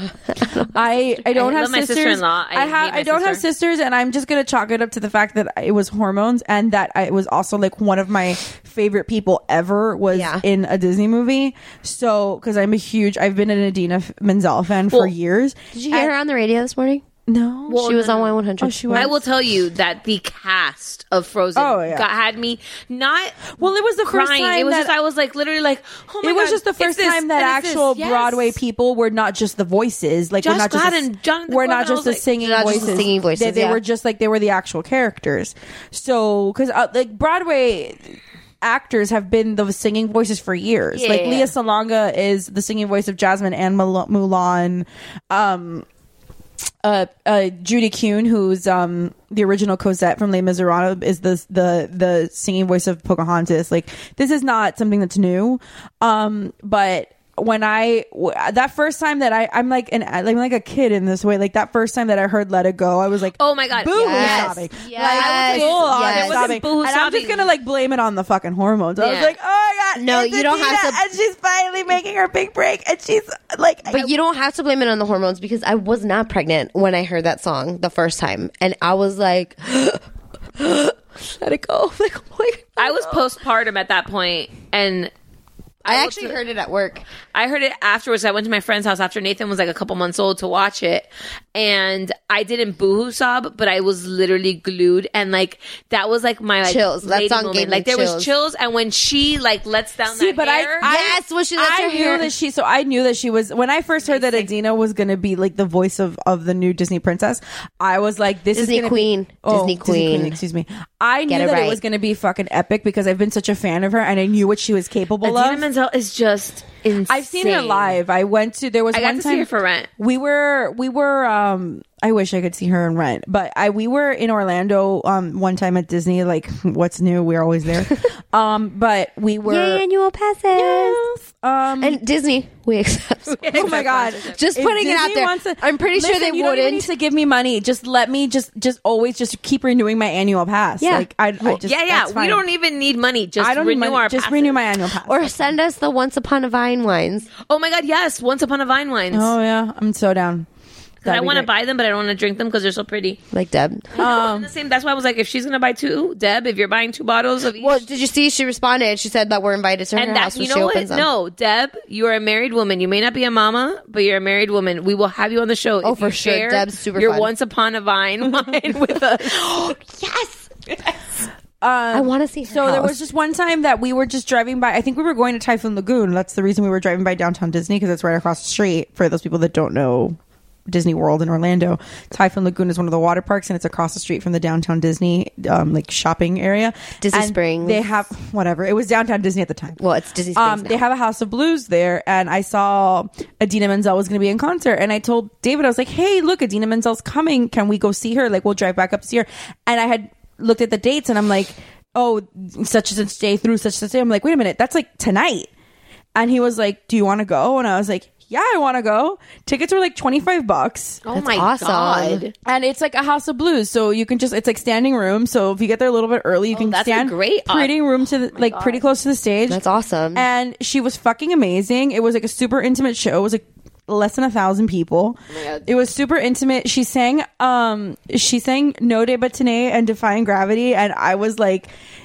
I I don't I have love my sisters. sister-in-law. I I have hate my I don't have sister. sisters, and I'm just gonna chalk it up to the fact that it was hormones, and that I, it was also like one of my favorite people ever was Yeah. in a Disney movie. So because I'm a huge, I've been an Idina Menzel fan for Well, years. Did you hear her on the radio this morning? No, Well, she was no, on no. Y one hundred. Oh, she was. I will tell you that the cast of Frozen Oh, yeah. got, had me not. Well, it was the first crying. time It was that- just I was like literally like, oh my It was God, just the it's first this, time that and it's this. actual Yes. Broadway people were not just the voices, like Josh we're not just Gad the, and Jonathan we're not Corbin, I just was the like- singing Not just voices. the singing voices, They, they yeah. were just like they were the actual characters. So because uh, like Broadway actors have been the singing voices for years. Yeah. Like Lea Salonga is the singing voice of Jasmine and Mul- Mulan. Um, uh, uh, Judy Kuhn, who's um the original Cosette from Les Miserables, is the the the singing voice of Pocahontas. Like this is not something that's new, um, but. When I w- that first time that I I'm like an I'm like a kid in this way, like that first time that I heard "Let It Go," I was like, Oh my God. boo Yes. sobbing, Yes. like I was full on Yes. It wasn't sobbing, boo-hoo and I'm just sobbing. gonna like blame it on the fucking hormones. I was Yeah. like, oh my God, No, it's you don't have Adina, to- and she's finally making her big break, and she's like, But you don't have to blame it on the hormones because I was not pregnant when I heard that song the first time, and I was like, "Let it go." Like, oh my God. I was postpartum at that point, and I, I actually looked- heard it at work. I heard it afterwards. I went to my friend's house after Nathan was like a couple months old to watch it. And I didn't boohoo sob, but I was literally glued. And like, that was like my like Chills. That lady song moment. gave me like there chills. was chills. And when she like lets down See, that but hair. I, I Yes, when she lets I her knew hair- that she. So I knew that she was. When I first heard that Adina was going to be like the voice of, of the new Disney princess, I was like, "This Disney is gonna Queen. Be, oh, Disney Queen. Excuse me. I Get knew it that right. it was going to be fucking epic because I've been such a fan of her and I knew what she was capable Adina of. Menzel is just insane. I've seen her live. I went to. There was I got one to time see her for Rent. We were. We were. Um. I wish I could see her in Rent, but I we were in Orlando um one time at Disney. Like, what's new? We're always there. um. But we were. Yay, annual passes. Yes. Um. And Disney, we accept. Oh my God! Just If putting it out Disney there. wants to- I'm pretty sure Listen, they you don't even wouldn't. need to give me money. Just let me just just always just keep renewing my annual pass. Yeah. Like I, I just yeah, yeah. that's We fine. don't even need money. Just I don't renew need money. our just passes. renew my annual pass. Or send us the Once Upon a Vine wines. Oh my God, yes. Once Upon a Vine wines. Oh yeah, I'm so down. I That'd be want to great. buy them, but I don't want to drink them because they're so pretty. Like Deb. Um, the same. That's why I was like, if she's gonna buy two, Deb, if you're buying two bottles of each, Well, did you see? She responded. She said that we're invited to her and house that when you she know what? opens them. No, Deb, you are a married woman. You may not be a mama, but you're a married woman. We will have you on the show. Oh, if for you sure. share Deb's super Your fun. Once Upon a Vine wine with us. Yes. Um, I want to see her So there house. was just one time that we were just driving by. I think we were going to Typhoon Lagoon. That's the reason we were driving by downtown Disney because it's right across the street. For those people that don't know Disney World in Orlando, Typhoon Lagoon is one of the water parks, and it's across the street from the downtown Disney um, like shopping area. Disney And Springs. They have whatever. It was downtown Disney at the time. Well, it's Disney Springs Um, now. they have a House of Blues there, and I saw Adina Menzel was going to be in concert, and I told David, I was like, "Hey, look, Adina Menzel's coming. Can we go see her? Like, we'll drive back up to see her." And I had looked at the dates, and I'm like, "Oh, such and such day through such and such day." I'm like, "Wait a minute, that's like tonight." And he was like, "Do you want to go?" And I was like, "Yeah, I want to go." Tickets were like twenty-five bucks. Oh That's my awesome. God. And it's like a House of Blues, so you can just, it's like standing room. So if you get there a little bit early, you can that's a stand great op- pretty room to the, like pretty close to the stage. That's awesome. And she was fucking amazing. It was like a super intimate show. It was like less than a thousand people. It was super intimate. She sang, um, she sang No Day But Today and Defying Gravity, and I was like,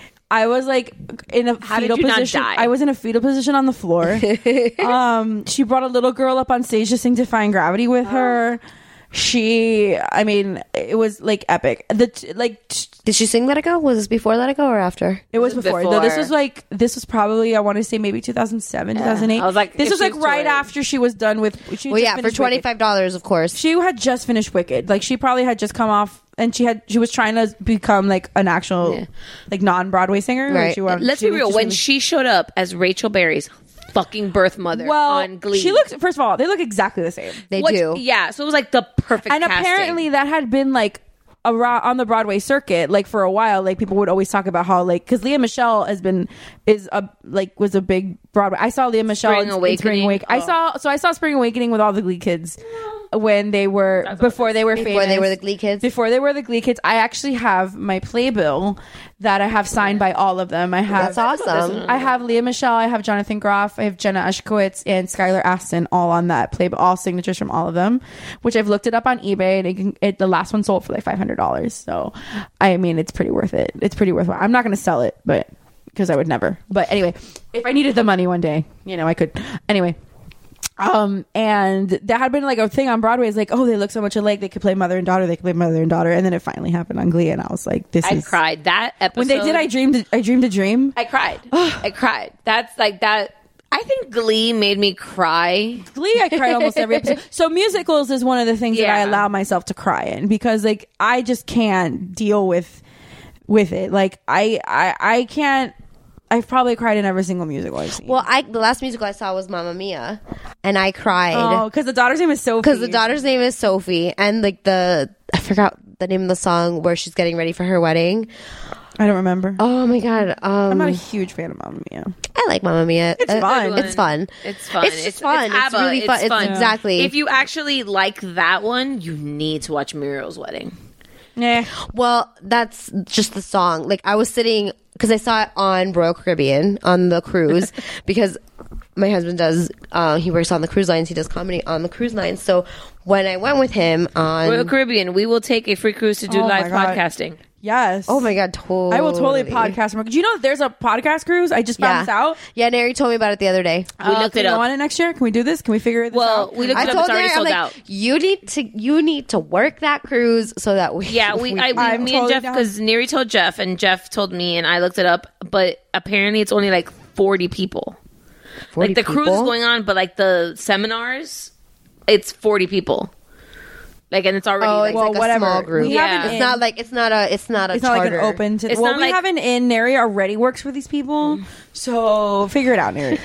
I was like in a How did fetal you not position. die? I was in a fetal position on the floor. um, she brought a little girl up on stage to sing Defying Gravity with her. she, I mean, it was like epic. The t- like, t- did she sing Let It Go? Was this before Let It Go or after? It was before. before. No, this was like this was probably I want to say maybe two thousand seven, two thousand eight. I was like, this if was like she's right touring. after she was done with. She had Well, just yeah, for finished twenty Wicked. five dollars, of course. She had just finished Wicked. Like she probably had just come off, and she had she was trying to become like an actual Yeah. like non Broadway singer. Like, Right. she wanted- Let's she be was real. just When really- she showed up as Rachel Berry's fucking birth mother well, on Glee, she looked. First of all, they look exactly the same. They What- do. Yeah, so it was like the perfect. And casting. apparently that had been like around on the Broadway circuit like for a while. Like people would always talk about how like because Leah Michelle has been is a like was a big Broadway. I saw Leah Michelle Spring in, in Awakening. Spring Awakening. I Oh. saw so I saw Spring Awakening with all the Glee kids when they were before they were Before famous. they were the Glee kids. Before they were the Glee kids. I actually have my playbill that I have signed by all of them. I have That's awesome. I have Leah Michelle, I have Jonathan Groff, I have Jenna Ushkowitz and Skylar Aston all on that playbill, all signatures from all of them, which I've looked it up on eBay and it can, it, the last one sold for like five hundred dollars. So, I mean, it's pretty worth it. It's pretty worthwhile. I'm not going to sell it, but because I would never. But anyway, if I needed the money one day, you know, I could. Anyway. Um, and that had been like a thing on Broadway. Is like, oh, they look so much alike. They could play mother and daughter. They could play mother and daughter. And then it finally happened on Glee, and I was like, this I is cried that episode. when they did. I dreamed. I dreamed a dream. I cried. I cried. That's like that. I think Glee made me cry. Glee, I cried almost every episode. So musicals is one of the things that I Yeah. allow myself to cry in because like I just can't deal with with it. Like I I I can't. I've probably cried in every single musical I've seen. Well, I the last musical I saw was Mamma Mia, and I cried. Oh, because the daughter's name is Sophie. Because the daughter's name is Sophie, and like the I forgot the name of the song where she's getting ready for her wedding. I don't remember. Oh my god, um, I'm not a huge fan of Mamma Mia. I like Mamma Mia. It's Uh, fun. It's fun. It's fun. It's just fun. It's, ABBA. really fun. It's, fun. exactly. If you actually like that one, you need to watch Muriel's Wedding. Nah. Well, that's just the song. Like I was sitting because I saw it on Royal Caribbean on the cruise because my husband does. Uh, he works on the cruise lines. He does comedy on the cruise lines. So when I went with him on Royal Caribbean, we will take a free cruise to do Oh my live God. podcasting. Yes. oh my god, totally. I will totally podcast. Do you know that there's a podcast cruise? I just found Yeah, this out. yeah. Neri told me about it the other day. We Uh, looked can it we go up. on it next year? Can we do this? Can we figure this Well, out? we looked I it up. told It's already Neri, I'm sold like, out. you need to you need to work that cruise so that we Yeah, we, I, we I'm me totally and Jeff, down. because Neri told Jeff, and Jeff told me, and I looked it up, but apparently it's only like forty people. forty Like the cruise is people? going on, but like the seminars, it's forty people. Like, and it's already Oh, like, it's well, like a whatever. small group. We Yeah. haven't It's in- not like it's not a it's not a It's not like charter. an open to. It's well, not we like- haven't in. Neri already works for these people, so figure it out, Neri.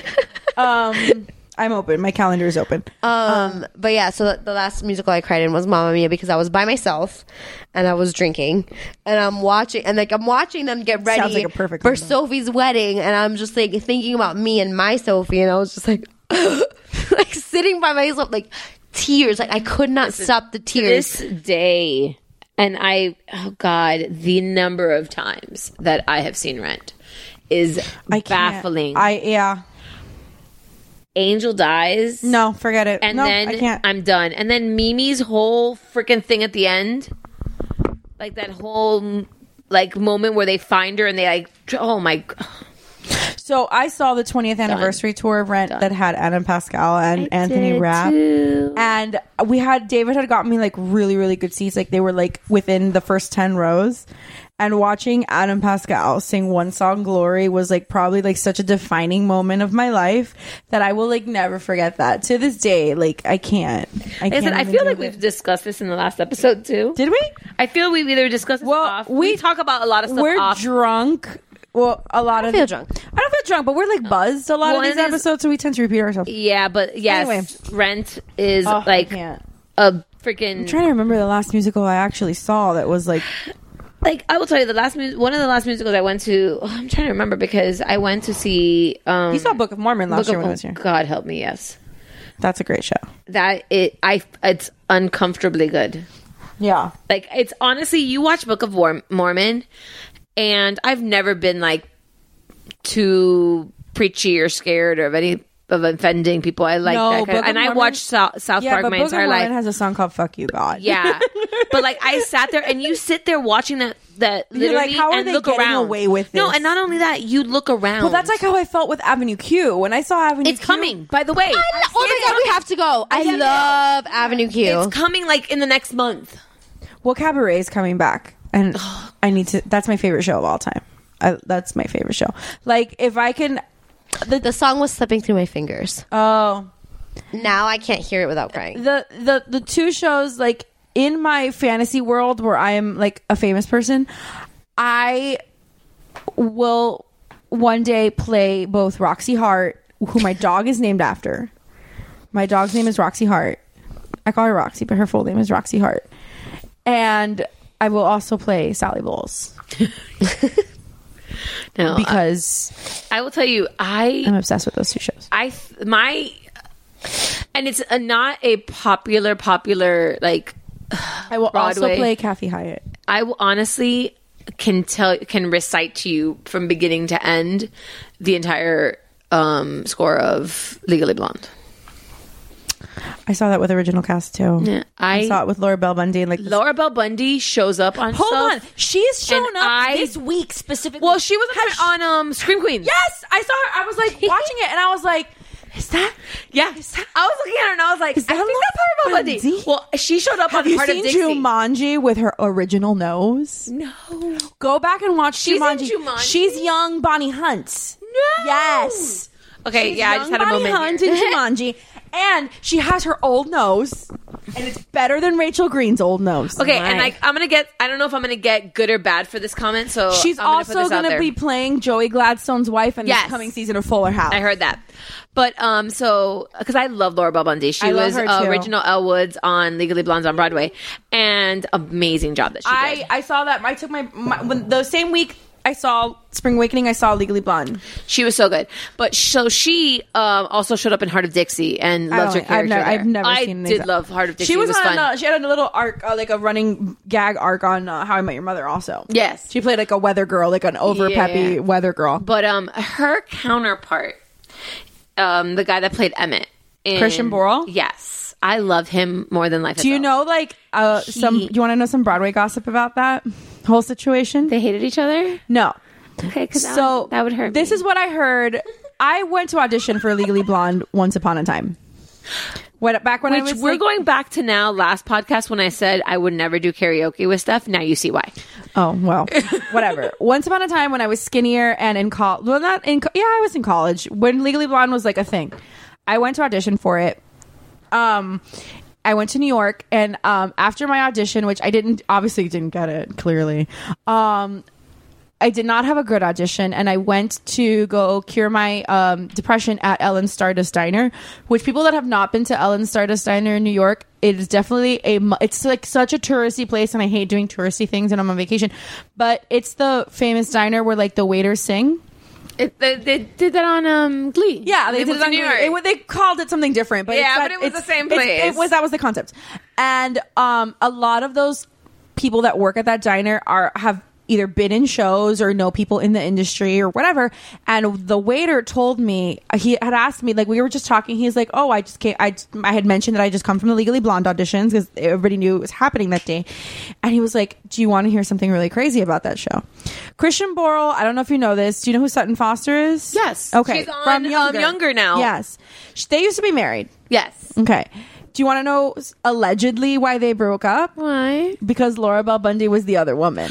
um, I'm open. My calendar is open. Um, but yeah, so the, the last musical I cried in was Mamma Mia because I was by myself and I was drinking and I'm watching and like I'm watching them get ready Sounds like a perfect for combo. Sophie's wedding and I'm just like thinking about me and my Sophie and I was just like like sitting by myself like tears like I could not stop the tears. this day, and I, oh God, the number of times that I have seen Rent is I can't. baffling. I yeah. Angel dies. No, forget it. And no, then I can't. I'm done. And then Mimi's whole freaking thing at the end, like that whole like moment where they find her and they like, oh my, So I saw the twentieth anniversary tour of Rent that had Adam Pascal and Anthony Rapp, and we had David had gotten me like really really good seats. Like they were like within the first ten rows. And watching Adam Pascal sing one song, Glory, was like probably like such a defining moment of my life that I will like never forget that to this day. Like I can't. I, Like I can't said, I even feel do like it. we've discussed this in the last episode too. Did we? I feel we've either discussed this Well, off. we- We talk about a lot of stuff We're off. drunk. Well, a lot I of feel drunk. I don't feel drunk, but we're like buzzed a lot Well, of these it is- episodes, so we tend to repeat ourselves. Yeah, but yes, Anyway. Rent is Oh, I like can't. a freaking. I'm trying to remember the last musical I actually saw that was like Like I will tell you, the last mu- one of the last musicals I went to. Oh, I'm trying to remember because I went to see. Um, you saw Book of Mormon last Book year of- when I was here. God help me, yes. That's a great show. That it, I, it's uncomfortably good. Yeah. Like it's honestly, you watch Book of War- Mormon, and I've never been like too preachy or scared or of any of offending people. I like No, that kind Book of, of and I Mormon- watched South, South yeah, Park but my Book of entire Mormon life. has a song called "Fuck You, God." Yeah, but like I sat there and you sit there watching that that You're like, literally how are and they look getting around. away with No, this? and not only that, you look around. Well, that's like how I felt with Avenue Q when I saw Avenue it's Q. coming. By the way, I lo- oh my god, we have to go. I Yeah, love Avenue Q. it's coming like in the next month. Well, Cabaret is coming back, and I need to. That's my favorite show of all time. I, that's my favorite show. Like, if I can, the, the song was slipping through my fingers. Oh, now I can't hear it without crying. The the the two shows, like in my fantasy world where I am like a famous person, I will one day play both Roxy Hart, who my dog is named after. My dog's name is Roxy Hart. I call her Roxy, but her full name is Roxy Hart. And I will also play Sally Bowles. No, because I, I will tell you, I I'm obsessed with those two shows. I my and it's a, not a popular popular like. I will Broadway. also play Kathy Hyatt. I will honestly can tell can recite to you from beginning to end the entire um, score of Legally Blonde. I saw that with original cast too. Yeah, I, I saw it with Laura Bell Bundy. Like Laura Bell Bundy shows up on. Hold stuff, on, she's shown and up I- this week specifically. Well, she was on, on um, Scream Queens. Yes, I saw her. I was like watching it, and I was like, "Is that? Yeah, Is that I was looking at her and I was like, Is that I think Laura that's Laura Bell Bundy. Bundy? Well, she showed up Have on you Heart of seen Dixie. Jumanji with her original nose? No. Go back and watch She's in Jumanji. Jumanji? She's young Bonnie Hunt. No. Yes. Okay, She's yeah, I young just had a Bonnie moment Hunt here. in Jumanji, and she has her old nose, and it's better than Rachel Green's old nose. Okay, and like I'm gonna get. I don't know if I'm gonna get good or bad for this comment. So She's I'm gonna also put this out going to there. be playing Joey Gladstone's wife in Yes. the coming season of Fuller House. I heard that. But um, so because I love Laura Bell Bundy, she I love was her, uh, too. original Elle Woods on Legally Blonde on Broadway, and amazing job that she I, did. I saw that. I took my, my when the same week I saw Spring Awakening. I saw Legally Blonde. She was so good. But so she um, also showed up in Heart of Dixie and I loved her don't- I've character. never- there. I've never I seen did anything. love Heart of Dixie. She was, it was on. fun. Uh, she had a little arc, uh, like a running gag arc on uh, How I Met Your Mother. Also, Yes. she played like a weather girl, like an over peppy Yeah. weather girl. But um, her counterpart, um, the guy that played Emmett, in, Christian Borle? Yes, I love him more than life. Do you know like uh, some? Do you want to know some Broadway gossip about that whole situation? They hated each other. No. Okay, because So that would hurt. This me. is what I heard. I went to audition for Legally Blonde once upon a time. What back when I Which was we're like, going back to now. Last podcast when I said I would never do karaoke with Steph. Now you see why. Oh well, whatever. Once upon a time when I was skinnier and in college, well, not in, co- yeah, I was in college when Legally Blonde was like a thing. I went to audition for it. Um, I went to New York, and um, after my audition, which I didn't, obviously didn't get it, clearly. Um, I did not have a good audition, and I went to go cure my um, depression at Ellen Stardust Diner, which people that have not been to Ellen Stardust Diner in New York, it is definitely a, mu- it's like such a touristy place, and I hate doing touristy things, and I'm on vacation, but it's the famous diner where like the waiters sing. It, they, they did that on um, Glee. Yeah, they, did moved it to on New Glee. York. It, they called it something different, but Yeah, it's but that- it was it's- the same it's- place. It was that was the concept, and um, a lot of those people that work at that diner are have either been in shows or know people in the industry or whatever. And the waiter told me, he had asked me, like we were just talking. He's like, "Oh, I just came. I I had mentioned that I just come from the Legally Blonde auditions because everybody knew it was happening that day." And he was like, "Do you want to hear something really crazy about that show?" Christian Borle, I don't know if you know this. Do you know who Sutton Foster is? Yes. Okay. She's on, um, Younger now. Yes. Sh- They used to be married. Yes. Okay. Do you want to know s- allegedly why they broke up? Why? Because Laura Bell Bundy was the other woman.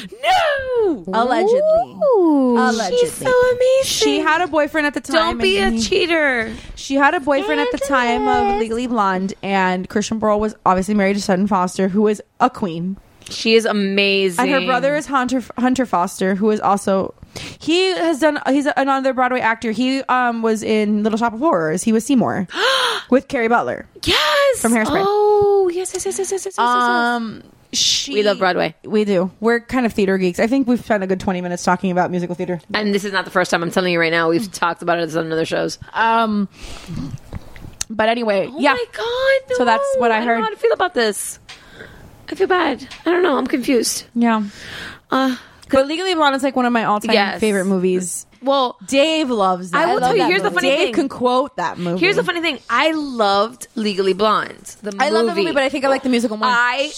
No. Allegedly. Allegedly. She's so amazing. She had a boyfriend at the time. Don't be a and he- cheater. She had a boyfriend at the time of Legally Blonde, and Christian Borle was obviously married to Sutton Foster, who is a queen. She is amazing. And her brother is Hunter Hunter Foster, who is also he has done. He's another Broadway actor. He um was in Little Shop of Horrors. He was Seymour with Carrie Butler. Yes, from Hairspray. Oh, yes, yes, yes, yes, yes, yes. Um, she, we love Broadway. We do. We're kind of theater geeks. I think we've spent a good twenty minutes talking about musical theater. And this is not the first time. I'm telling you right now. We've talked about it on other shows. Um, but anyway, oh yeah. my god! No. So that's what I I don't heard. know how to feel about this. I feel bad. I don't know. I'm confused. Yeah. Uh, But Legally Blonde is like one of my all-time Yes. favorite movies. Well, Dave loves that. I will love tell you, that here's the movie. funny Dave thing. can quote that movie. Here's the funny thing. I loved Legally Blonde. The movie. I love the movie, but I think I like the musical more. I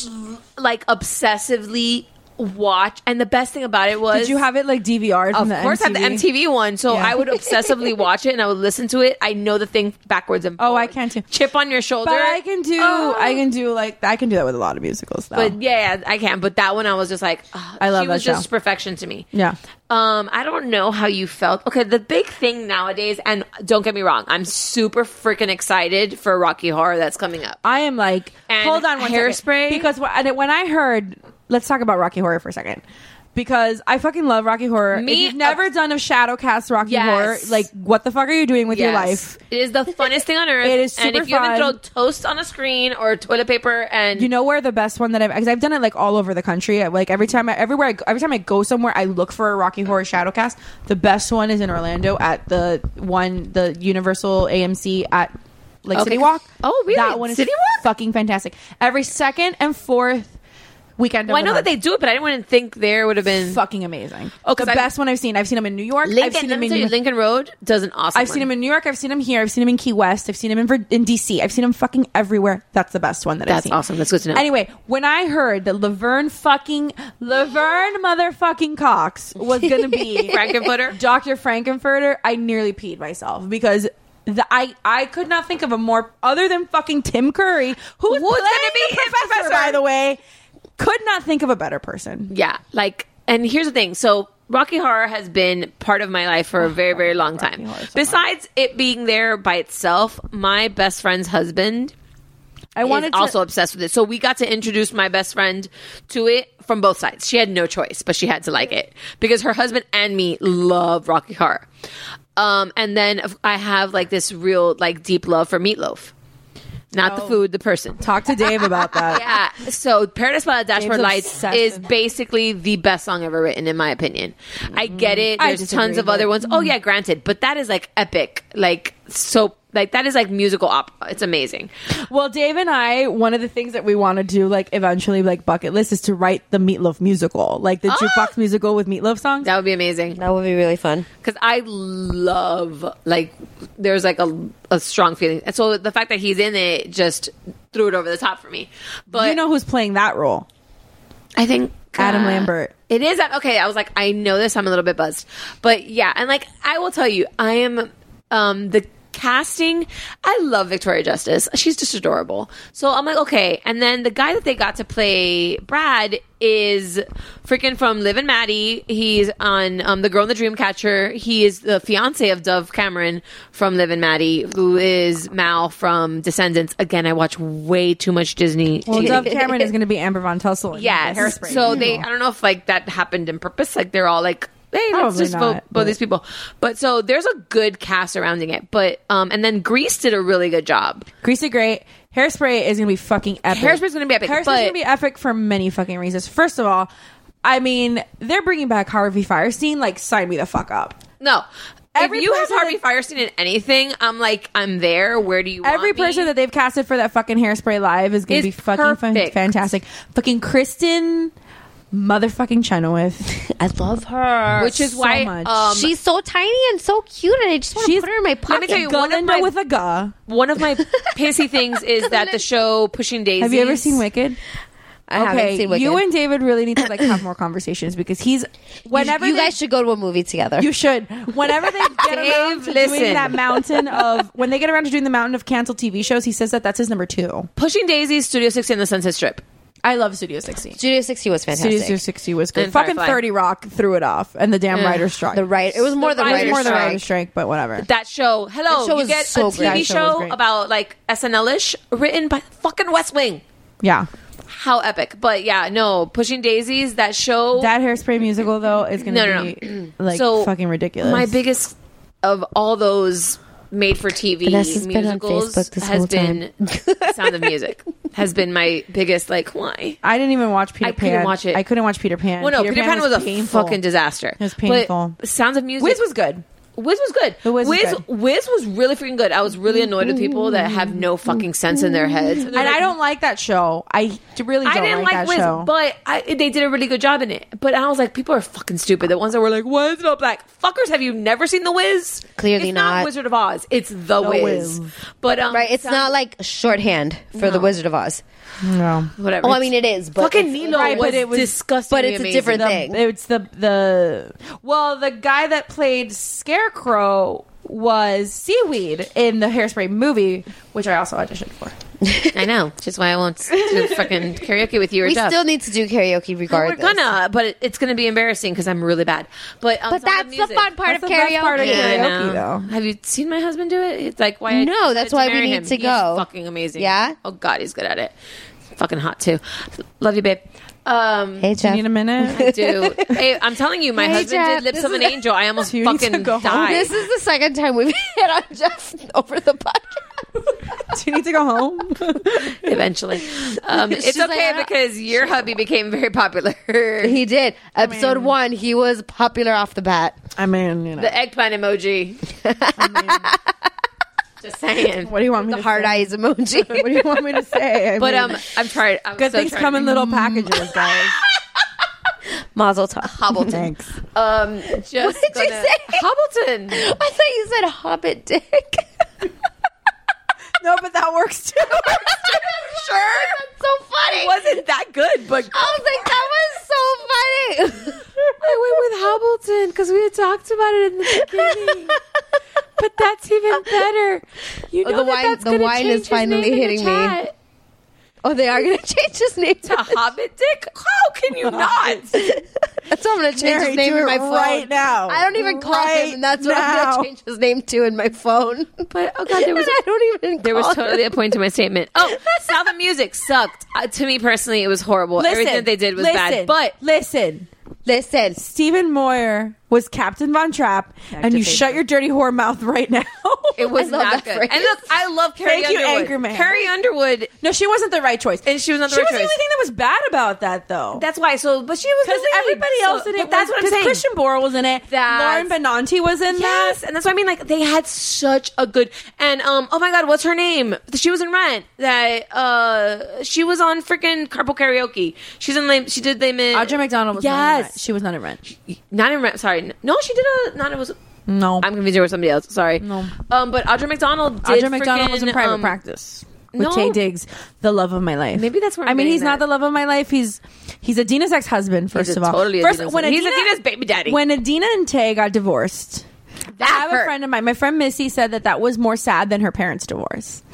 like obsessively watch, and the best thing about it was, Did you have it like D V R'd from of the course, I M T V? had the M T V one, so Yeah. I would obsessively watch it and I would listen to it. I know the thing backwards and Oh, I can too. Chip on your shoulder. But I can do, Oh. I can do like, I can do that with a lot of musicals. Though. But yeah, I can. But that one, I was just like, oh, I love she that was just show. perfection to me. Yeah. Um, I don't know how you felt. Okay, the big thing nowadays, and don't get me wrong, I'm super freaking excited for Rocky Horror that's coming up. I am like, And hold on one second. Hairspray. Because wh- and when I heard, let's talk about Rocky Horror for a second. Because I fucking love Rocky Horror. Me- if you've never done a Shadowcast Rocky Yes. Horror, like, what the fuck are you doing with your Yes. life? It is the funnest thing on earth. It is And super if you haven't fun. thrown toast on a screen or toilet paper, and You know where the best one that I've, because I've done it like all over the country. I- Like every time, I, everywhere, I go, every time I go somewhere, I look for a Rocky Horror Shadowcast. The best one is in Orlando at the one, the Universal A M C at like Okay. City Walk. Oh, really? That one is City Walk? fucking fantastic. Every second and fourth weekend. well, I of the know that month. they do it, but I didn't think there would have been fucking amazing. Oh, the 'cause I- best one I've seen. I've seen them in New York. Lincoln. I've seen Let them me in tell you, New- Lincoln Road does an awesome. I've seen him in New York. I've seen him here. I've seen him in Key West. I've seen him in Vir- in D C. I've seen him fucking everywhere. That's the best one that I've That's seen. awesome. That's good to know. Anyway, when I heard that Laverne fucking Laverne motherfucking Cox was gonna be Frankenfurter? Doctor Frankenfurter, I nearly peed myself because. The, I I could not think of a more other than fucking Tim Curry, who was Who's gonna playing be the his professor, professor? by the way. Could not think of a better person. Yeah, like, and here's the thing. So Rocky Horror has been part of my life for a very, very long time. Besides it being there by itself, my best friend's husband I wanted is to, also obsessed with it. So we got to introduce my best friend to it from both sides. She had no choice, but she had to like it because her husband and me love Rocky Horror. Um, and then I have like this real like deep love for Meatloaf. Not the food, the person. talk to Dave about that. Yeah. So Paradise by the Dashboard Dave's Lights obsessed is with- basically the best song ever written, in my opinion. I get it. I There's disagree, tons of but- other ones. Oh yeah, granted, but that is like epic. Like so, like that is like musical opera. It's amazing. Well, Dave and I, one of the things that we want to do, like eventually, like bucket list, is to write the Meatloaf musical, like the jukebox musical with Meatloaf songs. That would be amazing. That would be really fun. Because I love like there's like a, a strong feeling, and so the fact that he's in it just threw it over the top for me. But you know who's playing that role? I think Adam uh, Lambert. It is that okay. I was like, I know this. I'm a little bit buzzed, but yeah, and like I will tell you, I am um the casting. I love Victoria Justice. She's just adorable. So I'm like, okay. And then the guy that they got to play Brad is freaking from Liv and Maddie. He's on um, The Girl in the Dreamcatcher. He is the fiance of Dove Cameron from Liv and Maddie, who is Mal from Descendants. Again, I watch way too much Disney. Well, Dove Cameron is going to be Amber Von Tussle. in Yes. Hairspray. So they, I don't know if like that happened in purpose. Like they're all like, hey, let's Probably just vote not, vote but- these people. But so there's a good cast surrounding it. But um, and then Grease did a really good job. Grease did great. Hairspray is going to be fucking epic. Hairspray's gonna be epic, Hairspray's but- going to be epic for many fucking reasons. First of all, I mean, they're bringing back Harvey Fierstein. Like, sign me the fuck up. No. Every if you have person Harvey Fierstein in anything, I'm like, I'm there. Where do you want Every me? person that they've casted for that fucking Hairspray live is going to Is be fucking fan- perfect. fantastic. Fucking Kristen motherfucking Chenoweth. I love her. Which is so why much. um, She's so tiny and so cute, and I just want to She's- put her in my pocket. Let me tell you, one of Galinda my with a ga. one of my pissy things is that the show Pushing Daisies. Have you ever seen Wicked? I haven't seen Wicked. you and David really need to like have more conversations because he's whenever you they- guys should go to a movie together. You should. Whenever they get around Dave, to listen. doing that mountain of when they get around to doing the mountain of canceled T V shows, he says that that's his number two. Pushing Daisies, Studio sixty, and the Sunset Strip. I love Studio sixty. Studio sixty was fantastic. Studio sixty was good. And Fucking Firefly. thirty Rock threw it off, and the damn Ugh. writer's strike. The right. It was more the, The It was writer's more the strike. writer's strike, but whatever. That show, hello, That show you was get so a T V great. That show was show great. about like S N L-ish written by fucking West Wing. Yeah, How epic. But yeah, no, Pushing Daisies, that show. that Hairspray musical though is gonna No, no, be like So, fucking ridiculous. My biggest of all those made for T V Vanessa's been on musicals Facebook this has whole been Sound of Music. Has been my biggest like why. I didn't even watch Peter I Pan. couldn't watch it. I couldn't watch Peter Pan. Well, no, Peter, Pan, was, a painful. fucking disaster. It was painful. But Sounds of Music Wiz was good. Wiz was good. The Wiz was Wiz, good. Wiz was really freaking good. I was really annoyed with people that have no fucking sense in their heads. And I don't like that show. I really don't I didn't like, like that Wiz, show. but I, they did a really good job in it. But I was like, people are fucking stupid. The ones that were like, why is it all black? Fuckers, have you never seen The Wiz? Clearly it's not. not. Wizard of Oz. It's The, Wiz. Wiz. But um, Right, it's some- not like shorthand for the No. Wizard of Oz. No. whatever. Oh, I mean, it is, but fucking it's- Nilo right, was, but it was- disgusting. but it's a different The- thing. It's the the well, the guy that played Scarecrow was Seaweed in the Hairspray movie, which I also auditioned for. I know, which is why I won't do fucking karaoke with you or We Jeff. still need to do karaoke regardless. We're gonna, but it, it's gonna be embarrassing because I'm really bad. But um, But Sound that's of the Music. fun part That's of the best karaoke. part of Yeah, I karaoke, know. though. Have you seen my husband do it? It's like why? I No, decided that's to why we marry need him. to He's go. fucking amazing. Yeah? Oh God, he's good at it. Fucking hot too. Love you, babe. Um, Hey, Do you Jeff. need a minute? I do. Hey, I'm telling you, my Hey, husband Jeff, did Lips this of an is- Angel. I almost Do you need to fucking go home? died. This is the second time we've hit on Jeff over the podcast. Do you need to go home? Eventually, um, it's She's like, okay "I don't-" because your hubby became very popular. He did. Episode one, he was popular off the bat. I mean, you know. The eggplant emoji. Just saying. What do you want me The to hard say? eyes emoji. What do you want me to say? I But mean, um, I'm tired. I'm good so things tired. come in little packages, guys. Mazel tov. Hobbleton. Thanks. Um, just What did you gonna- say? Hobbleton. I thought you said Hobbit Dick. No, but that works too. Sure. That's so funny. It wasn't that good, but I was like, that was so funny. I went with Hobbleton because we had talked about it in the beginning. But that's even better. You Oh, know the that wine- that's the gonna wine change is his finally name in the hitting me. chat. Oh, they are going to change his name To Hobbit Dick? How can you not? That's what I'm going to change Mary, his name do in it my phone. right now. I don't even call Right him, and that's what I'm now. going to change his name to in my phone. But oh god, there was And I don't even. there was call totally him. a point to my statement. Oh, Sound of Music sucked. Uh, to me personally, it was horrible. Everything that they did was listen, bad. But listen, Listen, Stephen Moyer was Captain Von Trapp, and you shut your dirty whore mouth right now. it was I love not that good. phrase. And look, I love Carrie Thank you, Underwood. Anchorman. Carrie Underwood, No, she wasn't the right choice. and she was not the She right was the choice. only thing that was bad about that, though. That's why. So, but she was Because the lead. everybody So- else in it. But that's was, what I'm 'cause saying. Christian Borle was in it. That's- Lauren Benanti was in Yes, that. and that's what I mean. Like they had such a good and um. Oh my god, what's her name? She was in Rent. That uh, she was on freaking Carpool Karaoke. She's in. Les- She did Les Mis. Audra McDonald was not in Yes. Rent. She was not in Rent. Not in Rent. Sorry, no, she did a. Not it was. No. I'm confused with somebody else. Sorry. No. Um, but Audra McDonald did. Audra McDonald was in freaking, private um, practice with no. Tay Diggs, the love of my life. Maybe that's where I'm I mean, getting he's not that. the love of my life. He's he's Adina's ex-husband. First He's a of all, totally first Adina's when husband. He's Adina- Adina's baby daddy. When Adina and Tay got divorced, I have a hurt. friend of mine. My friend Missy said that that was more sad than her parents' divorce.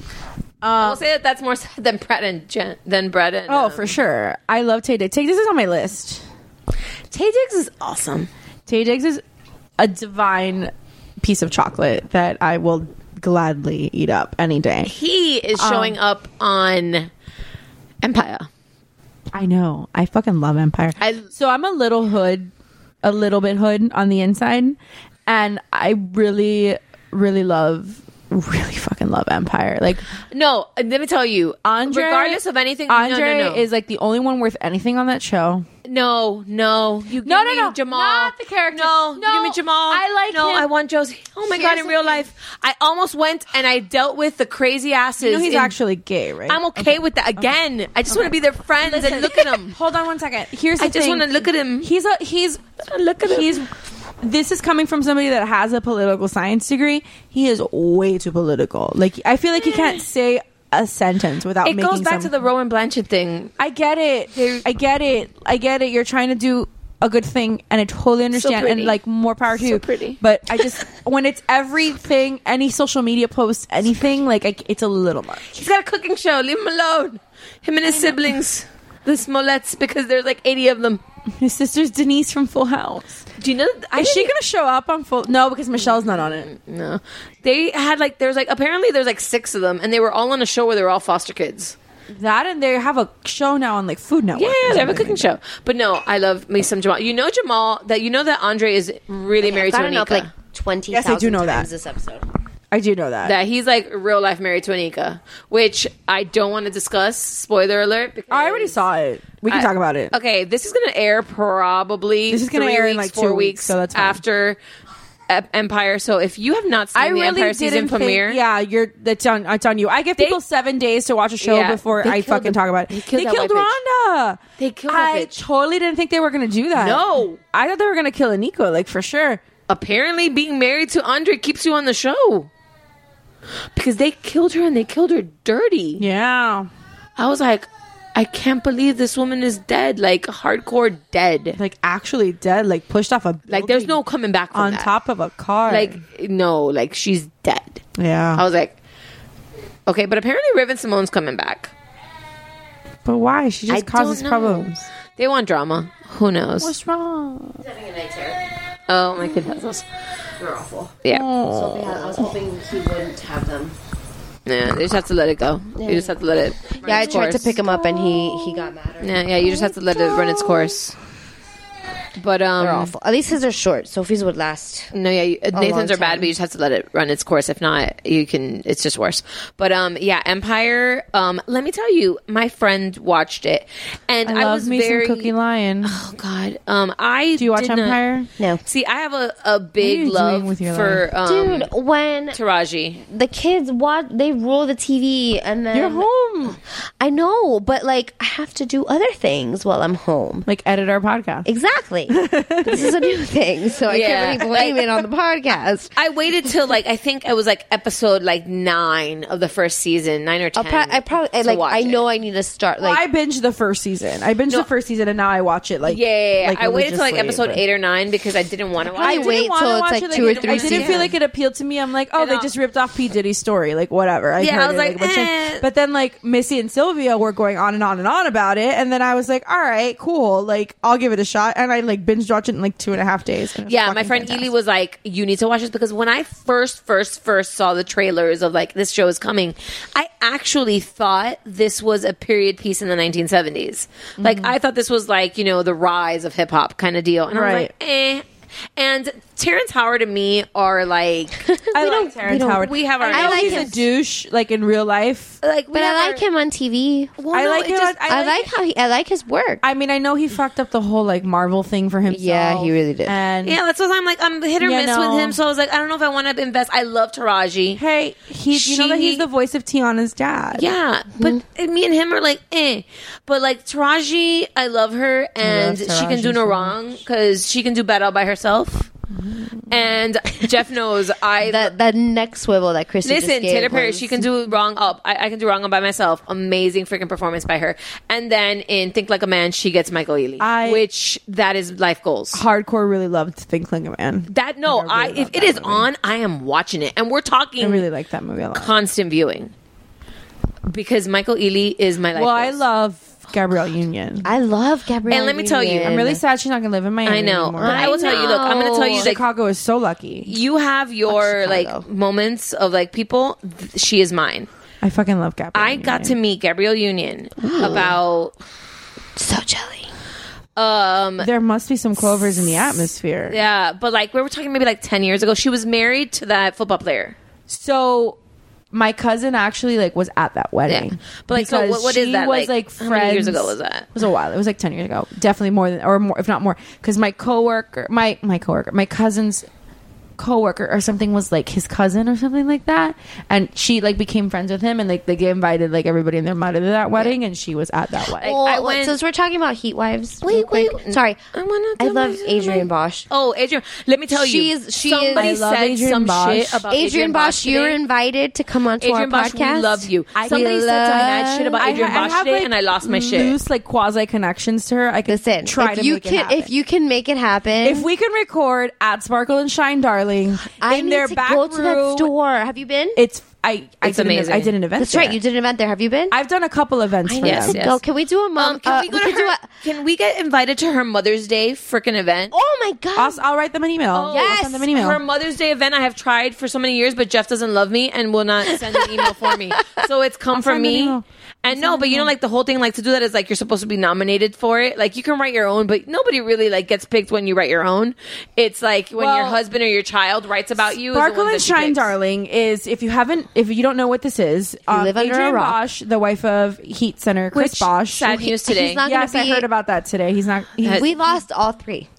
I will say that that's more sad than Brett and Jen, than Brett and. Oh, um, for sure. I love Tay Diggs. Tay Diggs is on my list. Tay Diggs is awesome. Tay Diggs is a divine piece of chocolate that I will gladly eat up any day. He is Um, showing up on Empire. I know. I fucking love Empire. I- so I'm a little hood, a little bit hood on the inside, and I really, really love, really fucking love Empire. Like No, let me tell you, Andre, regardless of anything, Andre no, no, no. is like the only one worth anything on that show. No, no, you give No, no, me no, Jamal. not the character. No, No, you give me Jamal. I like No, him. I want Josie. Oh my Here's god, in the real thing. life, I almost went and I dealt with the crazy asses. You know he's in- actually gay, right? I'm okay, with that. Again, I just want to be their friends and look at him. Hold on one second. Here's the I just thing. want to look at him. He's a he's Look at him. he's this is coming from somebody that has a political science degree. He is way too political. Like I feel like he can't say a sentence without It making goes back some- to the Rowan Blanchett thing. I get it. I get it. I get it. You're trying to do a good thing, and I totally understand. pretty. And like more power to So you. pretty. But I just when it's everything, any social media post, anything like I, it's a little much. He's got a cooking show. Leave him alone. Him and his siblings, the Smolets, because there's like eighty of them. His sister's Denise from Full House. Do you know? I Is she didn't- gonna show up on Full? No, because Michelle's not on it. No, they had like there's like apparently there's like six of them, and they were all on a show where they were all foster kids. That and they have a show now on like Food Network. Yeah, or yeah, they have a something cooking like show. But no, I love me some Jamal. You know Jamal that you know that Andre is really married to I don't know, Anika. like twenty Yes, I do thousand know that. times this episode. that. I do know that. that he's like real life married to Anika, which I don't want to discuss. Spoiler alert. Because I already saw it. We can I- talk about it. Okay, this is going to air probably. This is gonna three air in, weeks, like, four two weeks, weeks, so that's fine. after Empire. So if you have not seen I the really Empire season didn't think, premiere, yeah, you're that's on it's on you. I give people they, seven days to watch a show yeah, before I fucking the, talk about it. They killed, they killed Rhonda. They killed I that bitch. totally didn't think they were going to do that. No, I thought they were going to kill Aniko, like for sure. Apparently, being married to Andre keeps you on the show because they killed her and they killed her dirty. Yeah, I was like, I can't believe this woman is dead, like hardcore dead, like actually dead, like pushed off a like there's no coming back from on that. top of a car. Like no, like she's dead. Yeah, I was like, okay, but apparently Raven Simone's coming back. But why? She just I causes don't know. problems. They want drama. Who knows? What's wrong? He's having a night terror. Oh, my kid has those. They're awful. Yeah. So had, I was hoping he wouldn't have them. Yeah, they just have to let it go. Yeah. You just have to let it. Yeah, I tried course. to pick him up and he he got mad. Yeah, yeah, you just have to let it run its course. But um, they're awful. At least his are short. Sophie's would last. No, yeah, you, Nathan's are bad, but you just have to let it run its course. If not, you can. It's just worse. But um, yeah, Empire. Um, let me tell you, my friend watched it, and I, I, love was me very. some Cookie Lion. Oh God. Um, I do you watch did not- Empire? No. See, I have a, a big you love doing with your for life? um, Dude, when Taraji. the kids watch, they roll the T V and then You're home. I know, but like I have to do other things while I'm home. Like edit our podcast. Exactly. This is a new thing, so I Yeah. can't really blame it on the podcast. I waited till like I think it was like episode like nine of the first season, nine or I'll ten. pro- I probably to like. watch I it. know I need to start. Well, Like I binged the first season. I binged No. the first season, and now I watch it like Yeah, yeah, yeah. like I waited till like religiously, episode but- eight or nine because I didn't want to watch I it. didn't wait wanna till it's watch like it, two or I three didn't seasons. feel like it appealed to me. I'm like, oh, And they I'll- just ripped off P Diddy's story, like whatever. I Yeah, heard I was it, like, a bunch of- eh. but then like Missy and Sylvia were going on and on and on about it, and then I was like, all right, cool, like I'll give it a shot, and I like binge watched it in like two and a half days. and it was Yeah, my fucking friend fantastic. Ely was like, you need to watch this because when I first, first, first saw the trailers of like this show is coming, I actually thought this was a period piece in the nineteen seventies. Like Mm-hmm. I thought this was like, you know, the rise of hip hop kind of deal. And I was Right. like, eh. And Terrence Howard and me are like, I we like don't- Terrence we don't- Howard. We have our. I know like he's him. a douche, like in real life. like, we but I have like our- him on T V. Well, I no, like it him. just- I, I like how he. I like his work. I mean, I know he fucked up the whole like Marvel thing for himself. Yeah, he really did. And Yeah, that's what I'm like. I'm hit or You miss know. with him, so I was like, I don't know if I want to invest. I love Taraji. hey, he's you know that She- he's the voice of Tiana's dad. Yeah, but me and him are like, eh. But like Taraji, I love her, and love she can do Taraji no so wrong because she can do bad all by herself. And Jeff knows I. that that neck swivel that Chrissy just Listen, gave Taylor Perry, was- she can do wrong all. I, I can do wrong all by myself. Amazing freaking performance by her. And then in Think Like a Man, she gets Michael Ealy, I- which that is life goals. Hardcore really loved Think Like a Man. That no, I I, really if love it that is movie. on, I am watching it, and we're talking I really like that movie a lot. constant viewing because Michael Ealy is my life. Well, I goals. love Gabrielle Union. I love Gabrielle. And let me tell you, Union. I'm really sad she's not gonna live in Miami I know, anymore. but I will tell you. Look, I'm going to tell you, like, Chicago is so lucky. you have your like Chicago. moments of like people. Th- she is mine. I fucking love Gabrielle. I got to Union. meet Gabrielle Union about so jelly. um There must be some clovers in the atmosphere. yeah, but like we were talking maybe like ten years ago. She was married to that football player. So my cousin actually like was at that wedding. Yeah. But, like, so because what- what is she that, Was like, like how many years friends- ago was that? It was a while. It was like ten years ago. Definitely more than or more, if not more. Because my coworker, my my coworker, my cousin's coworker or something was like his cousin or something like that, and she like became friends with him, and like they invited like everybody in their mother to that wedding, and she was at that wedding. Well, I went- since we're talking about Heat Wives, Wait, real quick- wait. Sorry, I wanna I tell love myself, Adrienne like- Bosch. Oh, Adrian, let me tell She you. is- she somebody is- I love said Adrienne some Bosch. shit about Adrienne, Adrienne Bosch, you're today. invited to come onto Adrienne our Bosch, podcast. we love you. I Somebody said some mad shit about I Adrienne ha- I Bosch have, today, like, and I lost my shit. Loose like quasi connections to her. I can Listen, try if to you make can, it happen. if you can make it happen, If we can record at Sparkle and Shine, darling, I in need their to back go to that room, store. Have you been? It's I. I It's did an- amazing. I did an event. That's right. there. You did an event there. Have you been? I've done a couple events I for need Yes, to them. yes. go. Can we do a mom? Um, can uh, we go to can do her? a- Can we get invited to her Mother's Day freaking event? Oh my god! I'll, I'll write them an email. Oh, I'll send them an email. Her Mother's Day event I have tried for so many years, but Jeff doesn't love me and will not send an email for me. So it's come I'll from send an me. email. And no, but you know, like the whole thing, like to do that is like you're supposed to be nominated for it. Like you can write your own, but nobody really like gets picked when you write your own. It's like when your Well, husband or your child writes about you. is the Sparkle ones and that she Shine, picks. darling, is if you haven't, if you don't know what this is, um, live under a Adrienne rock. Bosch, the wife of Heat Center Chris Which, Bosch. sad news today. He's not gonna Yes, I be- heard about that today. He's not. He's, we lost all three.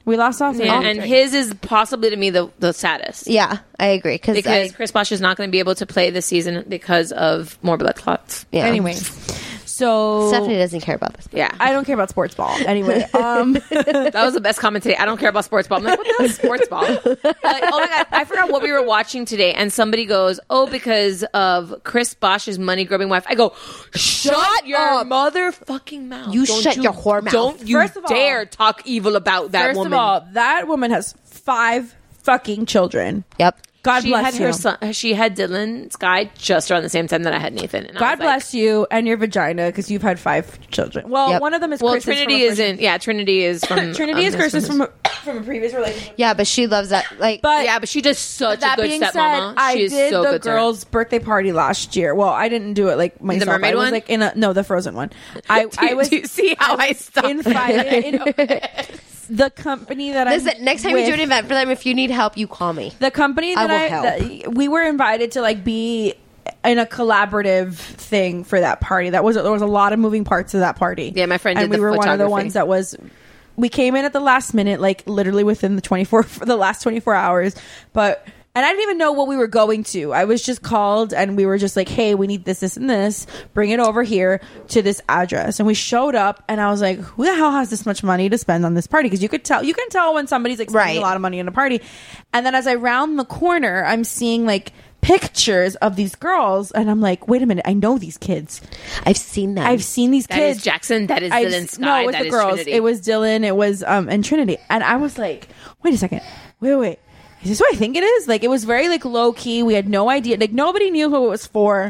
We lost all three. Yeah, and his is possibly to me the, the saddest. Yeah, I agree. Cause because I, Chris Bosh is not going to be able to play this season because of more blood clots. Yeah. Anyway, so Stephanie doesn't care about this. Yeah, I don't care about sports ball. Anyway, um, that was the best comment today. I don't care about sports ball. I'm like, what the hell is sports ball? Like, oh my god, I forgot what we were watching today, and somebody goes, "Oh, because of Chris Bosh's money grubbing wife." I go, "Shut your up. motherfucking mouth! You Don't shut your whore mouth. Don't you First of all- dare talk evil about that first woman." of all, that woman has five fucking children. Yep. God she bless had you. her son. She had Dylan Sky just around the same time that I had Nathan. And I God was like, bless you and your vagina because you've had five children. Well, Yep. one of them is Well, Chris's Trinity from a isn't. Yeah, Trinity is from. Trinity um, is his- Chris's from from a, from a previous relationship. Yeah, but she loves that. Like, But yeah, but she does such that a good being stepmama. said, I She is did so the good to her. girls' birthday party last year. Well, I didn't do it like myself. mermaid I was one? like in a no, the Frozen one. I Do I you- was. do you see how I stopped? in five. In, the company that I listen, next time you do an event for them, if you need help, you call me. The company I that will I, help. that- we were invited to like be in a collaborative thing for that party. That was there was a lot of moving parts of that party. Yeah, my friend and did we the were one of the photography. ones that was. We came in at the last minute, like literally within the twenty-four for the last twenty-four hours, but. And I didn't even know what we were going to. I was just called and we were just like, hey, we need this, this, and this. Bring it over here to this address. And we showed up and I was like, who the hell has this much money to spend on this party? Because you could tell, you can tell when somebody's like spending Right. a lot of money on a party. And then as I round the corner, I'm seeing like pictures of these girls and I'm like, wait a minute, I know these kids. I've seen them. I've seen these That kids. is Jackson. That is I've- Dylan Sky. No, it was that the is girls. Trinity. It was Dylan. It was um and Trinity. And I was like, wait a second. Wait, wait, wait. Is this what I think it is? Like, it was very like low key. We had no idea. Like, nobody knew who it was for.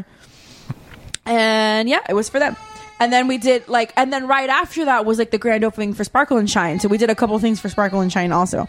And yeah, it was for them. And then we did like, and then right after that was like the grand opening for Sparkle and Shine. So we did a couple things for Sparkle and Shine also.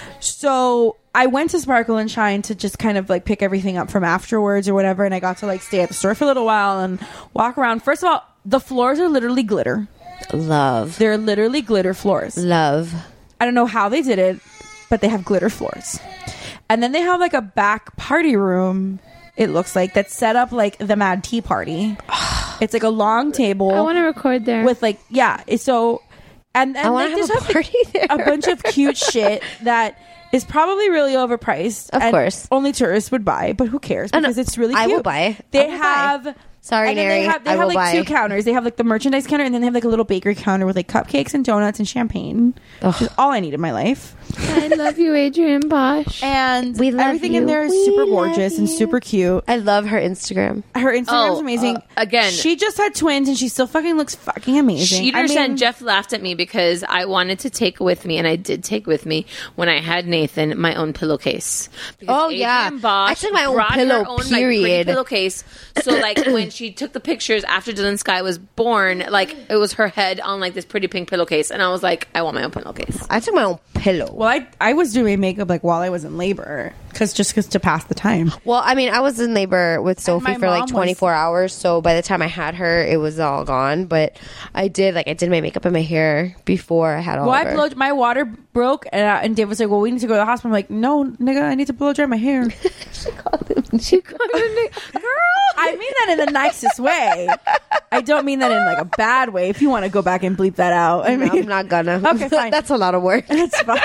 So I went to Sparkle and Shine to just kind of like pick everything up from afterwards or whatever. And I got to like stay at the store for a little while and walk around. First of all, the floors are literally glitter. Love. They're literally glitter floors. Love. I don't know how they did it, but they have glitter floors. And then they have like a back party room, it looks like, that's set up like the Mad Tea Party. It's like a long table. I want to record there. With like, yeah. it's So, and, and I want they to have just a party there. a bunch of cute shit that is probably really overpriced. Of and course. only tourists would buy, but who cares? Because it's really cute. I will buy. They I will buy. have... Sorry, and then Neri. They have, they I have will like buy. two counters. They have like the merchandise counter, and then they have like a little bakery counter with like cupcakes and donuts and champagne. Which is all I need in my life. I love you, Adrian Bosch. And We love everything in you. there is We super love gorgeous and you. super cute. I love her Instagram. Her Instagram's Oh, amazing. uh, again- she just had twins, and she still fucking looks fucking amazing. Cheater I mean, said Jeff laughed at me because I wanted to take with me, and I did take with me when I had Nathan my own pillowcase. Because Oh, Adrian yeah. Bosch I took my own brought pillow, her own, like, pretty period. pillowcase. So like when she took the pictures after Dylan Sky was born, like it was her head on like this pretty pink pillowcase, and I was like, I want my own pillowcase. I took my own pillow. Well, I I was doing makeup like while I was in labor, because just because to pass the time. Well, I mean, I was in labor with Sophie my for like mom was- twenty-four hours, so by the time I had her, it was all gone. But I did, like, I did my makeup and my hair before I had all Well, of I her. blow, my water broke, and, uh, and Dave was like, "Well, we need to go to the hospital." I'm like, "No, nigga, I need to blow dry my hair." She called him girl. I mean that in the nicest way. I don't mean that in like a bad way. If you want to go back and bleep that out, I No, mean, I'm not gonna. Okay, fine. That's a lot of work. That's fine.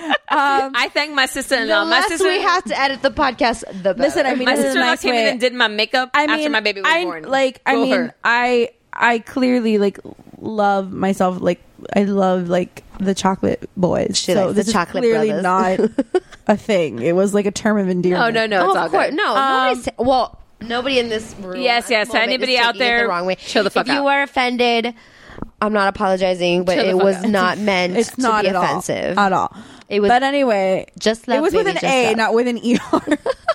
Um, I thank my sister-in-law. The My less sister we have to edit the podcast, the better. Listen, I mean, my this is a sister-in-law nice came way. in and did my makeup I after mean, my baby was I, born. Like, I Go mean, her. I I clearly like love myself. Like, I love like the chocolate boys. She so likes the this chocolate is clearly brothers. not a thing. It was like a term of endearment. No, no, no. Oh, It's all of course. good. No, Um, nobody's ta- well, nobody in this room. Yes, at yes, the moment anybody is out taking it there, the wrong way. chill the fuck if out. you are offended, I'm not apologizing, but Chill the it fuck was out. not meant It's to not be at offensive all. At all. It was But anyway, just love, it was with baby, an just A, love. not with an E R.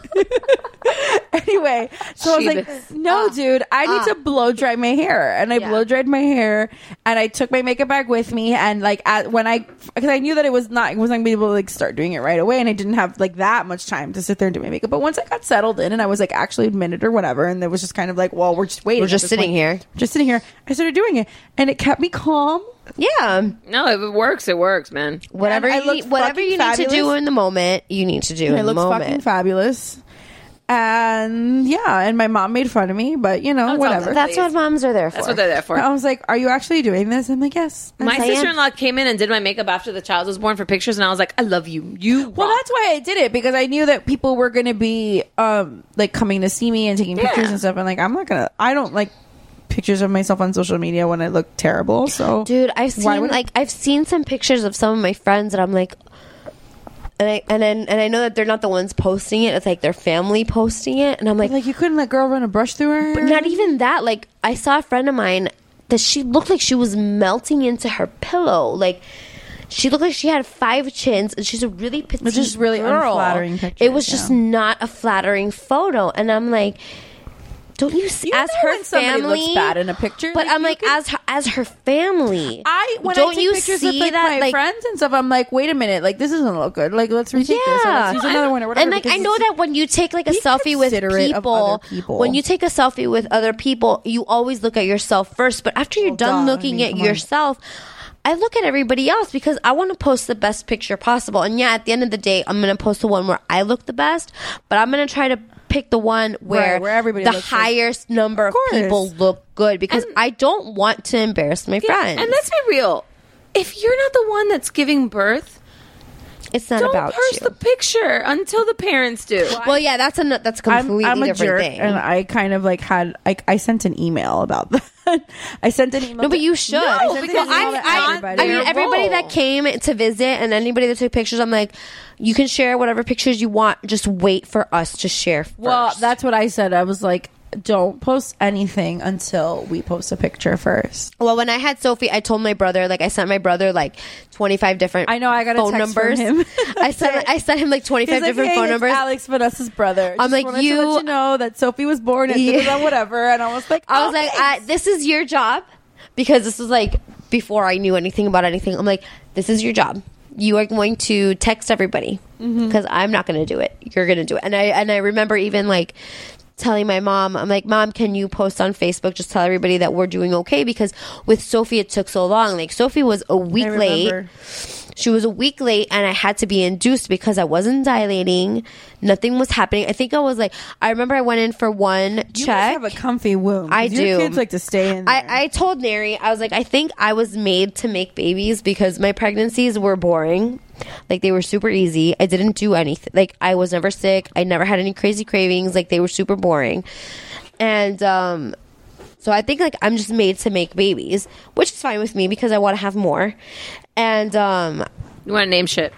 Anyway, so I was like, Jeebus. no, dude, I need to blow dry my hair. And I Yeah. blow dried my hair, and I took my makeup bag with me. And like, at, when I, because I knew that it was not, I wasn't going to be able to like start doing it right away. And I didn't have like that much time to sit there and do my makeup. But once I got settled in and I was like actually a minute or whatever, and it was just kind of like, well, we're just waiting. We're at just this sitting point. here. Just sitting here. I started doing it, and it kept me calm. Yeah, No, if it works, it works, man. whatever And I you looked need, whatever fucking you need to do fabulous. in the moment, you need to do And in I the looked fucking moment. fabulous. And yeah, and my mom made fun of me, but you know, That's whatever. all- That's what moms are there for. That's what they're there for. I was like, "Are you actually doing this?" I'm like, "Yes." My And I am. sister-in-law came in and did my makeup after the child was born for pictures, and I was like, I love you. You Well, rock. that's why I did it, because I knew that people were going to be um like coming to see me and taking pictures Yeah. and stuff. And like, I'm not gonna. I don't like pictures of myself on social media when I look terrible. So, Dude, I've Why seen would I- like I've seen some pictures of some of my friends, and I'm like, and I and then and I know that they're not the ones posting it. It's like their family posting it, and I'm like, like you couldn't let girl run a brush through her. but not even that. Like I saw a friend of mine that she looked like she was melting into her pillow. Like she looked like she had five chins, and she's a really petite It's just really girl. unflattering picture, It was just yeah. not a flattering photo, and I'm like. Don't you, see You as know her when somebody family looks bad in a picture? But Like, I'm you like can- as her, as her family. I when don't I take you pictures see with like that my like friends and stuff, I'm like, wait a minute, like this doesn't look good. Like let's retake this. Or let's use another one or whatever. And like because I know it's- that when you take like a Be selfie with considerate of people, other people. when you take a selfie with other people, you always look at yourself first. But after you're Well, done duh. looking I mean, at come on. yourself, I look at everybody else because I want to post the best picture possible. And yeah, at the end of the day, I'm going to post the one where I look the best, but I'm going to try to pick the one where, Right, where everybody the looks like- highest number of, course. people look good because I don't want to embarrass my Yeah, friends. and let's be real. If you're not the one that's giving birth, it's not don't about post you. the picture until the parents do. Well, yeah, that's a that's a completely I'm, I'm a different jerk, thing. and I kind of like had like I sent an email about that. I sent an email. No, but to- you should. No, I sent an because email I, to I, everybody. I mean, Their everybody role. that came to visit and anybody that took pictures, I'm like, you can share whatever pictures you want. Just wait for us to share first. Well, that's what I said. I was like, don't post anything until we post a picture first. Well, when I had Sophie, I told my brother, like, I sent my brother like twenty-five different. I know, I got a phone text from numbers. him. I sent I sent him like twenty-five He's like, different hey, phone it's numbers. Alex Vanessa's brother. I'm Just like, wanted to you- let you know that Sophie was born and Yeah. da-da-da, whatever. And I was like, I was oh, like, thanks. I, this is your job because this was like before I knew anything about anything. I'm like, this is your job. You are going to text everybody because I'm not going to do it. You're going to do it. And I and I remember even like telling my mom, I'm like, Mom, can you post on Facebook? Just tell everybody that we're doing okay because with Sophie it took so long. Like Sophie was a week I late. remember. She was a week late and I had to be induced because I wasn't dilating. Nothing was happening. I think I was like, I remember I went in for one You check. must have a comfy womb. 'cause I your do. kids like to stay in there. I, I told Neri, I was like, I think I was made to make babies because my pregnancies were boring. Like, they were super easy. I didn't do anything. Like, I was never sick. I never had any crazy cravings. Like, they were super boring. And, um, so I think, like, I'm just made to make babies, which is fine with me because I want to have more. And, um, You want to name shit?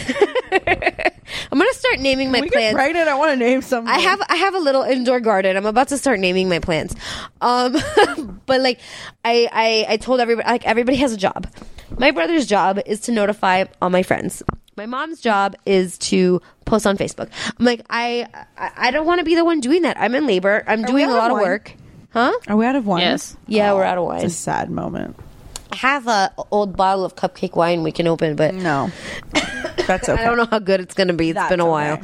I'm going to start naming my we get plants. pregnant, I want to name something. I have I have a little indoor garden. I'm about to start naming my plants. Um, but like I, I I told everybody like everybody has a job. My brother's job is to notify all my friends. My mom's job is to post on Facebook. I'm like I I, I don't want to be the one doing that. I'm in labor. I'm Are doing we a out lot of of wine? work. Huh? Are we out of wine? Yes. Yeah, we're out of wine. It's a sad moment. I have a old bottle of cupcake wine we can open, but No. That's okay. I don't know how good it's gonna be. It's That's been a while.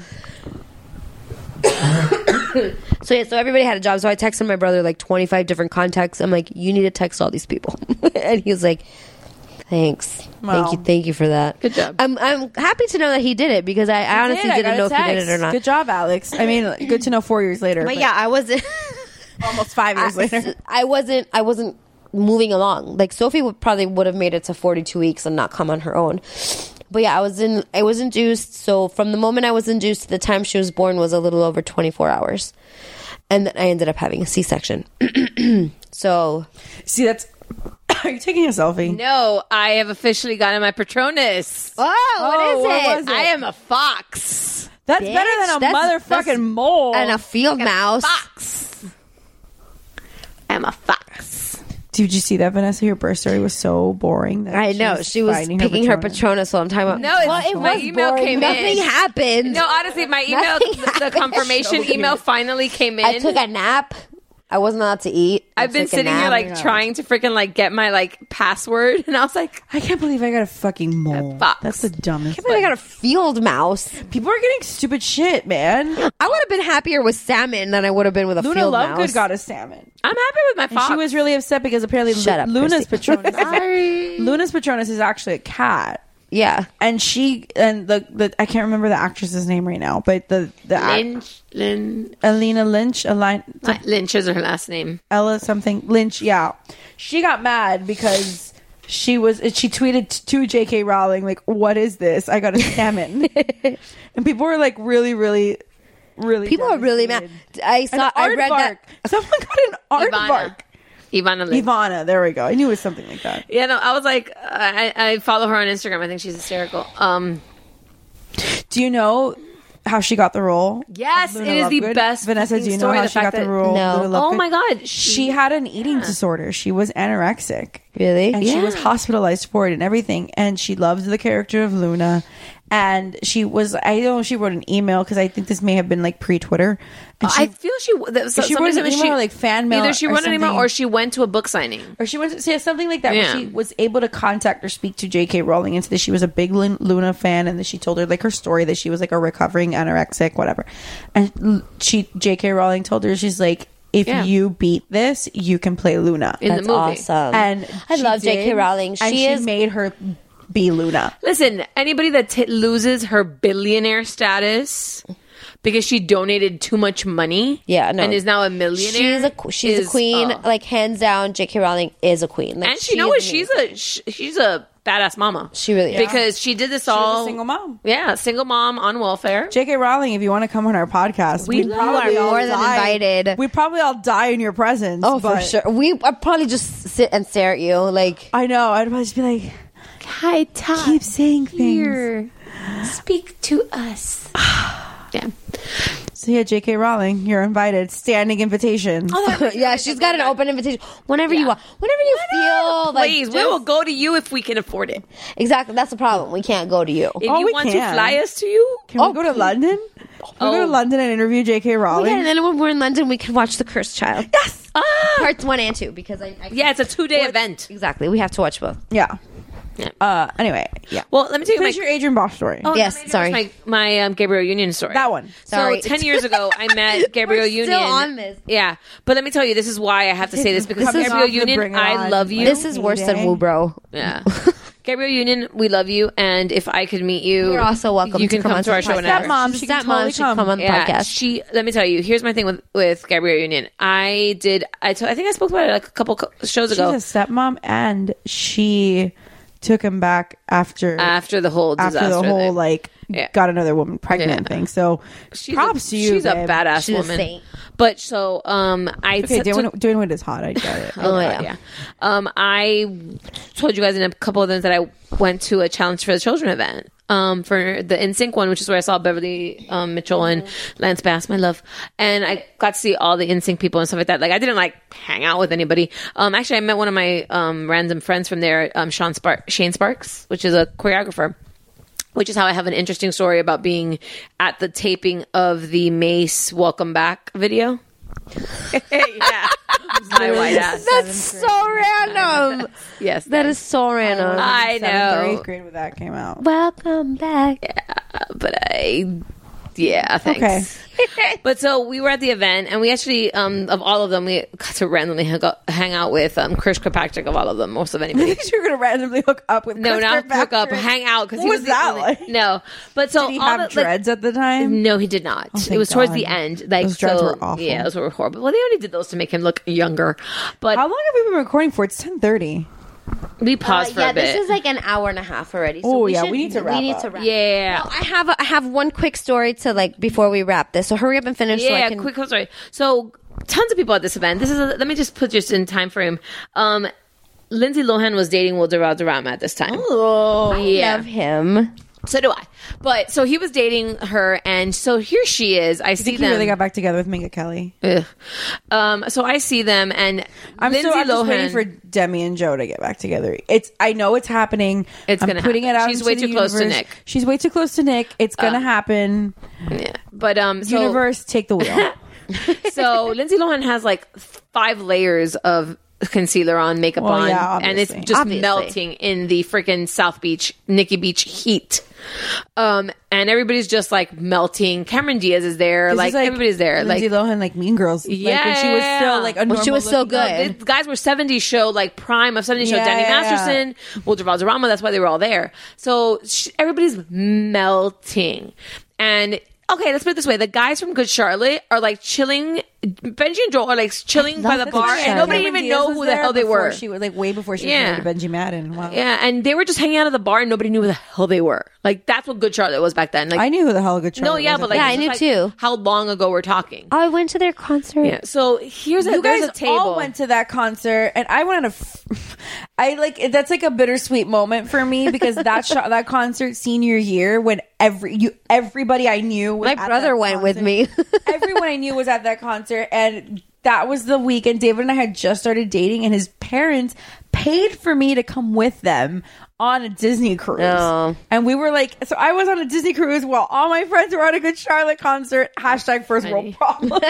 So yeah, so everybody had a job. So I texted my brother like twenty-five different contacts. I'm like, you need to text all these people, and he was like, "Thanks, Wow. thank you, thank you for that." Good job. I'm I'm happy to know that he did it because I, I honestly did. I didn't got know a if he did it text. or not. Good job, Alex. I mean, good to know four years later. But yeah, I wasn't. almost five years I, later. I wasn't. I wasn't moving along. Like Sophie would probably would have made it to forty-two weeks and not come on her own. But yeah, I was in. I was induced. So from the moment I was induced to the time she was born was a little over twenty-four hours, and then I ended up having a C-section. So See, that's. Are you taking a selfie? No, I have officially gotten my Patronus. oh, what Oh, is what it? was it? I am a fox. That's Bitch, better than a that's- motherfucking that's- mole. And a field mouse. Fox. I'm a fox. Did you see that, Vanessa? Your birth story was so boring. That I know she was finding picking her Patronus while I'm talking about. No, it's, well, it my was email boring. came Nothing in. happened. No, honestly, my email, Nothing the, the happened. confirmation email finally came in. I took a nap. I wasn't allowed to eat. I I've been took a sitting here nap. like trying to freaking like get my like password, and I was like, I can't believe I got a fucking mole. fox. That's the dumbest. I can't believe I got a field mouse. People are getting stupid shit, man. I would have been happier with salmon than I would have been with a Luna field Lovegood mouse. got a salmon. I'm happy with my And fox. she was really upset because apparently Shut Lu- up, Luna's Chrissy. Patronus. Sorry. Luna's Patronus is actually a cat. Yeah. And she and the, the I can't remember the actress's name right now, but the the Lynch, Lynn, Alina Lynch, Alina, Lynch is her last name. Ella something Lynch. Yeah, she got mad because she was she tweeted to J K Rowling like, "What is this? I got a salmon," and people were like, really, really, really. People are really mad. I saw. I read bark. that someone got an aardvark. Ivana Lynch. Ivana, there we go. I knew it was something like that. Yeah, no, I was like, I, I follow her on Instagram. I think she's hysterical. Um, do you know how she got the role? Yes, it is Lovegood? the best. Vanessa, do you know story, how the she got fact the role? that- Luna Oh Lovegood? my god, She, she, had an eating disorder. She was anorexic. Really? And she was Yeah. hospitalized for it and everything. And she loved the character of Luna. And she was, I don't know if she wrote an email because I think this may have been like pre-Twitter. And I feel she. That, so, she wrote an email or like fan mail. Either she or wrote an email something. or she went to a book signing. Or she went to say something like that Yeah. where she was able to contact or speak to J K Rowling and said that she was a big Lun- Luna fan and that she told her like her story that she was like a recovering anorexic, whatever. And she J K Rowling told her, she's like, if Yeah. you beat this, you can play Luna. In the That's movie. awesome. And I she love J K did, Rowling. and She she is- made her be Luna. Listen, anybody that t- loses her billionaire status because she donated too much money, Yeah, no. and is now a millionaire. She's a qu- she's is, a queen. uh, Like hands down, J K Rowling is a queen. Like, and she she know is what? She's amazing. a sh- she's a badass mama. She really is. because she did this all She was a single mom. Yeah, single mom on welfare. J K Rowling, if you want to come on our podcast, We we'd love probably are all more than die. invited. We'd probably all die in your presence. Oh, for but sure. We I'd probably just sit and stare at you. Like, I know. I'd probably just be like, Hi, Todd. keep saying things. Here. Speak to us. yeah. So yeah, J K Rowling, you're invited. Standing invitation. yeah, she's got an open invitation whenever you want, whenever you feel like. Please, we just- will go to you if we can afford it. Exactly, that's the problem. We can't go to you. If Oh, you we want can. to fly us to you, Can we go to London? Can we go to Oh. London and interview J K Rowling? Yeah, and then when we're in London, we can watch The Cursed Child. Yes. ah, Parts one and two because I, I yeah, it's a two-day event. exactly. We have to watch both. Yeah. Yeah. Uh. Anyway. Yeah. Well, let me tell you my Finish your Adrian Bosch story. Oh, Yes, let me sorry. finish My, my um, Gabrielle Union story. That one. Sorry. So ten years ago, I met Gabrielle We're Union. still on this. Yeah, but let me tell you, this is why I have to say this because This is Gabrielle off the Union, Bring It I On. love you. This is worse than Woo Bro. Yeah. Gabrielle Union, we love you, and if I could meet you, You're also welcome You to can come come on to our the show and podcast. ask. Stepmom, she can Stepmom totally should come. come on the Yeah, podcast. she. Let me tell you. Here's my thing with with Gabrielle Union. I did. I. T- I think I spoke about it like a couple co- shows She's ago. a stepmom, and she took him back after After the whole disaster, after the whole thing. like Yeah. got another woman pregnant Yeah. thing. So She's props a, to you. She's babe. a badass She's a woman. saint. But so um, I Okay, t- doing, took- doing what is hot. I get it. Oh, yeah. yeah. Um, I told you guys in a couple of them that I went to a Challenge for the Children event. Um, for the N Sync one, which is where I saw Beverly um, Mitchell and Lance Bass, my love, and I got to see all the N Sync people and stuff like that. Like I didn't like hang out with anybody. Um, actually, I met one of my um, random friends from there, um, Sean Spark- Shane Sparks, which is a choreographer. Which is how I have an interesting story about being at the taping of the Mace Welcome Back video. yeah, my white ass. That's so random. Yes, That is so random. I Seventh or know. eighth grade when that came out. Welcome back. Yeah, but I, yeah, thanks. But so we were at the event, and we actually, um, of all of them, we got to randomly hang out, hang out with um, Chris Kirkpatrick of all of them, most of I anybody. think you were gonna randomly hook up with No, Chris not hook up, Kirkpatrick. hang out. Because What he was was the that only- like? No, but so Did he all have the, like, dreads at the time? No, he did not. Oh, thank it was towards God. the end. Like Those dreads so, were awful. Yeah, those were horrible. Well, they only did those to make him look younger. But How long have we been recording for? It's ten thirty. we paused Uh, for yeah, a bit. this is like an hour and a half already. So Oh, we yeah, should- we need to wrap We need up. to wrap. yeah. Well, I have a, I have one quick story to like before we wrap this. So hurry up and finish. so I Yeah, can, quick story. So tons of people at this event. This is a, let me just put just in time frame. Um, Lindsay Lohan was dating Will Durama at this time. Oh, I Yeah. love him. So do I. But so he was dating her, and so here she is. I I see think he them. really got back together with Minka Kelly. Ugh. Um, so I see them, and I'm Lindsay still I'm just Lohan. waiting for Demi and Joe to get back together. It's I know it's happening. It's I'm gonna putting happen. it out. She's into way the too close to universe. Nick. She's way too close to Nick. It's gonna Uh, happen. yeah. But um, so, Universe, take the wheel. so Lindsay Lohan has like five layers of concealer on, makeup Well, on, yeah, and it's obviously. just Obviously. melting in the freaking South Beach, Nikki Beach heat. Um, and everybody's just like melting. Cameron Diaz is there. Like, like everybody's there. Lindsay like Lohan, like Mean Girls. Yeah. Like, and she was still like a normal well, she was so good. No, the guys were seventies show, like prime of seventies show. Yeah, Danny yeah, Masterson, yeah. Walter Valderrama. That's why they were all there. So sh- everybody's melting. And okay, let's put it this way: the guys from Good Charlotte are like chilling. Benji and Joel are like chilling by the bar, and nobody Cameron even Diaz know was who the there hell they before were. She was like way before she Yeah. was married to Benji Madden. Wow. Yeah, and they were just hanging out at the bar, and nobody knew who the hell they were. Like that's what Good Charlotte was back then. Like I knew who the hell Good Charlotte no, yeah, was. but like Yeah, I it's knew like too. How long ago we're talking? Oh, I went to their concert. Yeah. So here's a You there's guys a table. all went to that concert, and I went on a. F- I like that's like a bittersweet moment for me because that shot, that concert senior year when every you everybody I knew was My at brother that went with concert. me. Everyone I knew was at that concert, and that was the week. And David and I had just started dating, and his parents paid for me to come with them on a Disney cruise. Oh. And we were like, so I was on a Disney cruise while all my friends were on a Good Charlotte concert. Hashtag first world problems.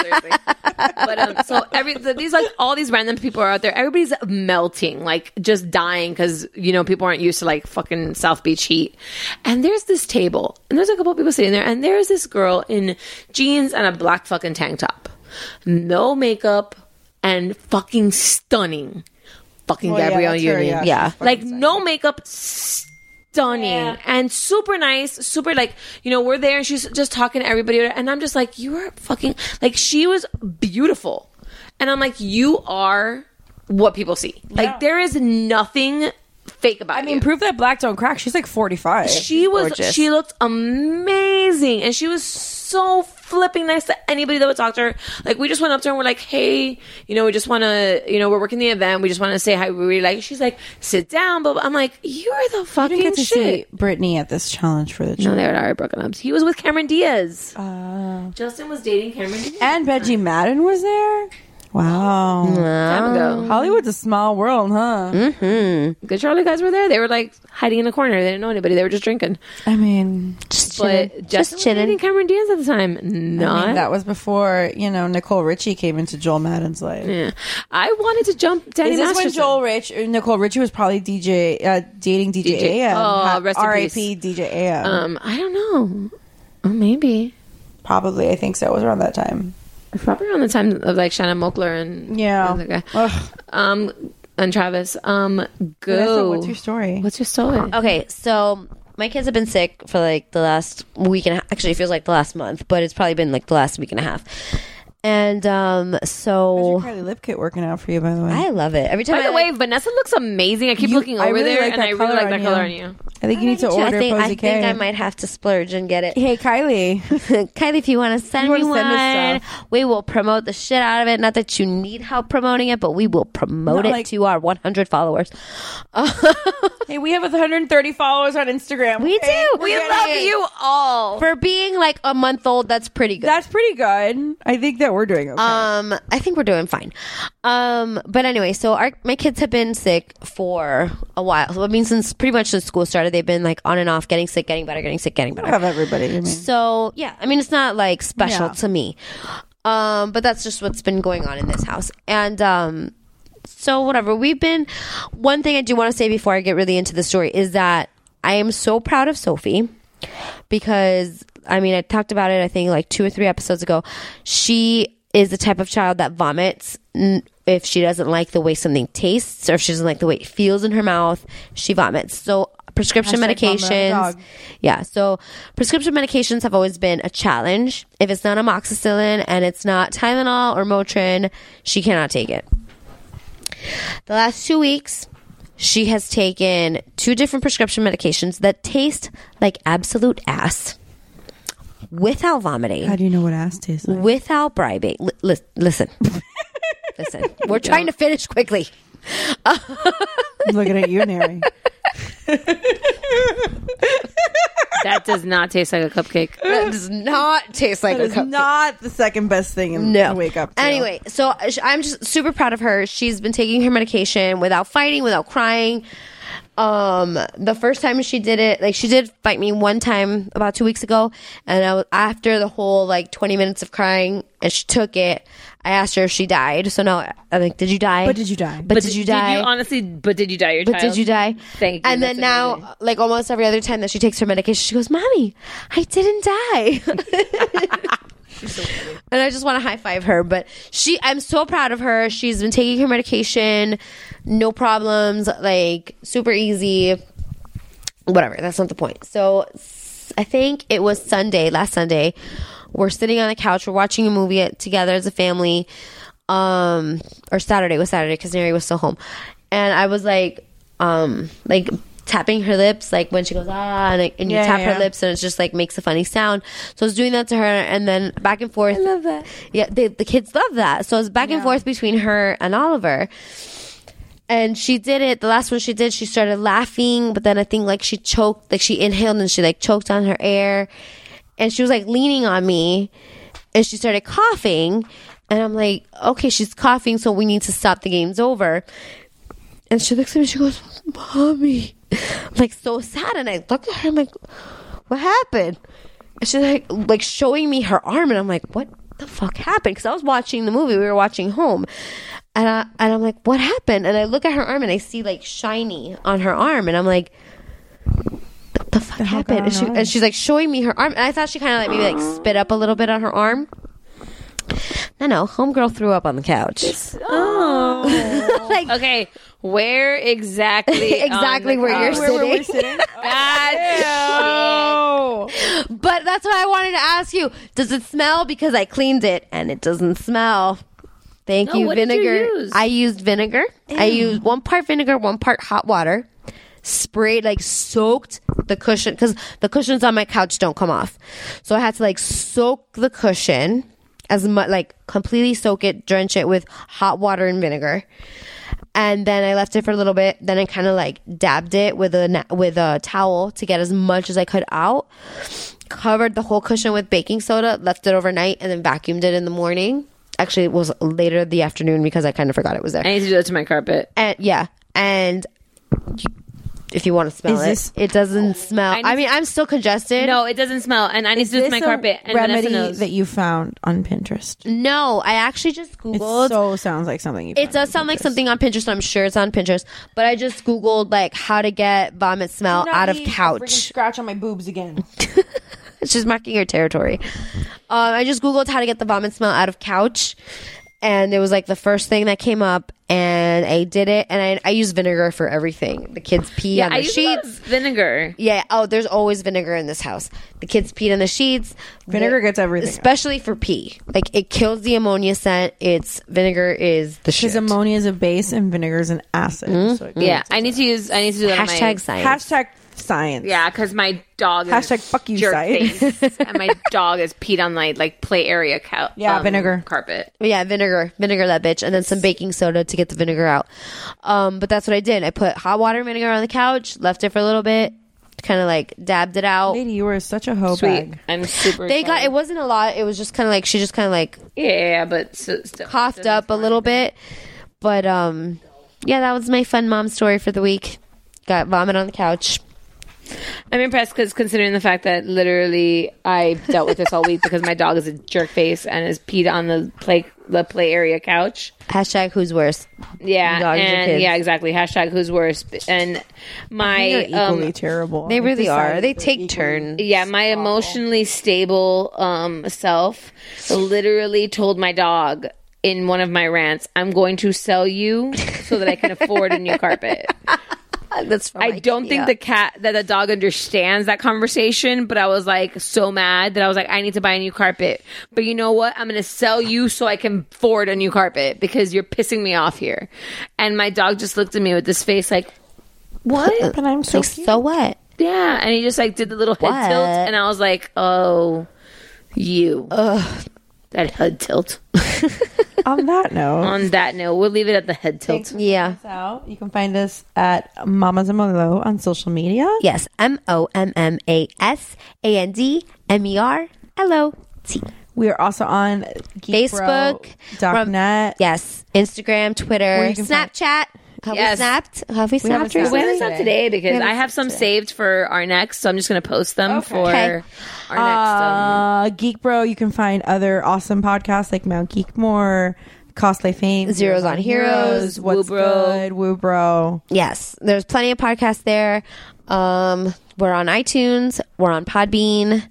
But um, so every so these like all these random people are out there. Everybody's melting, like just dying because you know people aren't used to like fucking South Beach heat. And there's this table, and there's a couple of people sitting there, and there's this girl in jeans and a black fucking tank top, no makeup, and fucking stunning. Fucking Well, yeah, Gabrielle that's her, Union, yeah. Yeah. She's fucking like stunning. no makeup. Stunning Yeah. and super nice, super like, you know, we're there and she's just talking to everybody. And I'm just like, you are fucking, like, she was beautiful. And I'm like, you are what people see. Like, Yeah. there is nothing fake about I mean, you. proof that black don't crack. She's like forty-five. She was, Gorgeous. she looked amazing. And she was so flipping nice to anybody that would talk to her. Like, we just went up to her and we're like, hey, you know, we just want to, you know, we're working the event. We just want to say hi. We really like, she's like, sit down. But I'm like, you're the I fucking didn't get to shit. see Brittany at this challenge for the No, challenge. they were already broken up. He was with Cameron Diaz. Uh, Justin was dating Cameron Diaz. and Benji Madden was there. Wow. Time ago. Hollywood's a small world, huh? Mm-hmm. Good Charlotte guys were there. They were like hiding in a corner. They didn't know anybody. They were just drinking. I mean, Just chilling. But Just Justin was chilling. dating Cameron Diaz at the time. Not. I mean, that was before, you know, Nicole Richie came into Joel Madden's life. Yeah. I wanted to jump Danny Is this Masterson. when Joel Rich, or Nicole Richie was probably D J, uh, dating D J, D J A M? Oh, rest in R I peace. P D J A M. Um, I don't know. Oh, maybe. Probably, I think so. It was around that time. Probably around the time of like Shannon Mokler and Yeah. and, okay. Ugh. um and Travis. Um, go. Vanessa, what's your story? What's your story? Okay, so my kids have been sick for like the last week and a half. Actually, it feels like the last month, but it's probably been like the last week and a half. And um, How's so your Kylie lip kit working out for you, by the way? I love it. Every time By the I, way, like, Vanessa looks amazing. I keep You- looking I over really there, like and that I really color like on that you. color on you. I think you need to I order think, I Posy think K. I might have to splurge and get it. Hey, Kylie. Kylie, if you want to send You me wanna send one, us stuff. we will promote the shit out of it. Not that you need help promoting it, but we will promote No, it like- to our one hundred followers. Hey, we have one hundred thirty followers on Instagram. We okay? do. We We're love getting- you all. For being like a month old, that's pretty good. That's pretty good. I think that we're doing okay. Um, I think we're doing fine. Um, but anyway, so our my kids have been sick for a while. So I mean, since pretty much since school started, they've been like on and off, getting sick, getting better, getting sick, getting better. I have everybody. I mean. So yeah, I mean, it's not like special Yeah. to me. Um, but that's just what's been going on in this house. And um, so whatever. We've been. One thing I do want to say before I get really into the story is that I am so proud of Sophie because I mean, I talked about it. I think like two or three episodes ago. She is the type of child that vomits n- if she doesn't like the way something tastes or if she doesn't like the way it feels in her mouth. She vomits. So prescription Hashtag vomit on the medications. dog. Yeah. So prescription medications have always been a challenge. If it's not amoxicillin and it's not Tylenol or Motrin, she cannot take it. The last two weeks, she has taken two different prescription medications that taste like absolute ass without vomiting. How do you know what ass tastes like? Without bribing. Li- li- listen. Listen. We're trying to finish quickly. I'm looking at you, Neri. That does not taste like a cupcake. That does not taste like That a is cupcake. not the second best thing in, No. to wake up to. Anyway, so uh, sh- I'm just super proud of her. She's been taking her medication without fighting, without crying. Um, the first time she did it, like she did bite me one time about two weeks ago, and I was, after the whole like twenty minutes of crying, and she took it. I asked her if she died. So now I'm like, did you die? But did you die? But, did you die? Did you honestly? But did you die? Your but child? did you die? Thank you. And then That's now, amazing. like almost every other time that she takes her medication, she goes, "Mommy, I didn't die." She's so funny. And I just want to high five her. But she, I'm so proud of her. She's been taking her medication, no problems, like super easy. Whatever. That's not the point. So I think it was Sunday, last Sunday. We're sitting on the couch. We're watching a movie together as a family. Um, or Saturday. It was Saturday because Neri was still home. And I was like, um, like tapping her lips, like when she goes, ah, and, and you Yeah, tap yeah. her lips and it just like makes a funny sound. So I was doing that to her and then back and forth. I love that. Yeah, they, the kids love that. So it was back and forth between her and Oliver. And she did it. The last one she did, she started laughing, but then I think like she choked, like she inhaled and she like choked on her air. And she was like leaning on me and she started coughing. And I'm like, okay, she's coughing, so we need to stop. The game's over. And she looks at me, she goes, "Mommy." I'm like so sad. And I looked at her, I'm like, what happened? And she's like, like showing me her arm. And I'm like, what the fuck happened? Because I was watching the movie. We were watching home. And, I, and I'm like, what happened? And I look at her arm and I see like shiny on her arm. And I'm like, what the fuck happened? And, she, and she's like showing me her arm. And I thought she kind of like maybe like spit up a little bit on her arm. No, no, homegirl threw up on the couch. Oh. like, okay, where exactly? exactly where you're where, sitting. where we're sitting. Oh. But that's why I wanted to ask you: does it smell? Because I cleaned it and it doesn't smell. Thank No, you, what did you vinegar. use? I used vinegar. Ew. I used one part vinegar, one part hot water. Sprayed, like soaked the cushion because the cushions on my couch don't come off. So I had to like soak the cushion as much, like completely soak it, drench it with hot water and vinegar. And then I left it for a little bit. Then I kind of like dabbed it with a na- with a towel to get as much as I could out. Covered the whole cushion with baking soda, left it overnight, and then vacuumed it in the morning. Actually, it was later the afternoon because I kind of forgot it was there. I need to do that to my carpet. And yeah, and if you want to smell Is it, this- it doesn't smell. I need I mean, I'm still congested. No, it doesn't smell, and I need to do it to my This a carpet. And Vanessa remedy knows. that you found on Pinterest. No, I actually just It googled. so sounds like something you. It found does on sound like Pinterest. something on Pinterest. So I'm sure it's on Pinterest. But I just googled like how to get vomit smell out of couch. Scratch on my boobs again. She's marking her territory. Um, I just googled how to get the vomit smell out of couch, and it was like the first thing that came up. And I did it, and I, I use vinegar for everything. The kids pee yeah, on I the use a lot sheets. of vinegar. Yeah. Oh, there's always vinegar in this house. The kids peed on the sheets. Vinegar The- gets everything out. especially for pee. Like it kills the ammonia scent. It's vinegar is the shit. Because ammonia is a base and vinegar is an acid. So it Yeah, I need to use. I need to do that. on my, Hashtag science. Hashtag science. Yeah, because my dog is Hashtag fuck you, jerk science. face, and my dog is peed on my like play area cow. Yeah, um, vinegar. carpet. Yeah, vinegar, vinegar that bitch, and then some baking soda to get the vinegar out. Um, but that's what I did. I put hot water and vinegar on the couch, left it for a little bit, kind of like dabbed it out. Lady, you were such a hoe Sweet. bag. I'm super. They got excited. it wasn't a lot. It was just kind of like she just kind of like Yeah, but so, still, coughed up a little bit. But um, yeah, that was my fun mom story for the week. Got vomit on the couch. I'm impressed because considering the fact that literally I dealt with this all week because my dog is a jerk face and is peed on the play the play area couch. Hashtag who's worse. Yeah, Dogs or and kids? yeah, exactly. Hashtag who's worse. And my They're equally um, terrible. They I've really are. decided They they're take equally- turns. yeah, my emotionally stable um self literally told my dog in one of my rants, "I'm going to sell you so that I can afford a new carpet." That's from I don't IKEA. think the cat that the dog understands that conversation, but I was like so mad that I was like, I need to buy a new carpet. But you know what? I'm going to sell you so I can afford a new carpet because you're pissing me off here. And my dog just looked at me with this face like, what? But I'm so Like, cute. so what? Yeah. And he just like did the little head What? tilt. And I was like, oh, you. Ugh. That head tilt. On that note, On that note, we'll leave it at the head tilt. Yeah. us out. You can find us at Mamas and Merlot on social media. Yes. M O M M A S A N D M E R L O T. We are also on Facebook, dot net. Yes. Instagram, Twitter, Where you can find- Snapchat. Have Yes. we snapped? Have we We haven't snapped snapped, we recently? haven't snapped today because We haven't I have some snapped today. saved for our next, so I'm just going to post them for Okay. our next. Um, Uh, Geek Bro, you can find other awesome podcasts like Mount Geekmore, Cosplay Fame, Zeros on Heroes, What's Woo Bro. Good, Woo Bro. Yes, there's plenty of podcasts there. Um, we're on iTunes. We're on Podbean.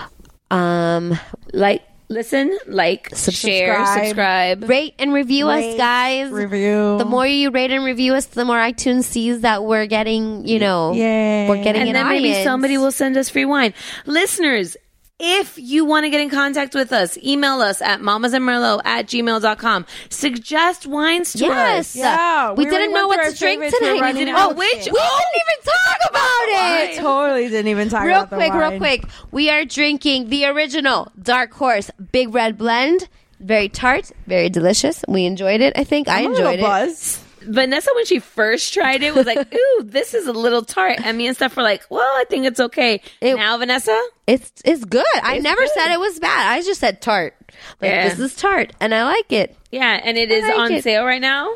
Um, like, listen, like, share, subscribe, rate and review Rate, us, guys. Review. The more you rate and review us, the more iTunes sees that we're getting, you know, Yay. we're getting and an then audience. maybe somebody will send us free wine. Listeners, if you want to get in contact with us, email us at mamasandmerlot at gmail dot com. Suggest wines to Yes. us. Yeah, we, we didn't already know went what through to drink our favorites. We're tonight. running Oh, out of which? shit. We didn't even talk about it. Totally didn't even talk Real about the quick, real wine. quick. We are drinking the original Dark Horse Big Red Blend. Very tart, very delicious. We enjoyed it. I think I I'm a enjoyed little it. Buzz. Vanessa, when she first tried it, was like, ooh, this is a little tart. And me and Steph were like, well, I think it's okay. It- now, Vanessa? It's it's good. I It's never good. said it was bad. I just said tart. Like Yeah. this is tart, and I like it. Yeah, and it is like on it. sale right now.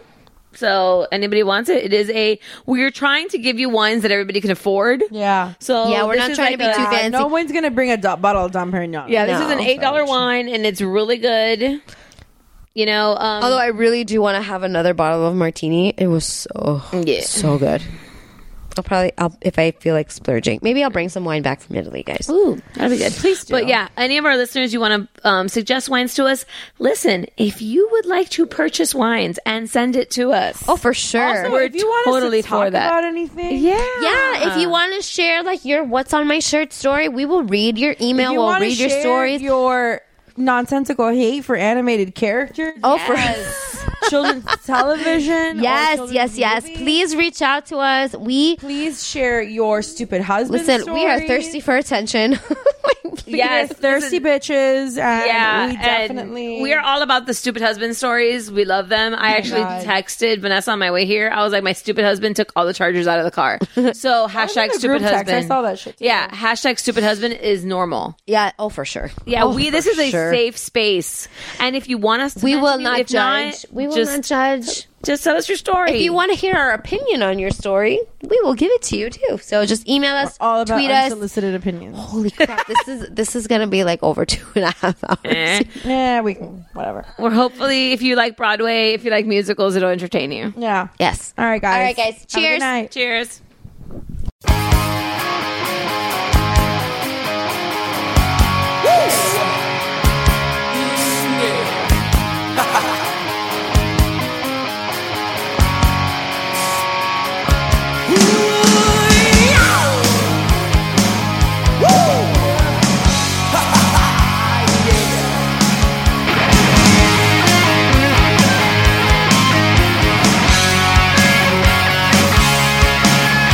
So anybody wants it, it is a. We're trying to give you wines that everybody can afford. Yeah. So Yeah, we're this not is trying to like be too a- fancy. No one's gonna bring a do- bottle of Dom Perignon. Yeah, this No. is an eight dollar wine, and it's really good. You know, um, Although I really do want to have another bottle of martini. It was so Yeah. so good. I'll probably I'll if I feel like splurging. Maybe I'll bring some wine back from Italy, guys. Ooh, that'd be good. Please do. But yeah, any of our listeners, you want to um, suggest wines to us? Listen, if you would like to purchase wines and send it to us, Oh, for sure. Also, We're if you want totally us to talk for that. about anything, yeah, Yeah, if you want to share like your what's on my shirt story, we will read your email. if you We'll wanna read your share stories. your nonsensical hate for animated characters. Oh, for children's television. or yes, children's yes, yes. movies. Please reach out to us. We Please share your stupid husband. listen. We are stories. thirsty for attention. yes, We're thirsty bitches, and yeah, we definitely and we are all about the stupid husband stories. We love them. I actually God. texted Vanessa on my way here. I was like, my stupid husband took all the chargers out of the car. So hashtag the stupid group text. husband. I saw that shit too. Yeah, hashtag stupid husband is normal. yeah. Oh, for sure. Yeah, Oh, we. This for is a sure. safe space, and if you want us, to We will mention you, not if judge. Not, we will just, not judge. Just tell us your story. If you want to hear our opinion on your story, we will give it to you too. So just email us, all about tweet us. unsolicited opinions. Holy crap! This is this is gonna be like over two and a half hours. Eh. Yeah, we can whatever. Or hopefully, if you like Broadway, if you like musicals, it'll entertain you. Yeah. Yes. All right, guys. All right, guys. Have a good Cheers. night. Cheers. Yeah.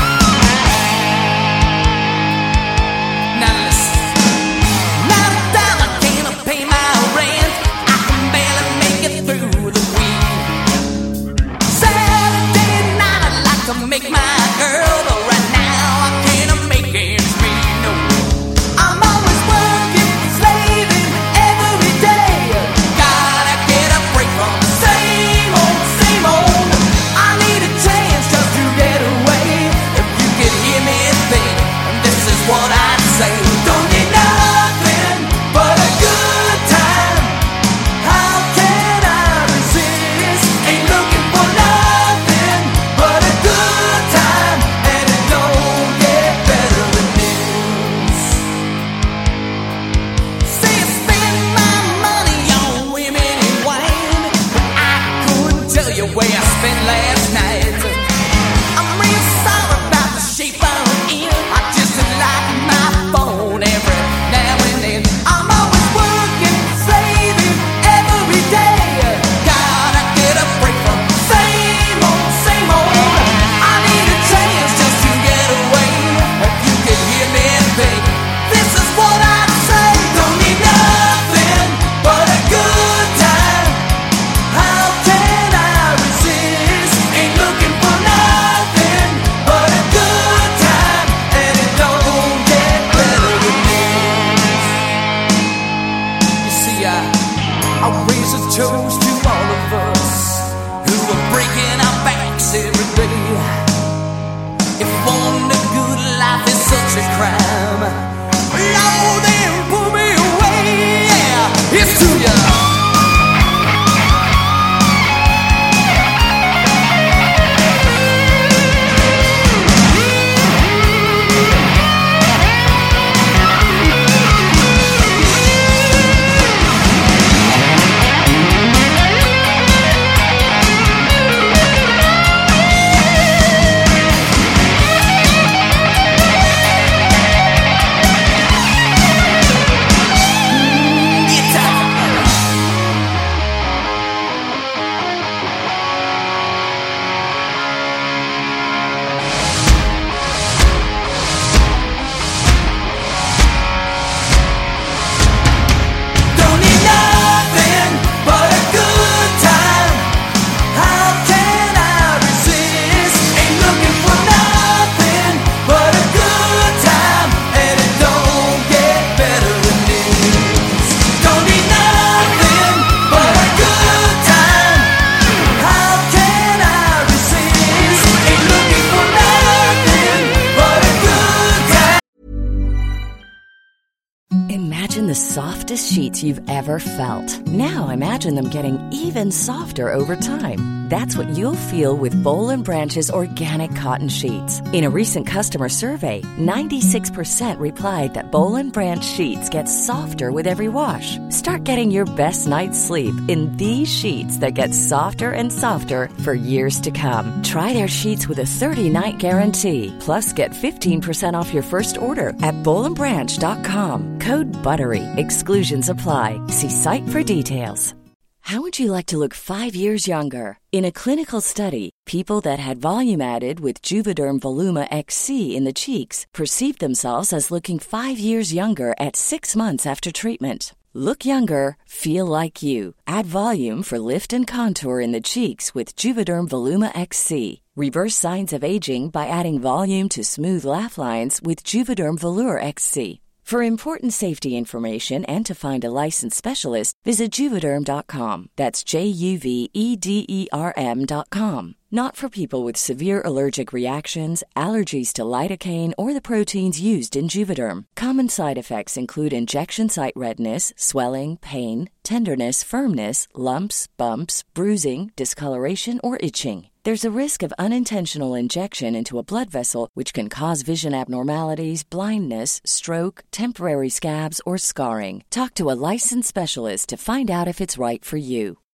softest sheets you've ever felt. Now imagine them getting even softer over time. That's what you'll feel with Boll and Branch's organic cotton sheets. In a recent customer survey, ninety-six percent replied that Boll and Branch sheets get softer with every wash. Start getting your best night's sleep in these sheets that get softer and softer for years to come. Try their sheets with a thirty-night guarantee. Plus, get fifteen percent off your first order at boll and branch dot com. Code BUTTERY. Exclusions apply. See site for details. How would you like to look five years younger? In a clinical study, people that had volume added with Juvederm Voluma X C in the cheeks perceived themselves as looking five years younger at six months after treatment. Look younger, feel like you. Add volume for lift and contour in the cheeks with Juvederm Voluma X C. Reverse signs of aging by adding volume to smooth laugh lines with Juvederm Volure X C. For important safety information and to find a licensed specialist, visit Juvederm dot com. That's J U V E D E R M dot com. Not for people with severe allergic reactions, allergies to lidocaine, or the proteins used in Juvederm. Common side effects include injection site redness, swelling, pain, tenderness, firmness, lumps, bumps, bruising, discoloration, or itching. There's a risk of unintentional injection into a blood vessel, which can cause vision abnormalities, blindness, stroke, temporary scabs, or scarring. Talk to a licensed specialist to find out if it's right for you.